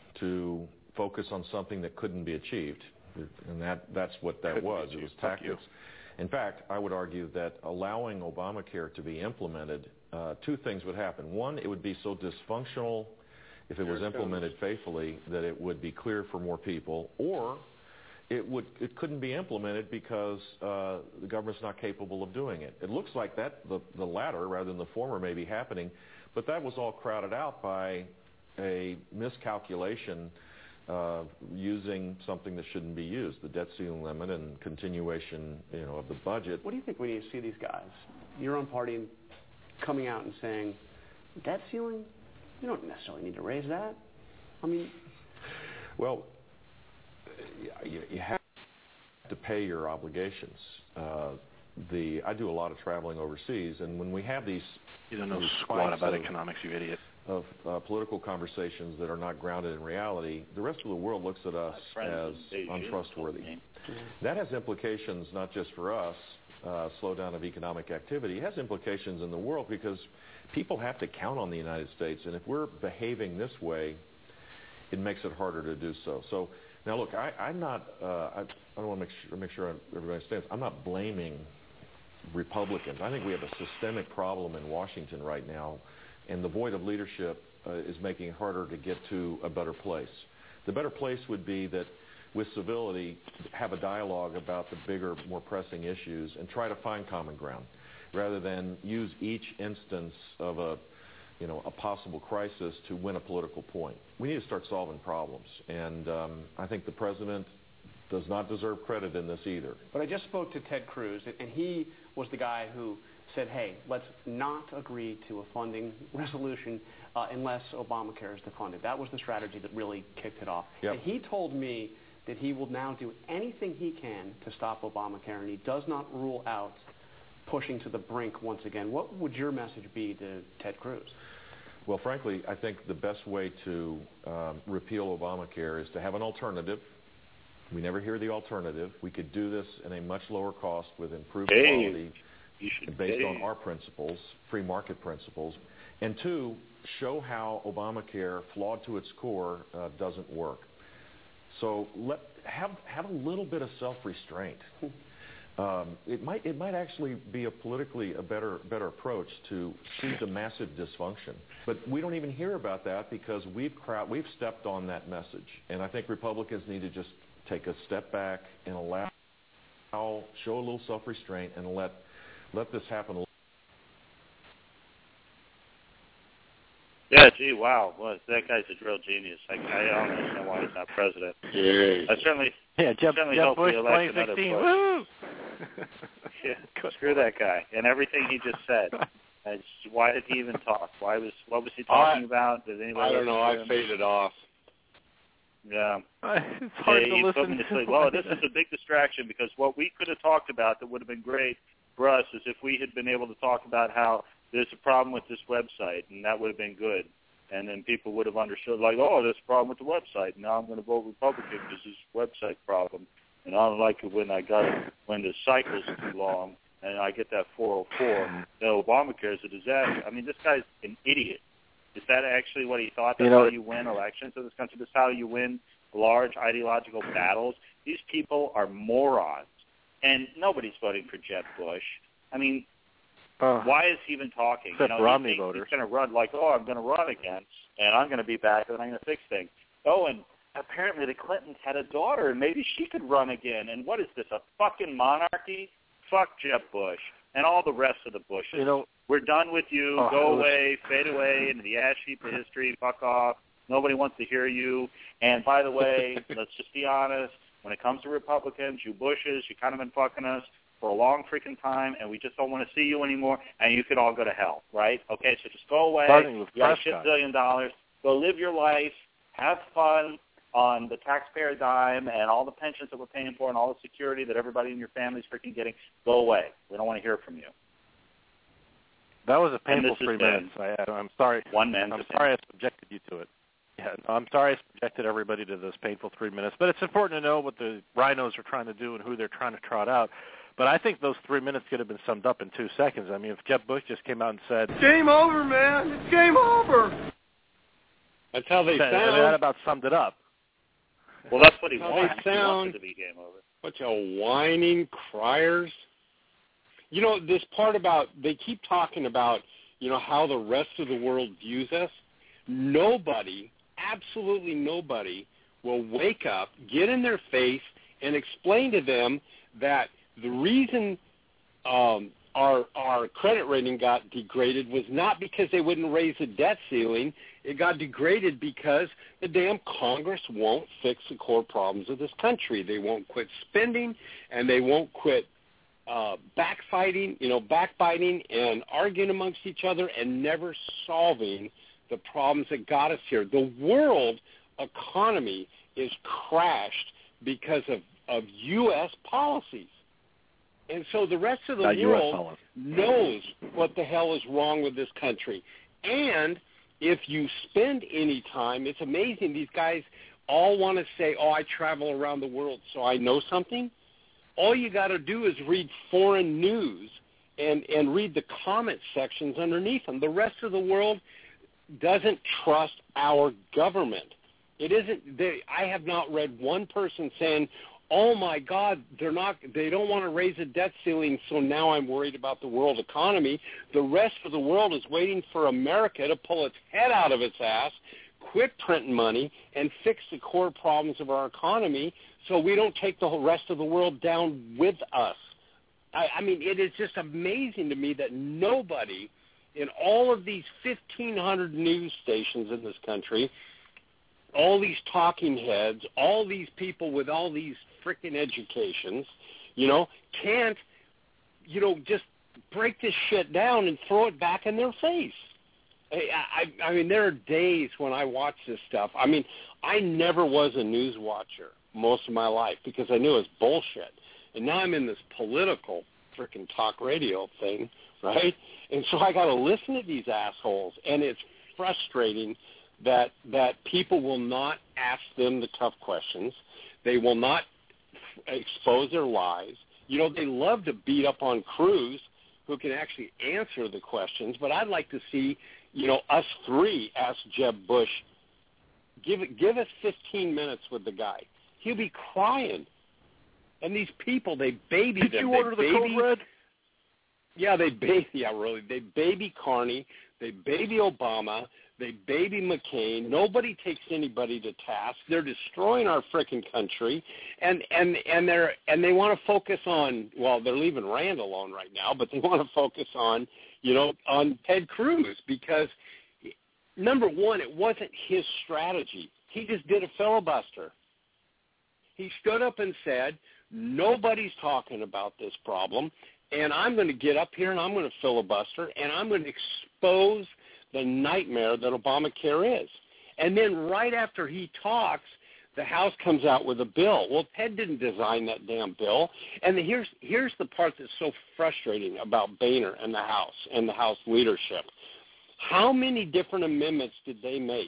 to focus on something that couldn't be achieved, and that, that's what that couldn't was. It was tactics. In fact, I would argue that allowing Obamacare to be implemented, uh, two things would happen. One, it would be so dysfunctional if it was implemented faithfully that it would be clear for more people, or it would it couldn't be implemented because uh, the government's not capable of doing it. It looks like that the, the latter rather than the former may be happening, but that was all crowded out by a miscalculation uh, using something that shouldn't be used, the debt ceiling limit and continuation, you know, of the budget. What do you think when you see these guys, your own party, coming out and saying, debt ceiling? You don't necessarily need to raise that. I mean, Well, you, you have to pay your obligations. Uh, the I do a lot of traveling overseas, and when we have these, you don't know these squat about of, economics, you idiot. Of uh, political conversations that are not grounded in reality, the rest of the world looks at us as untrustworthy. That has implications not just for us, uh, slowdown of economic activity. It has implications in the world because people have to count on the United States, and if we're behaving this way, it makes it harder to do so. So now, look, I, I'm not. Uh, I, I don't want to make sure, make sure everybody understands. I'm not blaming Republicans. I think we have a systemic problem in Washington right now, and the void of leadership uh, is making it harder to get to a better place. The better place would be that, with civility, have a dialogue about the bigger, more pressing issues and try to find common ground, rather than use each instance of a, you know, a possible crisis to win a political point. We need to start solving problems, and um, I think the president does not deserve credit in this either. But I just spoke to Ted Cruz, and he was the guy who said, hey, let's not agree to a funding resolution uh, unless Obamacare is defunded. That was the strategy that really kicked it off. Yep. And he told me that he will now do anything he can to stop Obamacare, and he does not rule out pushing to the brink once again. What would your message be to Ted Cruz? Well, frankly, I think the best way to um, repeal Obamacare is to have an alternative. We never hear the alternative. We could do this in a much lower cost with improved hey, quality based hey. on our principles, free market principles. And two, show how Obamacare, flawed to its core, uh, doesn't work. So let, have, have a little bit of self-restraint. Um, it might it might actually be a politically a better better approach to see the massive dysfunction, but we don't even hear about that because we've crowd, we've stepped on that message, and I think Republicans need to just take a step back and allow show a little self-restraint and let let this happen. Yeah, gee, wow, well, that guy's a real genius. I, I don't understand why he's not president. Yeah. I certainly, yeah, Jeff, certainly Jeff hope Bush, we elect twenty sixteen. another Bush. Woo! Yeah, screw that guy and everything he just said. I just, why did he even talk? Why was what was he talking I, about? Did anybody? I don't know. I him? faded off. Yeah. It's hard yeah, to you listen put me to to. sleep. Well, this is a big distraction because what we could have talked about that would have been great for us is if we had been able to talk about how there's a problem with this website, and that would have been good. And then people would have understood, like, oh, there's a problem with the website. Now I'm going to vote Republican because there's a website problem. And I don't like it when I got it, when the cycle's too long and I get that four oh four. No, Obamacare is a disaster. I mean, this guy's an idiot. Is that actually what he thought? That's you know, how you win elections in this country? That's how you win large ideological battles? These people are morons. And nobody's voting for Jeb Bush. I mean, uh, why is he even talking? Except you know, Romney he voters. He's going to run like, oh, I'm going to run again, and I'm going to be back, and I'm going to fix things. Oh, and apparently the Clintons had a daughter, and maybe she could run again. And what is this, a fucking monarchy? Fuck Jeb Bush and all the rest of the Bushes. You know, we're done with you. oh, Go was... away, fade away into the ash heap of history. Fuck off. Nobody wants to hear you. And by the way, let's just be honest. When it comes to Republicans, you Bushes, you kind of been fucking us for a long freaking time, and we just don't want to see you anymore, and you can all go to hell, right? Okay, so just go away. Starting with you got a Prescott. shit billion dollars. Go live your life. Have fun on the taxpayer dime and all the pensions that we're paying for and all the security that everybody in your family's freaking getting. Go away. We don't want to hear from you. That was a painful three minutes. I, I'm sorry. One man. I'm sorry I subjected you to it. Yeah, I'm sorry I subjected everybody to this painful three minutes. But it's important to know what the rhinos are trying to do and who they're trying to trot out. But I think those three minutes could have been summed up in two seconds. I mean, if Jeb Bush just came out and said, "Game over, man! It's game over." That's how they that, sound. I mean, that about summed it up. Well, that's what he how wants. They sound. He wants it to be game over. Bunch of whining criers. You know, this part about, they keep talking about, you know, how the rest of the world views us. Nobody, absolutely nobody, will wake up, get in their face, and explain to them that the reason um, our our credit rating got degraded was not because they wouldn't raise the debt ceiling. It got degraded because the damn Congress won't fix the core problems of this country. They won't quit spending, and they won't quit uh, backfighting, you know, backbiting and arguing amongst each other and never solving the problems that got us here. The world economy is crashed because of, of U S policies. And so the rest of the Not world knows what the hell is wrong with this country. And if you spend any time, it's amazing. These guys all want to say, oh, I travel around the world, so I know something. All you got to do is read foreign news and, and read the comment sections underneath them. The rest of the world doesn't trust our government. It isn't. They, I have not read one person saying, oh, my God, they're not. They don't want to raise a debt ceiling, so now I'm worried about the world economy. The rest of the world is waiting for America to pull its head out of its ass, quit printing money, and fix the core problems of our economy so we don't take the whole rest of the world down with us. I, I mean, it is just amazing to me that nobody in all of these fifteen hundred news stations in this country, all these talking heads, all these people with all these freaking educations, you know, can't, you know, just break this shit down and throw it back in their face. I, I, I mean, there are days when I watch this stuff. I mean, I never was a news watcher most of my life because I knew it was bullshit. And now I'm in this political freaking talk radio thing, right? And so I got to listen to these assholes, and it's frustrating that that people will not ask them the tough questions. They will not expose their lies. You know, they love to beat up on Cruz, who can actually answer the questions, but I'd like to see, you know, us three ask Jeb Bush, give it, give us fifteen minutes with the guy. He'll be crying. And these people, they baby Did them. you order they the baby, Code Red? Yeah, they baby, yeah, really. They baby Carney. They baby Obama. They baby McCain. Nobody takes anybody to task. They're destroying our frickin' country, and and and they're and they want to focus on. Well, they're leaving Rand alone right now, but they want to focus on, you know, on Ted Cruz because number one, it wasn't his strategy. He just did a filibuster. He stood up and said, nobody's talking about this problem, and I'm going to get up here and I'm going to filibuster, and I'm going to expose the nightmare that Obamacare is. And then right after he talks, the House comes out with a bill. Well, Ted didn't design that damn bill. And here's here's the part that's so frustrating about Boehner and the House and the House leadership. How many different amendments did they make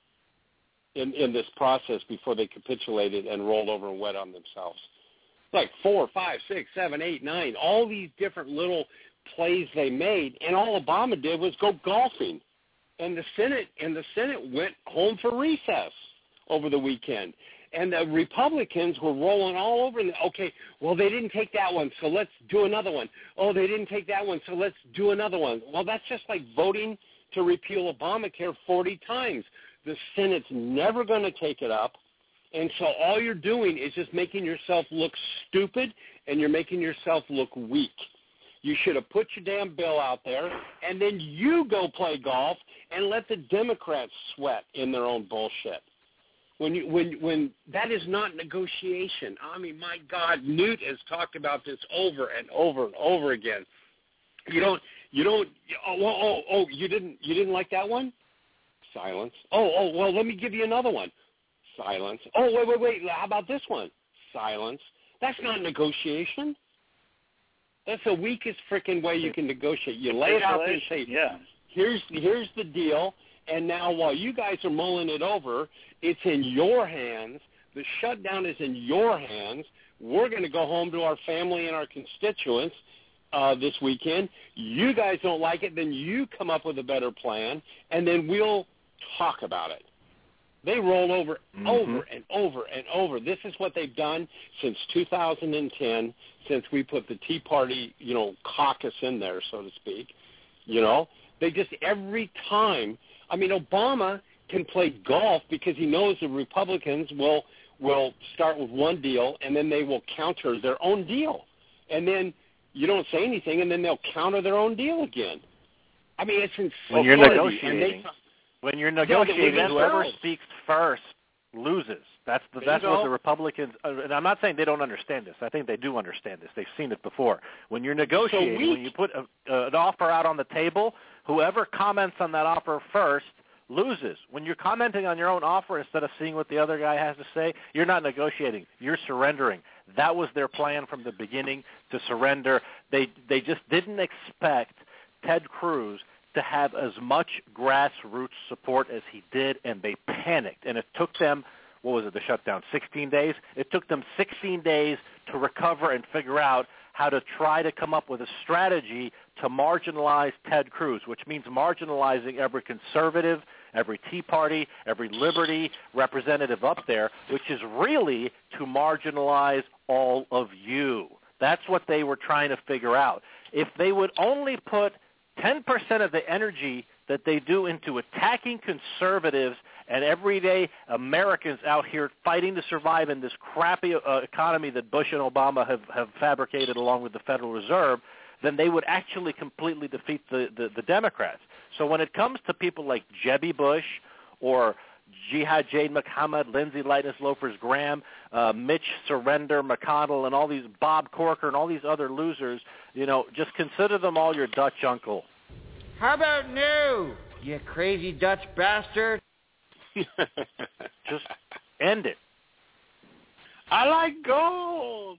in, in this process before they capitulated and rolled over and wet on themselves? Like four, five, six, seven, eight, nine, all these different little plays they made, and all Obama did was go golfing. And the Senate and the Senate went home for recess over the weekend. And the Republicans were rolling all over. And, okay, well, they didn't take that one, so let's do another one. Oh, they didn't take that one, so let's do another one. Well, that's just like voting to repeal Obamacare forty times. The Senate's never going to take it up. And so all you're doing is just making yourself look stupid, and you're making yourself look weak. You should have put your damn bill out there, and then you go play golf and let the Democrats sweat in their own bullshit. When you, when when that is not negotiation. I mean, my God, Newt has talked about this over and over and over again. You don't you don't oh oh oh you didn't you didn't like that one? Silence. Oh oh well, let me give you another one. Silence. Oh wait wait wait. How about this one? Silence. That's not negotiation. That's the weakest freaking way you can negotiate. You lay it out there and say, yeah. here's, here's the deal, and now while you guys are mulling it over, it's in your hands. The shutdown is in your hands. We're going to go home to our family and our constituents uh, this weekend. You guys don't like it, then you come up with a better plan, and then we'll talk about it. They roll over mm-hmm. over and over and over. This is what they've done since two thousand ten, since we put the Tea Party, you know, caucus in there, so to speak. You know, they just every time. I mean, Obama can play golf because he knows the Republicans will will start with one deal and then they will counter their own deal, and then you don't say anything, and then they'll counter their own deal again. I mean, it's insane. When you're negotiating. They, When you're negotiating, yeah, whoever themselves. speaks first loses. That's the, that's what the Republicans. Uh, and I'm not saying they don't understand this. I think they do understand this. They've seen it before. When you're negotiating, so when you put a, uh, an offer out on the table, whoever comments on that offer first loses. When you're commenting on your own offer instead of seeing what the other guy has to say, you're not negotiating. You're surrendering. That was their plan from the beginning, to surrender. They they just didn't expect Ted Cruz to have as much grassroots support as he did, and they panicked. And it took them, what was it, the shutdown, sixteen days? It took them sixteen days to recover and figure out how to try to come up with a strategy to marginalize Ted Cruz, which means marginalizing every conservative, every Tea Party, every Liberty representative up there, which is really to marginalize all of you. That's what they were trying to figure out. If they would only put ten percent of the energy that they do into attacking conservatives and everyday Americans out here fighting to survive in this crappy uh, economy that Bush and Obama have, have fabricated along with the Federal Reserve, then they would actually completely defeat the, the, the Democrats. So when it comes to people like Jebby Bush or Jihad Jade Muhammad, Lindsay Lightness Loafers Graham, uh, Mitch Surrender McConnell, and all these Bob Corker and all these other losers, you know, just consider them all your Dutch uncle. How about no, you crazy Dutch bastard? Just end it. I like gold.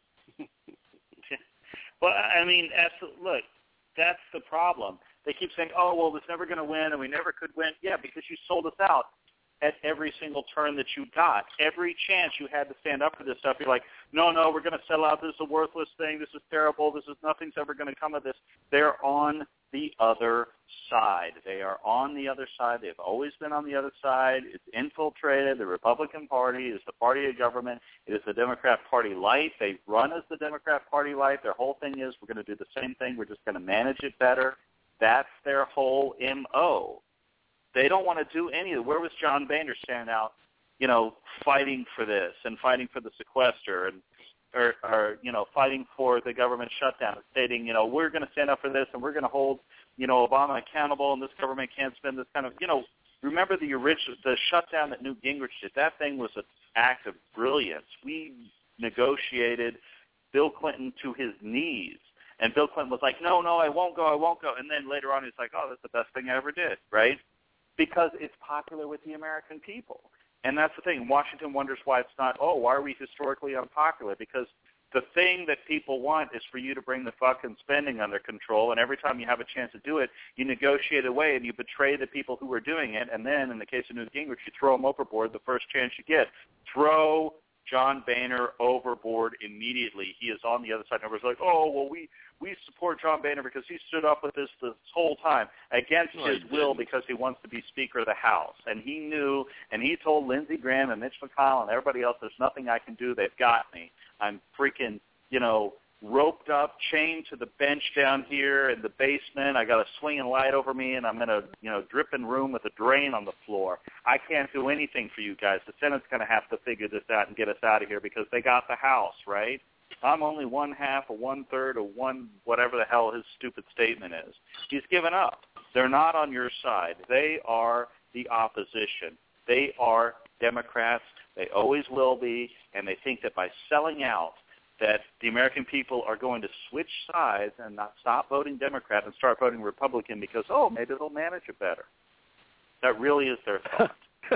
Well, I mean, absolutely. Look, that's the problem. They keep saying, oh, well, it's never going to win, and we never could win. Yeah, because you sold us out at every single turn that you got. Every chance you had to stand up for this stuff, you're like, no, no, we're going to settle out. This is a worthless thing. This is terrible. This is nothing's ever going to come of this. They're on the other side. They are on the other side. They've always been on the other side. It's infiltrated. The Republican Party is the party of government. It is the Democrat Party light. They run as the Democrat Party light. Their whole thing is we're going to do the same thing. We're just going to manage it better. That's their whole M O. They don't want to do any of it. Where was John Boehner standing out, you know, fighting for this and fighting for the sequester and, or, or you know, fighting for the government shutdown, stating, you know, we're going to stand up for this and we're going to hold, you know, Obama accountable and this government can't spend this kind of, you know, remember the original, the shutdown that Newt Gingrich did. That thing was an act of brilliance. We negotiated Bill Clinton to his knees. And Bill Clinton was like, no, no, I won't go, I won't go. And then later on he's like, oh, that's the best thing I ever did, right? Because it's popular with the American people. And that's the thing. Washington wonders why it's not, oh, why are we historically unpopular? Because the thing that people want is for you to bring the fucking spending under control, and every time you have a chance to do it, you negotiate away and you betray the people who are doing it, and then in the case of Newt Gingrich, you throw them overboard the first chance you get. Throw John Boehner overboard immediately. He is on the other side. And everybody's like, oh, well, we, we support John Boehner because he stood up with this this whole time against no, his will because he wants to be Speaker of the House. And he knew, and he told Lindsey Graham and Mitch McConnell and everybody else, there's nothing I can do. They've got me. I'm freaking, you know, roped up, chained to the bench down here in the basement. I got a swinging light over me, and I'm in a, you know, dripping room with a drain on the floor. I can't do anything for you guys. The Senate's going to have to figure this out and get us out of here because they got the House, right? I'm only one half or one third or one whatever the hell his stupid statement is. He's given up. They're not on your side. They are the opposition. They are Democrats. They always will be, and they think that by selling out that the American people are going to switch sides and not stop voting Democrat and start voting Republican because, oh, maybe they'll manage it better. That really is their thought.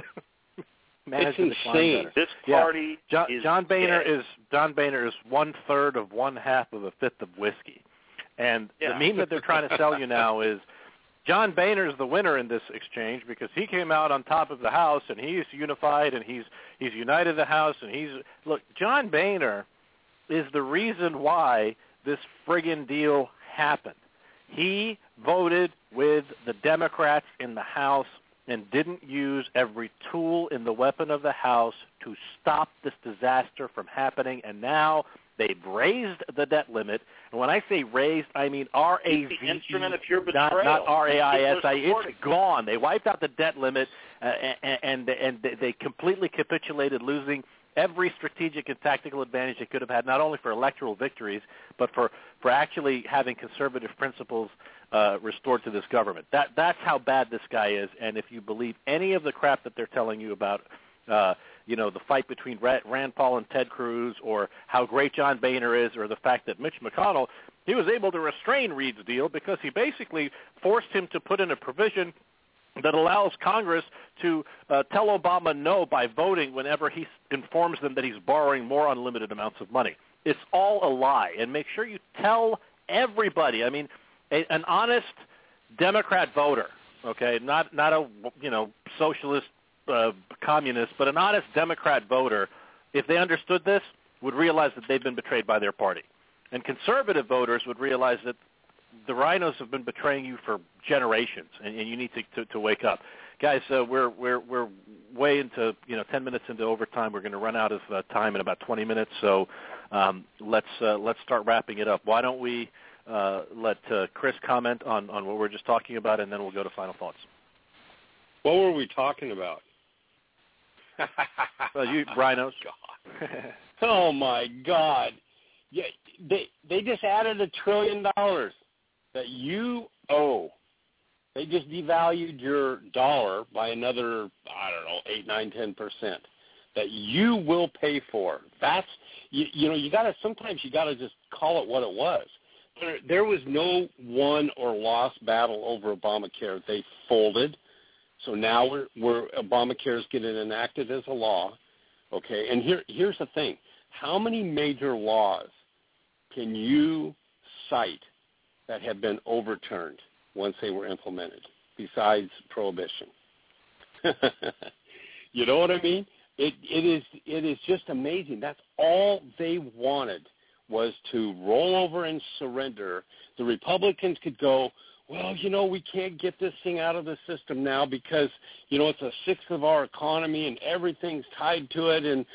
Manage it's insane. This party yeah. John, is John Boehner dead. is John Boehner is one third of one half of a fifth of whiskey, and yeah. the meme that they're trying to sell you now is John Boehner is the winner in this exchange because he came out on top of the House and he's unified and he's he's united the House and he's look John Boehner is the reason why this friggin' deal happened. He voted with the Democrats in the House and didn't use every tool in the weapon of the House to stop this disaster from happening, and now they've raised the debt limit. And when I say raised, I mean R A V E, instrument of your not, not R A I S I. It's it. gone. They wiped out the debt limit, uh, and, and, and they completely capitulated, losing every strategic and tactical advantage they could have had, not only for electoral victories, but for, for actually having conservative principles uh, restored to this government. That That's how bad this guy is, and if you believe any of the crap that they're telling you about, uh, you know, the fight between Rand Paul and Ted Cruz, or how great John Boehner is, or the fact that Mitch McConnell, he was able to restrain Reid's deal because he basically forced him to put in a provision that allows Congress to uh, tell Obama no by voting whenever he informs them that he's borrowing more unlimited amounts of money. It's all a lie. And make sure you tell everybody. I mean, a, an honest Democrat voter, okay, not not a you know socialist uh, communist, but an honest Democrat voter, if they understood this, would realize that they've been betrayed by their party. And conservative voters would realize that the rhinos have been betraying you for generations, and, and you need to, to, to wake up, guys. Uh, we're we're we're way into you know ten minutes into overtime. We're going to run out of uh, time in about twenty minutes, so um, let's uh, let's start wrapping it up. Why don't we uh, let uh, Chris comment on, on what we're just talking about, and then we'll go to final thoughts. What were we talking about? Well, you rhinos. God. Oh my God! Yeah, they they just added a trillion dollars that you owe. They just devalued your dollar by another, I don't know, eight, nine, ten percent that you will pay for. That's, you, you know, you got to, sometimes you got to just call it what it was. There, there was no won or lost battle over Obamacare. They folded. So now we're, we're Obamacare is getting enacted as a law. Okay, and here here's the thing. How many major laws can you cite that have been overturned once they were implemented, besides prohibition? You know what I mean? It it is it is just amazing. That's all they wanted, was to roll over and surrender. The Republicans could go, well, you know, we can't get this thing out of the system now because, you know, it's a sixth of our economy and everything's tied to it, and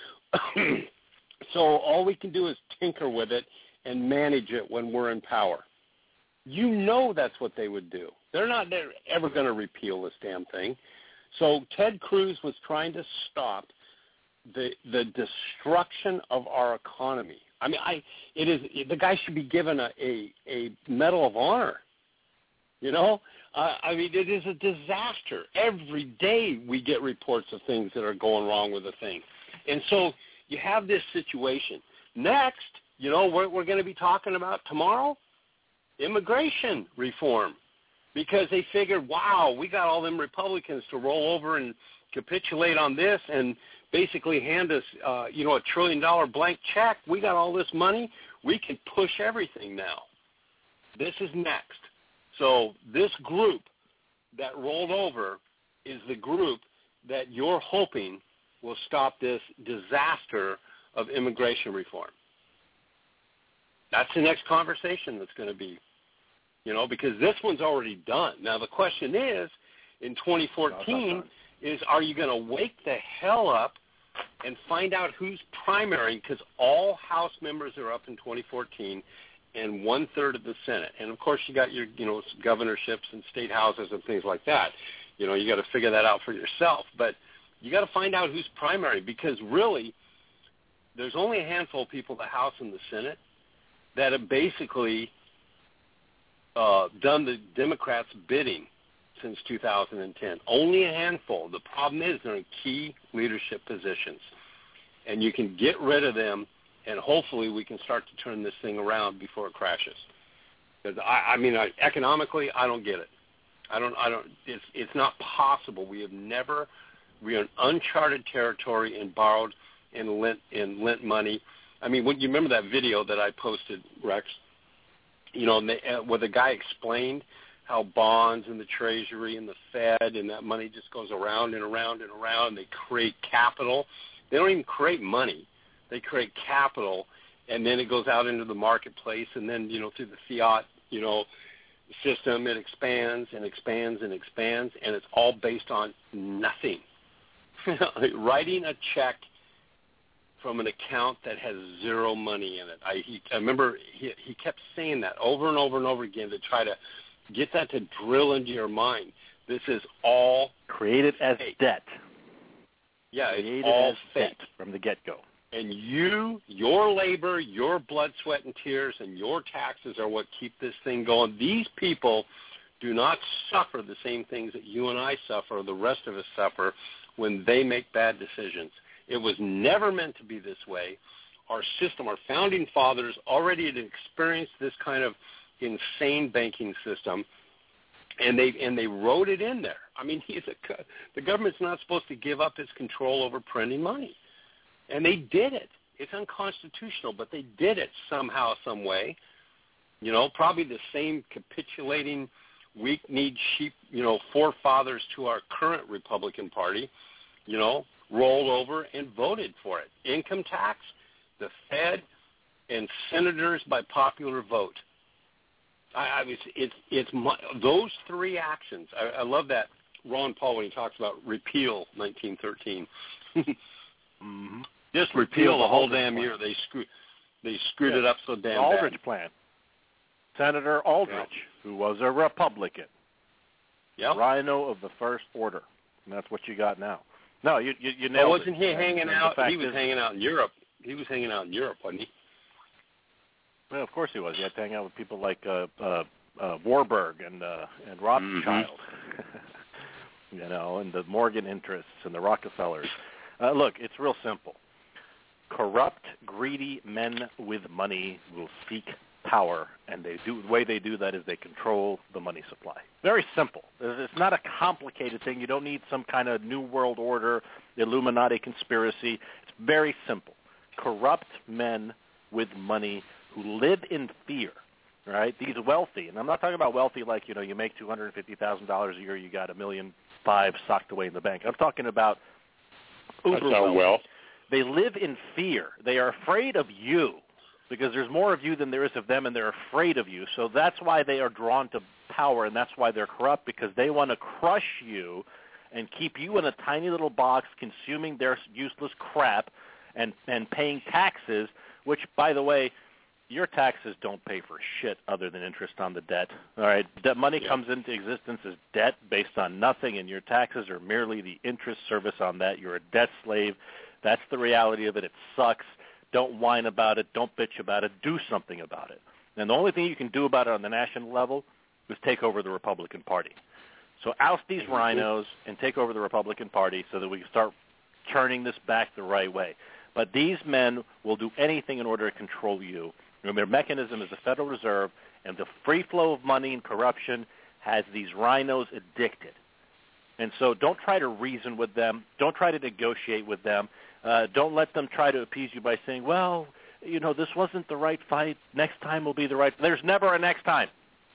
so all we can do is tinker with it and manage it when we're in power. You know that's what they would do. They're not they're ever going to repeal this damn thing. So Ted Cruz was trying to stop the the destruction of our economy. I mean, I it is the guy should be given a a, a Medal of Honor. You know, uh, I mean, it is a disaster. Every day we get reports of things that are going wrong with the thing, and so you have this situation. Next, you know, what we're going to be talking about tomorrow, immigration reform, because they figured, wow, we got all them Republicans to roll over and capitulate on this and basically hand us, uh, you know, a trillion dollar blank check. We got all this money. We can push everything now. This is next. So this group that rolled over is the group that you're hoping will stop this disaster of immigration reform. That's the next conversation that's going to be, you know, because this one's already done. Now the question is, in twenty fourteen, is are you going to wake the hell up and find out who's primary? Because all House members are up in twenty fourteen, and one third of the Senate. And of course, you got your, you know, governorships and state houses and things like that. You know, you got to figure that out for yourself. But you got to find out who's primary, because really, there's only a handful of people, the House and the Senate, that have basically uh, done the Democrats' bidding since two thousand ten. Only a handful. The problem is they're in key leadership positions, and you can get rid of them, and hopefully we can start to turn this thing around before it crashes. Because I, I mean, I, economically, I don't get it. I don't. I don't. It's it's not possible. We have never. We are in uncharted territory and borrowed and lent and lent money. I mean, when you remember that video that I posted, Rex? You know, and they, uh, where the guy explained how bonds and the Treasury and the Fed and that money just goes around and around and around. They create capital. They don't even create money. They create capital, and then it goes out into the marketplace, and then, you know, through the fiat, you know, system, it expands and expands and expands, and it's all based on nothing. Writing a check from an account that has zero money in it. I, he, I remember he, he kept saying that over and over and over again to try to get that to drill into your mind. This is all created as fake. debt. Yeah, created it's all as fake debt from the get-go. And you, your labor, your blood, sweat, and tears, and your taxes are what keep this thing going. These people do not suffer the same things that you and I suffer, or the rest of us suffer, when they make bad decisions. It was never meant to be this way. Our system, our founding fathers already had experienced this kind of insane banking system, And they and they wrote it in there. I mean, he's a, the government's not supposed to give up its control over printing money, and they did it. It's unconstitutional, but they did it somehow, some way. You know, probably the same capitulating, weak-kneed sheep, you know, forefathers to our current Republican Party, you know, rolled over and voted for it. Income tax, the Fed, and senators by popular vote. I, I was, it's it's my, those three actions. I, I love that Ron Paul when he talks about repeal nineteen thirteen. mm-hmm. Just repeal the whole damn year. They screwed they screwed yeah. it up so damn the Aldrich bad. plan. Senator Aldrich, yeah. who was a Republican, yep. Rhino of the first order, and that's what you got now. No, you you, you nailed oh, wasn't it. he hanging and out? He was is, hanging out in Europe. He was hanging out in Europe, wasn't he? Well, of course he was. He had to hang out with people like uh, uh, uh, Warburg and uh, and Rothschild, mm-hmm. you know, and the Morgan interests and the Rockefellers. Uh, look, it's real simple. Corrupt, greedy men with money will seek power, and they do the way they do that is they control the money supply. Very simple. It's not a complicated thing. You don't need some kind of New World Order, Illuminati conspiracy. It's very simple. Corrupt men with money who live in fear, right? These wealthy, and I'm not talking about wealthy like, you know, you make two hundred fifty thousand dollars a year, you got a million five socked away in the bank. I'm talking about uber That's not wealthy. well. They live in fear. They are afraid of you because there's more of you than there is of them, and they're afraid of you. So that's why they are drawn to power, and that's why they're corrupt, because they want to crush you and keep you in a tiny little box consuming their useless crap and, and paying taxes, which, by the way, your taxes don't pay for shit other than interest on the debt. All right, that money yeah. comes into existence as debt based on nothing, and your taxes are merely the interest service on that. You're a debt slave. That's the reality of it. It sucks. Don't whine about it. Don't bitch about it. Do something about it. And the only thing you can do about it on the national level is take over the Republican Party. So oust these rhinos and take over the Republican Party so that we can start turning this back the right way. But these men will do anything in order to control you. And their mechanism is the Federal Reserve, and the free flow of money and corruption has these rhinos addicted. And so don't try to reason with them. Don't try to negotiate with them. Uh, don't let them try to appease you by saying, well, you know, this wasn't the right fight. Next time will be the right. There's never a next time.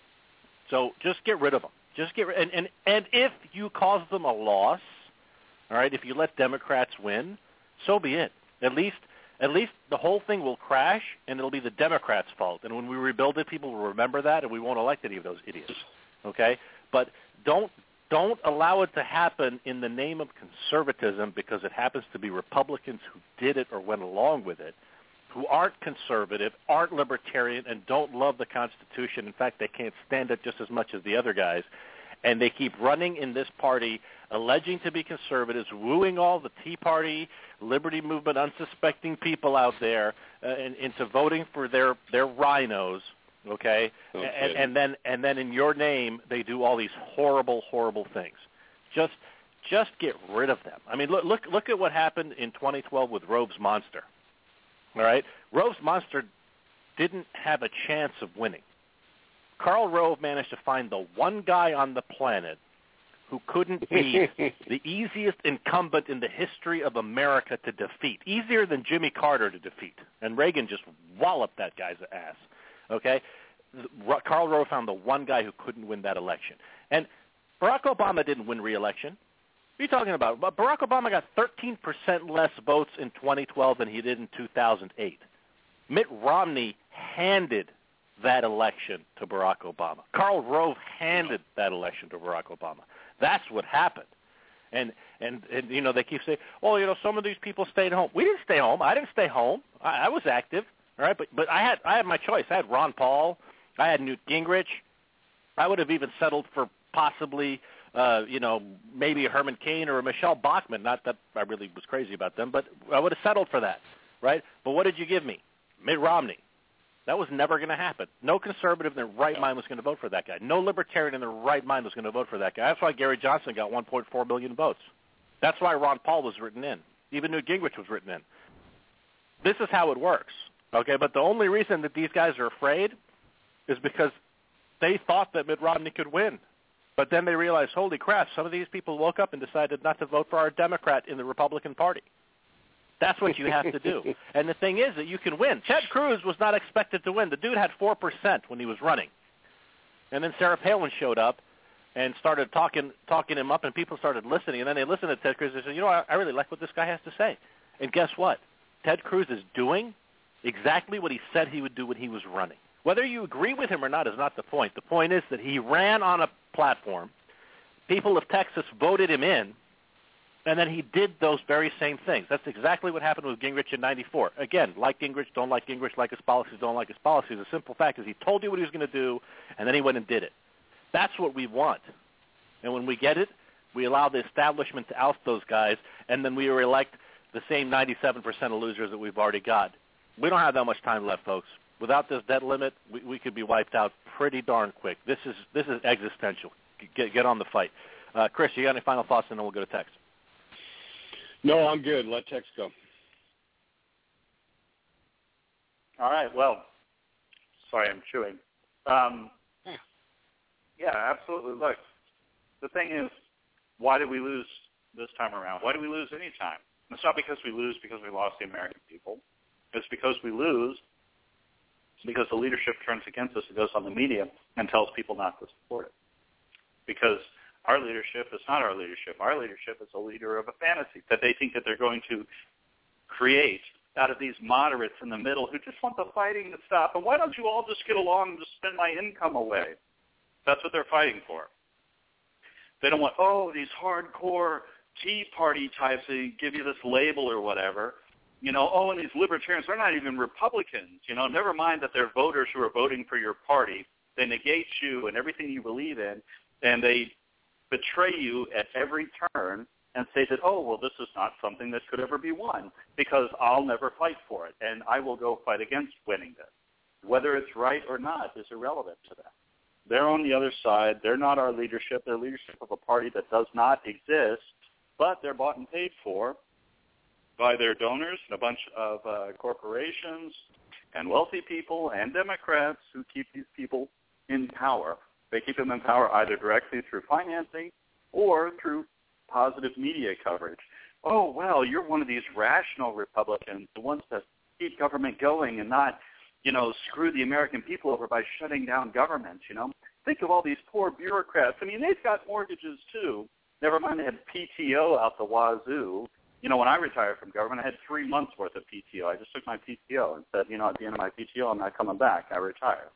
So just get rid of them. Just get rid. And, and, and if you cause them a loss, all right, if you let Democrats win, so be it. At least At least the whole thing will crash, and it'll be the Democrats' fault. And when we rebuild it, people will remember that, and we won't elect any of those idiots. Okay? But don't don't allow it to happen in the name of conservatism, because it happens to be Republicans who did it or went along with it, who aren't conservative, aren't libertarian, and don't love the Constitution. In fact, they can't stand it just as much as the other guys. And they keep running in this party, alleging to be conservatives, wooing all the Tea Party, Liberty Movement, unsuspecting people out there uh, in, into voting for their, their rhinos, okay? okay. And, and then and then in your name, they do all these horrible, horrible things. Just just get rid of them. I mean, look look look at what happened in twenty twelve with Rove's Monster. All right, Rove's Monster didn't have a chance of winning. Karl Rove managed to find the one guy on the planet who couldn't be the easiest incumbent in the history of America to defeat, easier than Jimmy Carter to defeat. And Reagan just walloped that guy's ass, okay? Karl Rove found the one guy who couldn't win that election. And Barack Obama didn't win re-election. What are you talking about? Barack Obama got thirteen percent less votes in twenty twelve than he did in two thousand eight. Mitt Romney handed that election to Barack Obama. Karl Rove handed that election to Barack Obama. That's what happened. And, and, and you know, they keep saying, oh, you know, some of these people stayed home. We didn't stay home. I didn't stay home. I, I was active, all right? But, but I had I had my choice. I had Ron Paul. I had Newt Gingrich. I would have even settled for possibly, uh, you know, maybe a Herman Cain or a Michelle Bachmann. Not that I really was crazy about them, but I would have settled for that, right? But what did you give me? Mitt Romney. That was never going to happen. No conservative in their right mind was going to vote for that guy. No libertarian in their right mind was going to vote for that guy. That's why Gary Johnson got one point four million votes. That's why Ron Paul was written in. Even Newt Gingrich was written in. This is how it works, okay? But the only reason that these guys are afraid is because they thought that Mitt Romney could win. But then they realized, holy crap, some of these people woke up and decided not to vote for our Democrat in the Republican Party. That's what you have to do. And the thing is that you can win. Ted Cruz was not expected to win. The dude had four percent when he was running. And then Sarah Palin showed up and started talking talking him up, and people started listening. And then they listened to Ted Cruz and said, you know, I, I really like what this guy has to say. And guess what? Ted Cruz is doing exactly what he said he would do when he was running. Whether you agree with him or not is not the point. The point is that he ran on a platform. People of Texas voted him in, and then he did those very same things. That's exactly what happened with Gingrich in ninety-four. Again, like Gingrich, don't like Gingrich, like his policies, don't like his policies. The simple fact is he told you what he was going to do, and then he went and did it. That's what we want. And when we get it, we allow the establishment to oust those guys, and then we elect the same ninety-seven percent of losers that we've already got. We don't have that much time left, folks. Without this debt limit, we, we could be wiped out pretty darn quick. This is this is existential. Get, get on the fight. Uh, Chris, you got any final thoughts, and then we'll go to text. No, I'm good. Let text go. All right. Well, sorry, I'm chewing. Um, yeah, absolutely. Look, the thing is, why did we lose this time around? Why do we lose any time? It's not because we lose because we lost the American people. It's because we lose because the leadership turns against us and goes on the media and tells people not to support it. Because our leadership is not our leadership. Our leadership is a leader of a fantasy that they think that they're going to create out of these moderates in the middle who just want the fighting to stop. And why don't you all just get along and just spend my income away? That's what they're fighting for. They don't want, oh, these hardcore Tea Party types, they give you this label or whatever. You know, oh, and these libertarians, they're not even Republicans. You know, never mind that they're voters who are voting for your party. They negate you and everything you believe in, and they betray you at every turn and say that, oh, well, this is not something that could ever be won because I'll never fight for it, and I will go fight against winning this. Whether it's right or not is irrelevant to them. They're on the other side. They're not our leadership. They're leadership of a party that does not exist, but they're bought and paid for by their donors and a bunch of uh, corporations and wealthy people and Democrats who keep these people in power. They keep them in power either directly through financing or through positive media coverage. Oh, well, you're one of these rational Republicans, the ones that keep government going and not, you know, screw the American people over by shutting down government, you know. Think of all these poor bureaucrats. I mean, they've got mortgages, too. Never mind they had P T O out the wazoo. You know, when I retired from government, I had three months' worth of P T O. I just took my P T O and said, you know, at the end of my P T O, I'm not coming back. I retire.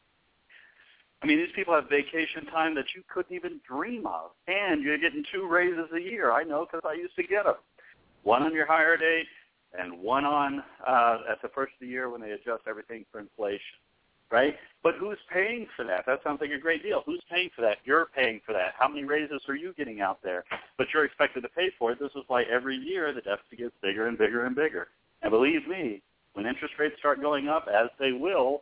I mean, these people have vacation time that you couldn't even dream of, and you're getting two raises a year. I know because I used to get them. One on your hire date and one on uh, at the first of the year when they adjust everything for inflation, right? But who's paying for that? That sounds like a great deal. Who's paying for that? You're paying for that. How many raises are you getting out there? But you're expected to pay for it. This is why every year the deficit gets bigger and bigger and bigger. And believe me, when interest rates start going up, as they will,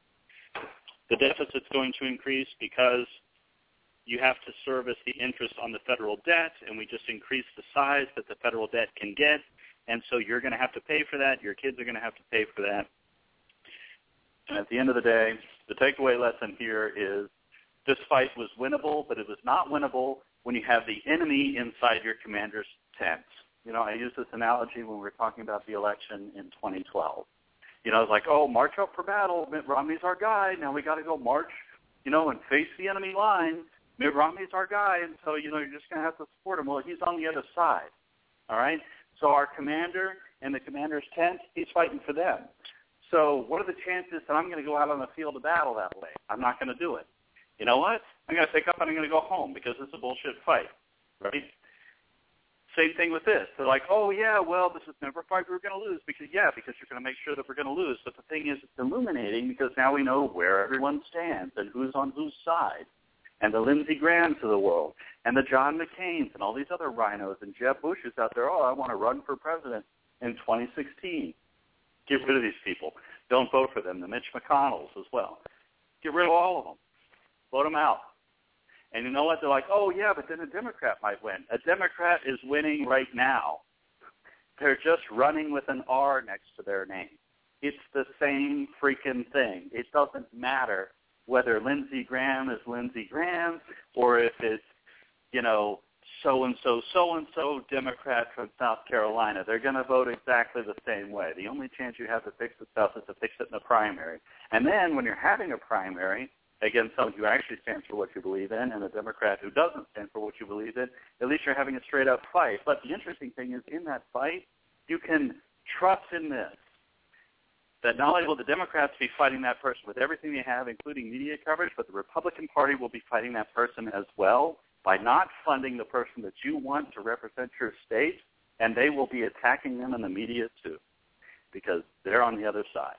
the deficit's going to increase because you have to service the interest on the federal debt, and we just increase the size that the federal debt can get, and so you're going to have to pay for that. Your kids are going to have to pay for that. And at the end of the day, the takeaway lesson here is this fight was winnable, but it was not winnable when you have the enemy inside your commander's tent. You know, I use this analogy when we were talking about the election in twenty twelve. You know, it's like, oh, march up for battle. Mitt Romney's our guy. Now we got to go march, you know, and face the enemy line. Mitt Romney's our guy, and so, you know, you're just going to have to support him. Well, he's on the other side, all right? So our commander and the commander's tent, he's fighting for them. So what are the chances that I'm going to go out on the field of battle that way? I'm not going to do it. You know what? I'm going to pick up and I'm going to go home because it's a bullshit fight, right? Same thing with this. They're like, oh, yeah, well, this is never a fight we're going to lose. Because, yeah, because you're going to make sure that we're going to lose. But the thing is, it's illuminating because now we know where everyone stands and who's on whose side. And the Lindsey Grahams of the world and the John McCains and all these other rhinos and Jeb Bush is out there, oh, I want to run for president in twenty sixteen. Get rid of these people. Don't vote for them. The Mitch McConnells as well. Get rid of all of them. Vote them out. And you know what? They're like, oh, yeah, but then a Democrat might win. A Democrat is winning right now. They're just running with an R next to their name. It's the same freaking thing. It doesn't matter whether Lindsey Graham is Lindsey Graham or if it's, you know, so-and-so, so-and-so Democrat from South Carolina. They're going to vote exactly the same way. The only chance you have to fix the stuff is to fix it in the primary. And then when you're having a primary against someone who actually stands for what you believe in and a Democrat who doesn't stand for what you believe in, at least you're having a straight-up fight. But the interesting thing is in that fight, you can trust in this, that not only will the Democrats be fighting that person with everything they have, including media coverage, but the Republican Party will be fighting that person as well by not funding the person that you want to represent your state, and they will be attacking them in the media too, because they're on the other side.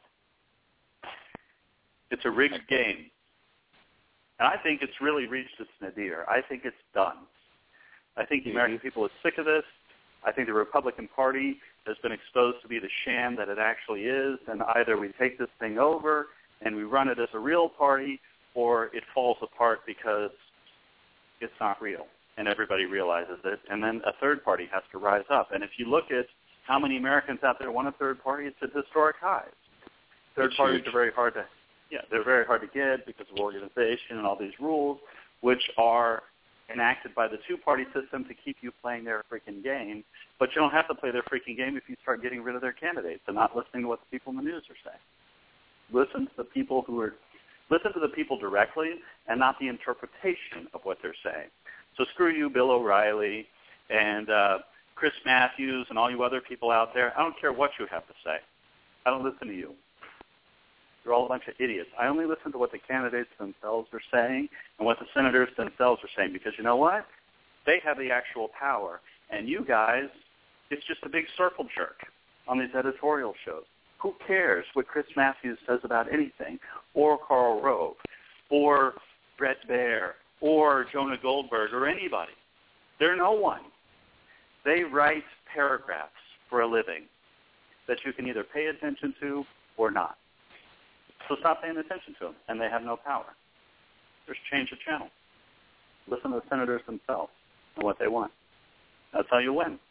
It's a rigged game. And I think it's really reached its nadir. I think it's done. I think the American people are sick of this. I think the Republican Party has been exposed to be the sham that it actually is, and either we take this thing over and we run it as a real party, or it falls apart because it's not real, and everybody realizes it, and then a third party has to rise up. And if you look at how many Americans out there want a third party, it's at historic highs. Third It's parties huge. are very hard to, yeah, they're very hard to get because of organization and all these rules, which are enacted by the two-party system to keep you playing their freaking game. But you don't have to play their freaking game if you start getting rid of their candidates and not listening to what the people in the news are saying. Listen to the people who are, listen to the people directly and not the interpretation of what they're saying. So screw you, Bill O'Reilly, and uh, Chris Matthews, and all you other people out there. I don't care what you have to say. I don't listen to you. You're all a bunch of idiots. I only listen to what the candidates themselves are saying and what the senators themselves are saying, because you know what? They have the actual power. And you guys, it's just a big circle jerk on these editorial shows. Who cares what Chris Matthews says about anything, or Karl Rove, or Brett Baer, or Jonah Goldberg, or anybody? They're no one. They write paragraphs for a living that you can either pay attention to or not. So stop paying attention to them, and they have no power. Just change the channel. Listen to the senators themselves and what they want. That's how you win.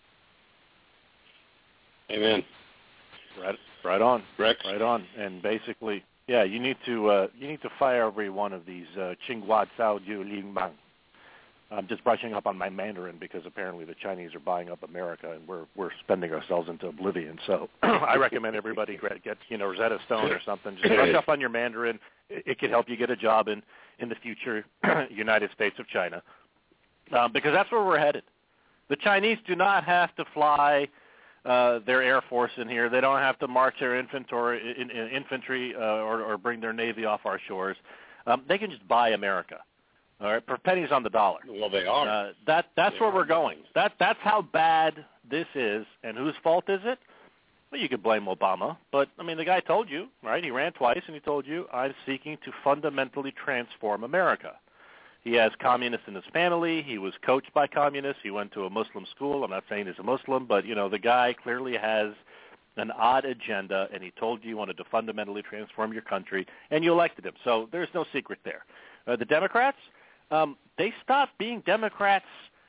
Amen. Right, right on, Rex. right on. And basically, yeah, you need to uh, you need to fire every one of these uh, Qinghua Cao Ju Ling Bang. I'm just brushing up on my Mandarin because apparently the Chinese are buying up America, and we're we're spending ourselves into oblivion. So I recommend everybody get, get you know Rosetta Stone or something. Just brush up on your Mandarin. It, it could help you get a job in in the future United States of China, uh, because that's where we're headed. The Chinese do not have to fly uh, their Air Force in here. They don't have to march their infantry, in, in, infantry uh, or, or bring their Navy off our shores. Um, they can just buy America. All right, for pennies on the dollar. Well, they are. Uh, that that's They where are. we're going. That that's how bad this is, and whose fault is it? Well, you could blame Obama, but I mean, the guy told you, right? He ran twice, and he told you, "I'm seeking to fundamentally transform America." He has communists in his family. He was coached by communists. He went to a Muslim school. I'm not saying he's a Muslim, but you know, the guy clearly has an odd agenda, and he told you he wanted to fundamentally transform your country, and you elected him. So there's no secret there. Uh, the Democrats. Um, they stopped being Democrats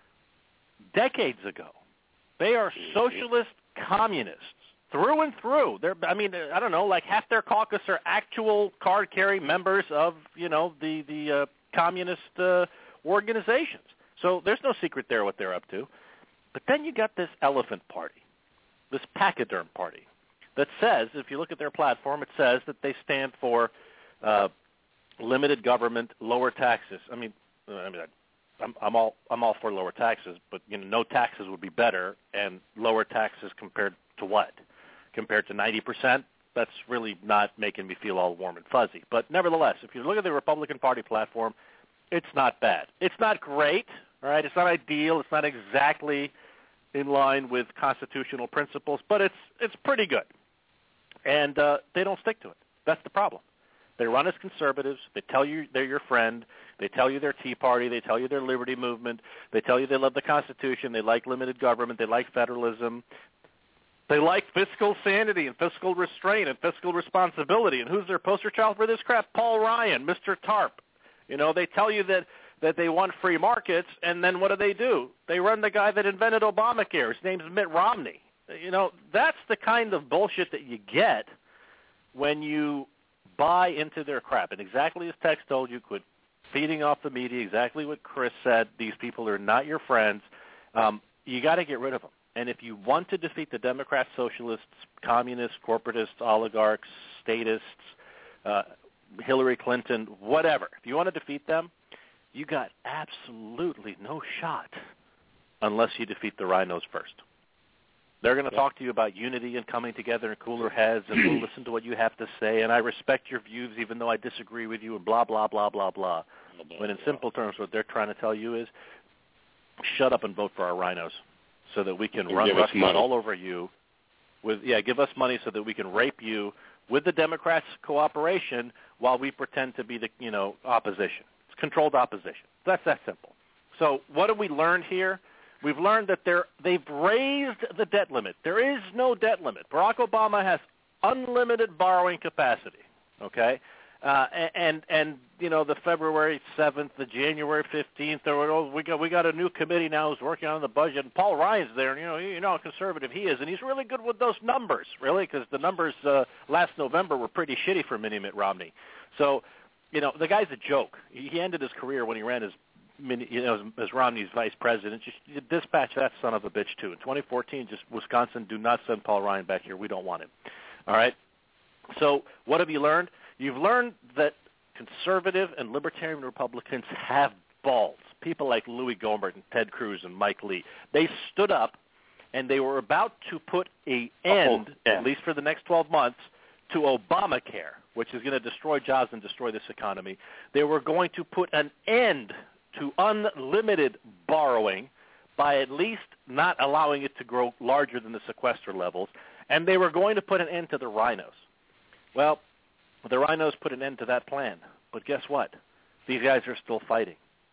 decades ago. They are socialist communists through and through. They're, I mean, I don't know, like half their caucus are actual card-carrying members of, you know, the the uh, communist uh, organizations. So there's no secret there what they're up to. But then you got this elephant party, this pachyderm party, that says, if you look at their platform, it says that they stand for uh, limited government, lower taxes. I mean, I mean, I'm, I'm all I'm all for lower taxes, but you know, no taxes would be better, and lower taxes compared to what? Compared to ninety percent? That's really not making me feel all warm and fuzzy. But nevertheless, if you look at the Republican Party platform, it's not bad. It's not great, all right? It's not ideal. It's not exactly in line with constitutional principles, but it's it's pretty good. And uh, they don't stick to it. That's the problem. They run as conservatives. They tell you they're your friend. They tell you they're Tea Party. They tell you they're Liberty Movement. They tell you they love the Constitution. They like limited government. They like federalism. They like fiscal sanity and fiscal restraint and fiscal responsibility. And who's their poster child for this crap? Paul Ryan, Mister Tarp. You know, they tell you that, that they want free markets, and then what do they do? They run the guy that invented Obamacare. His name's Mitt Romney. You know, that's the kind of bullshit that you get when you buy into their crap. And exactly as Tex told you, quit feeding off the media, exactly what Chris said, these people are not your friends. Um, you got to get rid of them. And if you want to defeat the Democrats, socialists, communists, corporatists, oligarchs, statists, uh, Hillary Clinton, whatever, if you want to defeat them, you got absolutely no shot unless you defeat the rhinos first. They're going to talk to you about unity and coming together and cooler heads, and we'll listen to what you have to say, and I respect your views even though I disagree with you, and blah, blah, blah, blah, blah. When in simple terms, what they're trying to tell you is, shut up and vote for our rhinos so that we can and run rust all over you. With yeah, give us money so that we can rape you with the Democrats' cooperation while we pretend to be the, you know, opposition. It's controlled opposition. That's that simple. So what have we learned here? We've learned that they're, they've raised the debt limit. There is no debt limit. Barack Obama has unlimited borrowing capacity, okay? Uh, and, and, you know, the February seventh, the January fifteenth, or, oh, we got we got a new committee now who's working on the budget, and Paul Ryan's there, and, you know, you know how conservative he is, and he's really good with those numbers, really, because the numbers uh, last November were pretty shitty for Mini Mitt Romney. So, you know, the guy's a joke. He ended his career when he ran as You know, as Romney's vice president. Just dispatch that son of a bitch too. In twenty fourteen, just Wisconsin, do not send Paul Ryan back here. We don't want him. All right. So what have you learned? You've learned that conservative and libertarian Republicans have balls. People like Louis Gohmert and Ted Cruz and Mike Lee. They stood up and they were about to put an end, oh, yeah. at least for the next twelve months, to Obamacare, which is going to destroy jobs and destroy this economy. They were going to put an end to unlimited borrowing by at least not allowing it to grow larger than the sequester levels, and they were going to put an end to the rhinos. Well, the rhinos put an end to that plan, but guess what? These guys are still fighting.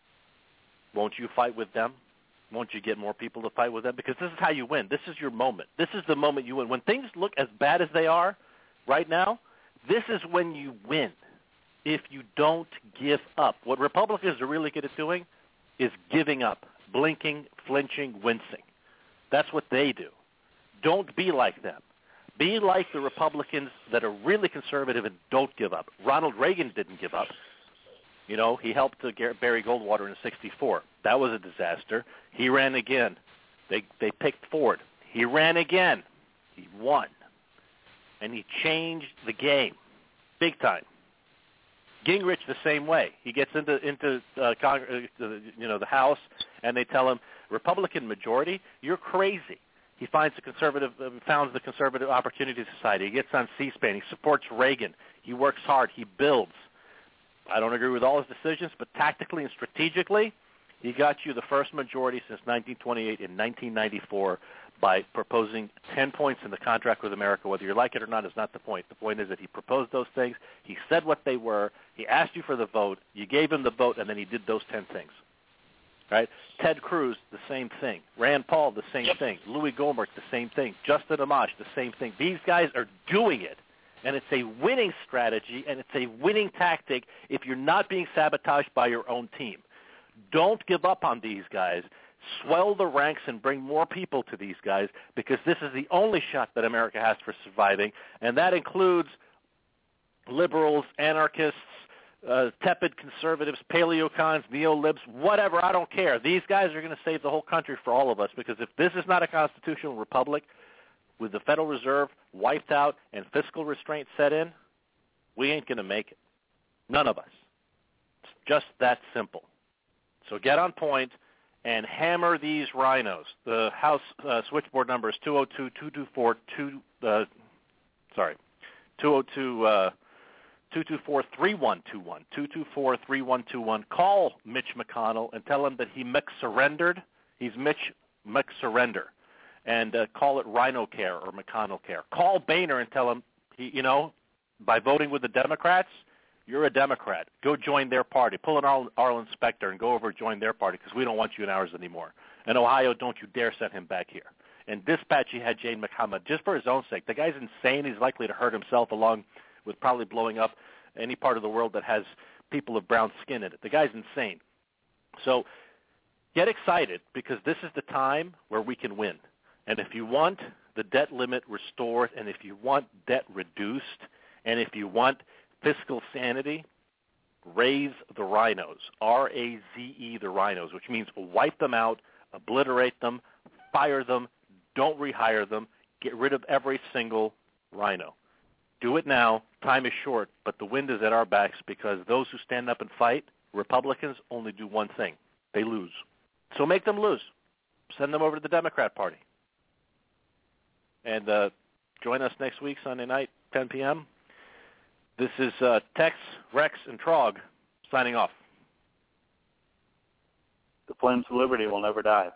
Won't you fight with them? Won't you get more people to fight with them? Because this is how you win. This is your moment. This is the moment you win. When things look as bad as they are right now, this is when you win. If you don't give up. What Republicans are really good at doing is giving up, blinking, flinching, wincing. That's what they do. Don't be like them. Be like the Republicans that are really conservative and don't give up. Ronald Reagan didn't give up. You know, he helped uh, Barry Goldwater in sixty-four. That was a disaster. He ran again. They they picked Ford. He ran again. He won. And he changed the game big time. Gingrich the same way. He gets into into uh, Congress, uh, you know, the House, and they tell him, Republican majority, you're crazy. He finds the conservative, uh, founds the Conservative Opportunity Society. He gets on C-SPAN. He supports Reagan. He works hard. He builds. I don't agree with all his decisions, but tactically and strategically, he got you the first majority since nineteen twenty-eight in nineteen ninety-four by proposing ten points in the contract with America. Whether you like it or not is not the point. The point is that he proposed those things. He said what they were. He asked you for the vote. You gave him the vote, and then he did those ten things. Right? Ted Cruz, the same thing. Rand Paul, the same yep. thing. Louis Gohmert, the same thing. Justin Amash, the same thing. These guys are doing it, and it's a winning strategy, and it's a winning tactic if you're not being sabotaged by your own team. Don't give up on these guys. Swell the ranks and bring more people to these guys, because this is the only shot that America has for surviving, and that includes liberals, anarchists, uh, tepid conservatives, paleocons, neolibs, whatever, I don't care. These guys are going to save the whole country for all of us, because if this is not a constitutional republic with the Federal Reserve wiped out and fiscal restraint set in, we ain't going to make it. None of us. It's just that simple. So get on point and hammer these rhinos. The House uh, switchboard number is two oh two, two two four, two, uh, sorry, two oh two, uh, two two four, three one two one, two two four, three one two one. Call Mitch McConnell and tell him that he McSurrendered. He's Mitch McSurrender. And uh, call it Rhino Care or McConnell Care. Call Boehner and tell him, he, you know, by voting with the Democrats, you're a Democrat. Go join their party. Pull an Arlen, Arlen Specter and go over and join their party, because we don't want you in ours anymore. And Ohio, don't you dare send him back here. And dispatch Jihad Jane Muhammad, just for his own sake. The guy's insane. He's likely to hurt himself, along with probably blowing up any part of the world that has people of brown skin in it. The guy's insane. So get excited, because this is the time where we can win. And if you want the debt limit restored, and if you want debt reduced, and if you want fiscal sanity, raise the rhinos, R A Z E, the rhinos, which means wipe them out, obliterate them, fire them, don't rehire them, get rid of every single rhino. Do it now. Time is short, but the wind is at our backs because those who stand up and fight, Republicans, only do one thing. They lose. So make them lose. Send them over to the Democrat Party. And uh, join us next week, Sunday night, ten p.m. This is uh, Tex, Rex, and Trog signing off. The flames of liberty will never die.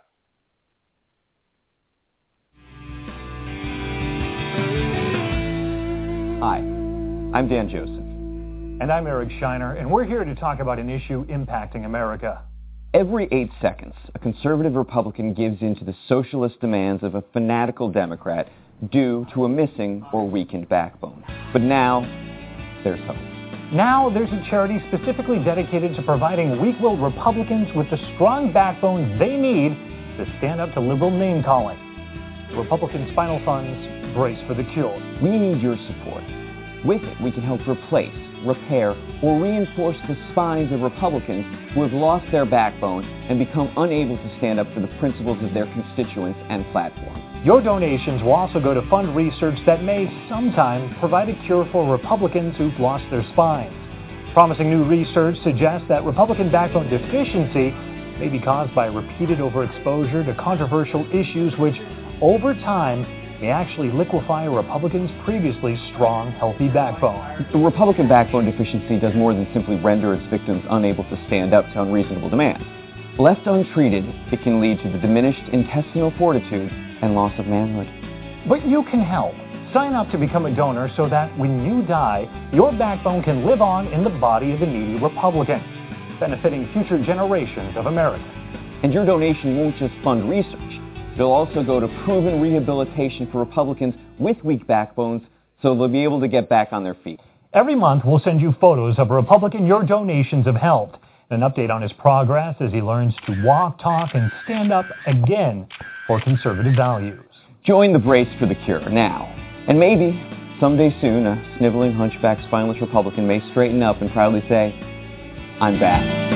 Hi, I'm Dan Joseph. And I'm Eric Shiner, and we're here to talk about an issue impacting America. Every eight seconds, a conservative Republican gives in to the socialist demands of a fanatical Democrat due to a missing or weakened backbone. But now, there's hope. Now there's a charity specifically dedicated to providing weak-willed Republicans with the strong backbone they need to stand up to liberal name-calling. Republican Spinal Fund's Brace for the Cure. We need your support. With it, we can help replace, repair, or reinforce the spines of Republicans who have lost their backbone and become unable to stand up for the principles of their constituents and platform. Your donations will also go to fund research that may sometime provide a cure for Republicans who've lost their spines. Promising new research suggests that Republican backbone deficiency may be caused by repeated overexposure to controversial issues which, over time, may actually liquefy a Republican's previously strong, healthy backbone. The Republican backbone deficiency does more than simply render its victims unable to stand up to unreasonable demands. Left untreated, it can lead to the diminished intestinal fortitude and loss of manhood. But you can help. Sign up to become a donor so that when you die, your backbone can live on in the body of a needy Republican, benefiting future generations of Americans. And your donation won't just fund research. It'll also go to proven rehabilitation for Republicans with weak backbones so they'll be able to get back on their feet. Every month, we'll send you photos of a Republican your donations have helped, and an update on his progress as he learns to walk, talk, and stand up again for conservative values. Join the Brace for the Cure now. And maybe, someday soon, a sniveling, hunchback, spineless Republican may straighten up and proudly say, I'm back.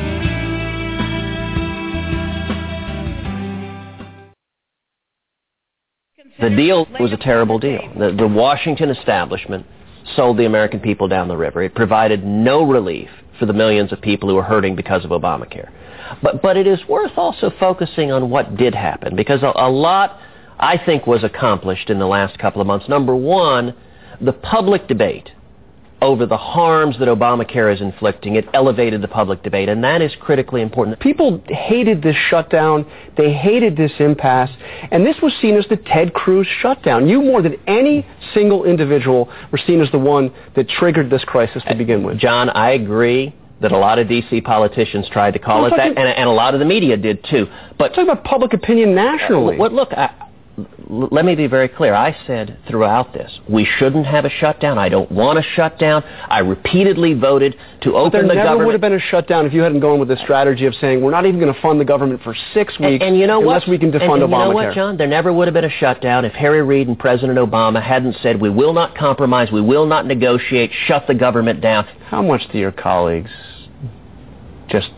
The deal was a terrible deal. The, the Washington establishment sold the American people down the river. It provided no relief for the millions of people who were hurting because of Obamacare. But, but it is worth also focusing on what did happen, because a, a lot, I think, was accomplished in the last couple of months. Number one, the public debate over the harms that Obamacare is inflicting. It elevated the public debate, and that is critically important. People hated this shutdown. They hated this impasse, and this was seen as the Ted Cruz shutdown. You, more than any single individual, were seen as the one that triggered this crisis to begin with. John, I agree that a lot of D C politicians tried to call it that, and, and a lot of the media did too. But talk about public opinion nationally. Uh, look, I, let me be very clear. I said throughout this, we shouldn't have a shutdown. I don't want a shutdown. I repeatedly voted to open the government. There never would have been a shutdown if you hadn't gone with this strategy of saying we're not even going to fund the government for six weeks and, and you know unless what? we can defund and, and Obamacare. You know what, John? There never would have been a shutdown if Harry Reid and President Obama hadn't said we will not compromise, we will not negotiate, shut the government down. How much do your colleagues just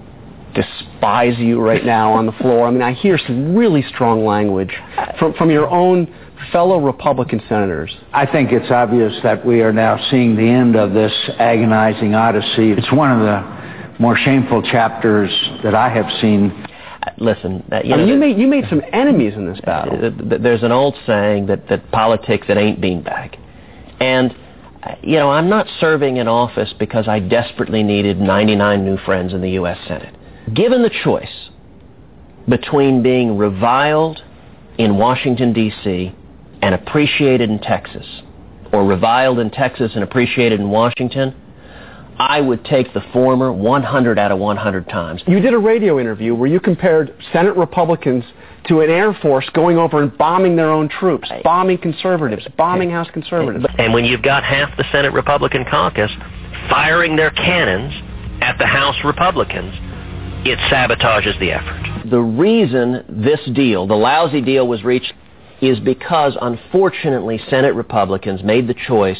despise you right now on the floor? I mean, I hear some really strong language from, from your own fellow Republican senators. I think it's obvious that we are now seeing the end of this agonizing odyssey. It's one of the more shameful chapters that I have seen. Uh, listen, uh, you, I know, mean, you made you made some enemies in this battle. Uh, there's an old saying that, that politics, it ain't beanbag. And you know, I'm not serving in office because I desperately needed ninety-nine new friends in the U S Senate. Given the choice between being reviled in Washington, D C and appreciated in Texas, or reviled in Texas and appreciated in Washington, I would take the former one hundred out of one hundred times. You did a radio interview where you compared Senate Republicans to an Air Force going over and bombing their own troops, bombing conservatives, bombing House conservatives. And when you've got half the Senate Republican caucus firing their cannons at the House Republicans, it sabotages the effort. The reason this deal, the lousy deal, was reached is because, unfortunately, Senate Republicans made the choice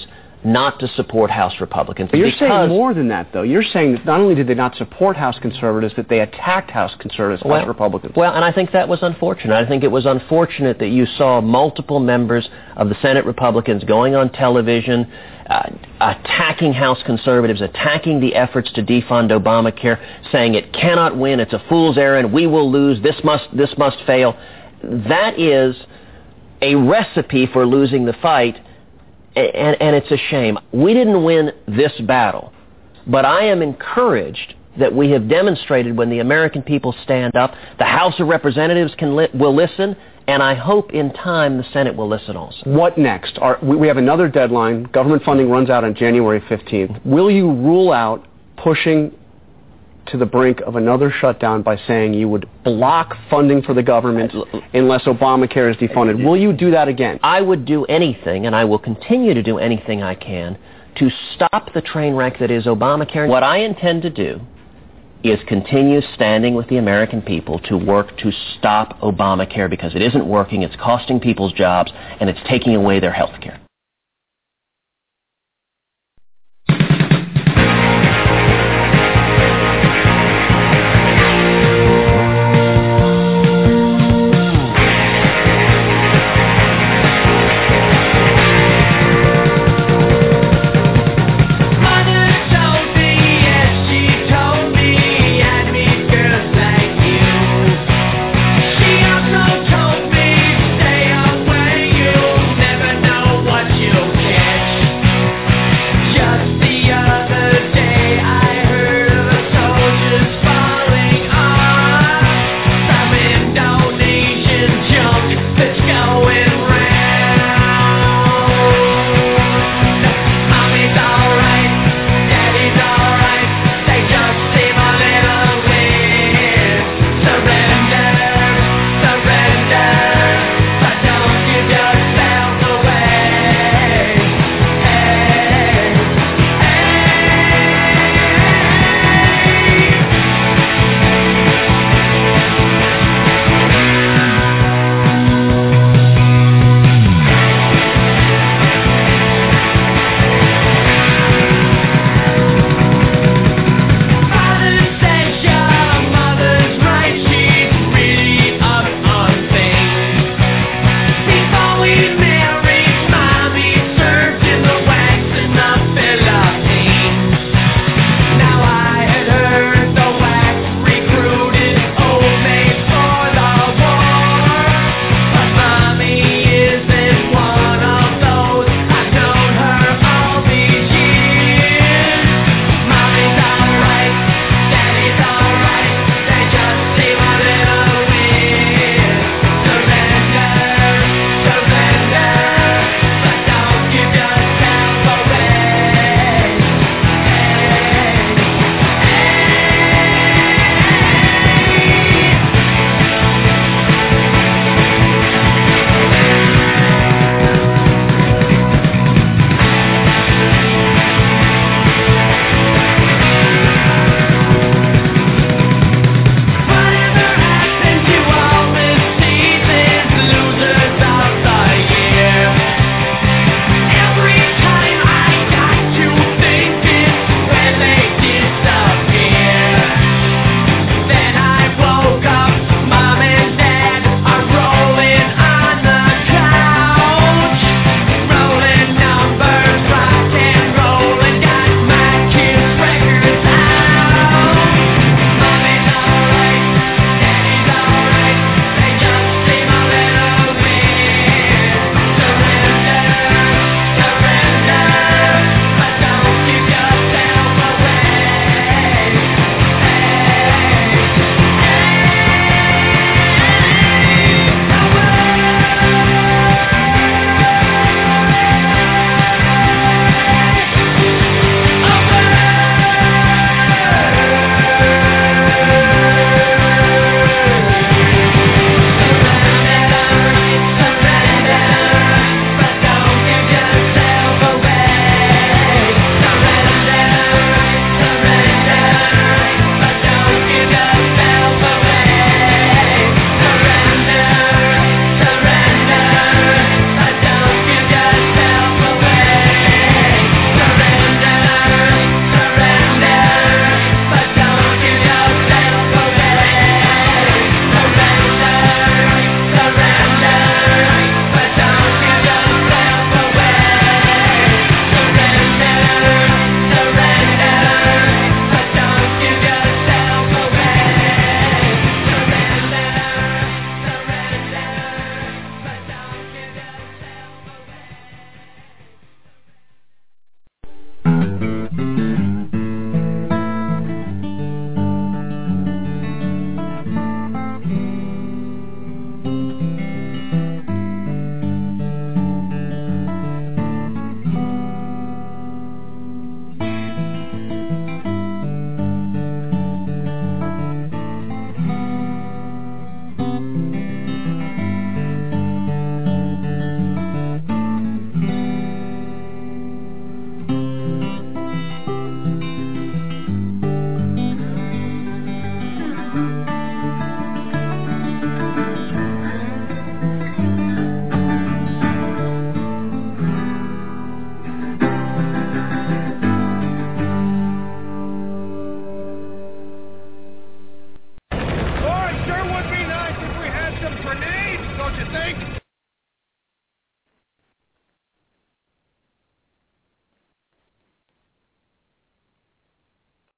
not to support House Republicans. But you're because, saying more than that, though. You're saying that not only did they not support House conservatives, that they attacked House conservatives, well, House Republicans. Well, and I think that was unfortunate. I think it was unfortunate that you saw multiple members of the Senate Republicans going on television, uh, attacking House conservatives, attacking the efforts to defund Obamacare, saying it cannot win, it's a fool's errand, we will lose, this must, this must fail. That is a recipe for losing the fight, and, and it's a shame. We didn't win this battle, but I am encouraged that we have demonstrated when the American people stand up, the House of Representatives can li- will listen, and I hope in time the Senate will listen also. What next? Are, we, we have another deadline. Government funding runs out on January fifteenth. Will you rule out pushing to the brink of another shutdown by saying you would block funding for the government unless Obamacare is defunded? Will you do that again? I would do anything, and I will continue to do anything I can to stop the train wreck that is Obamacare. What I intend to do is continue standing with the American people to work to stop Obamacare because it isn't working, it's costing people's jobs, and it's taking away their health care.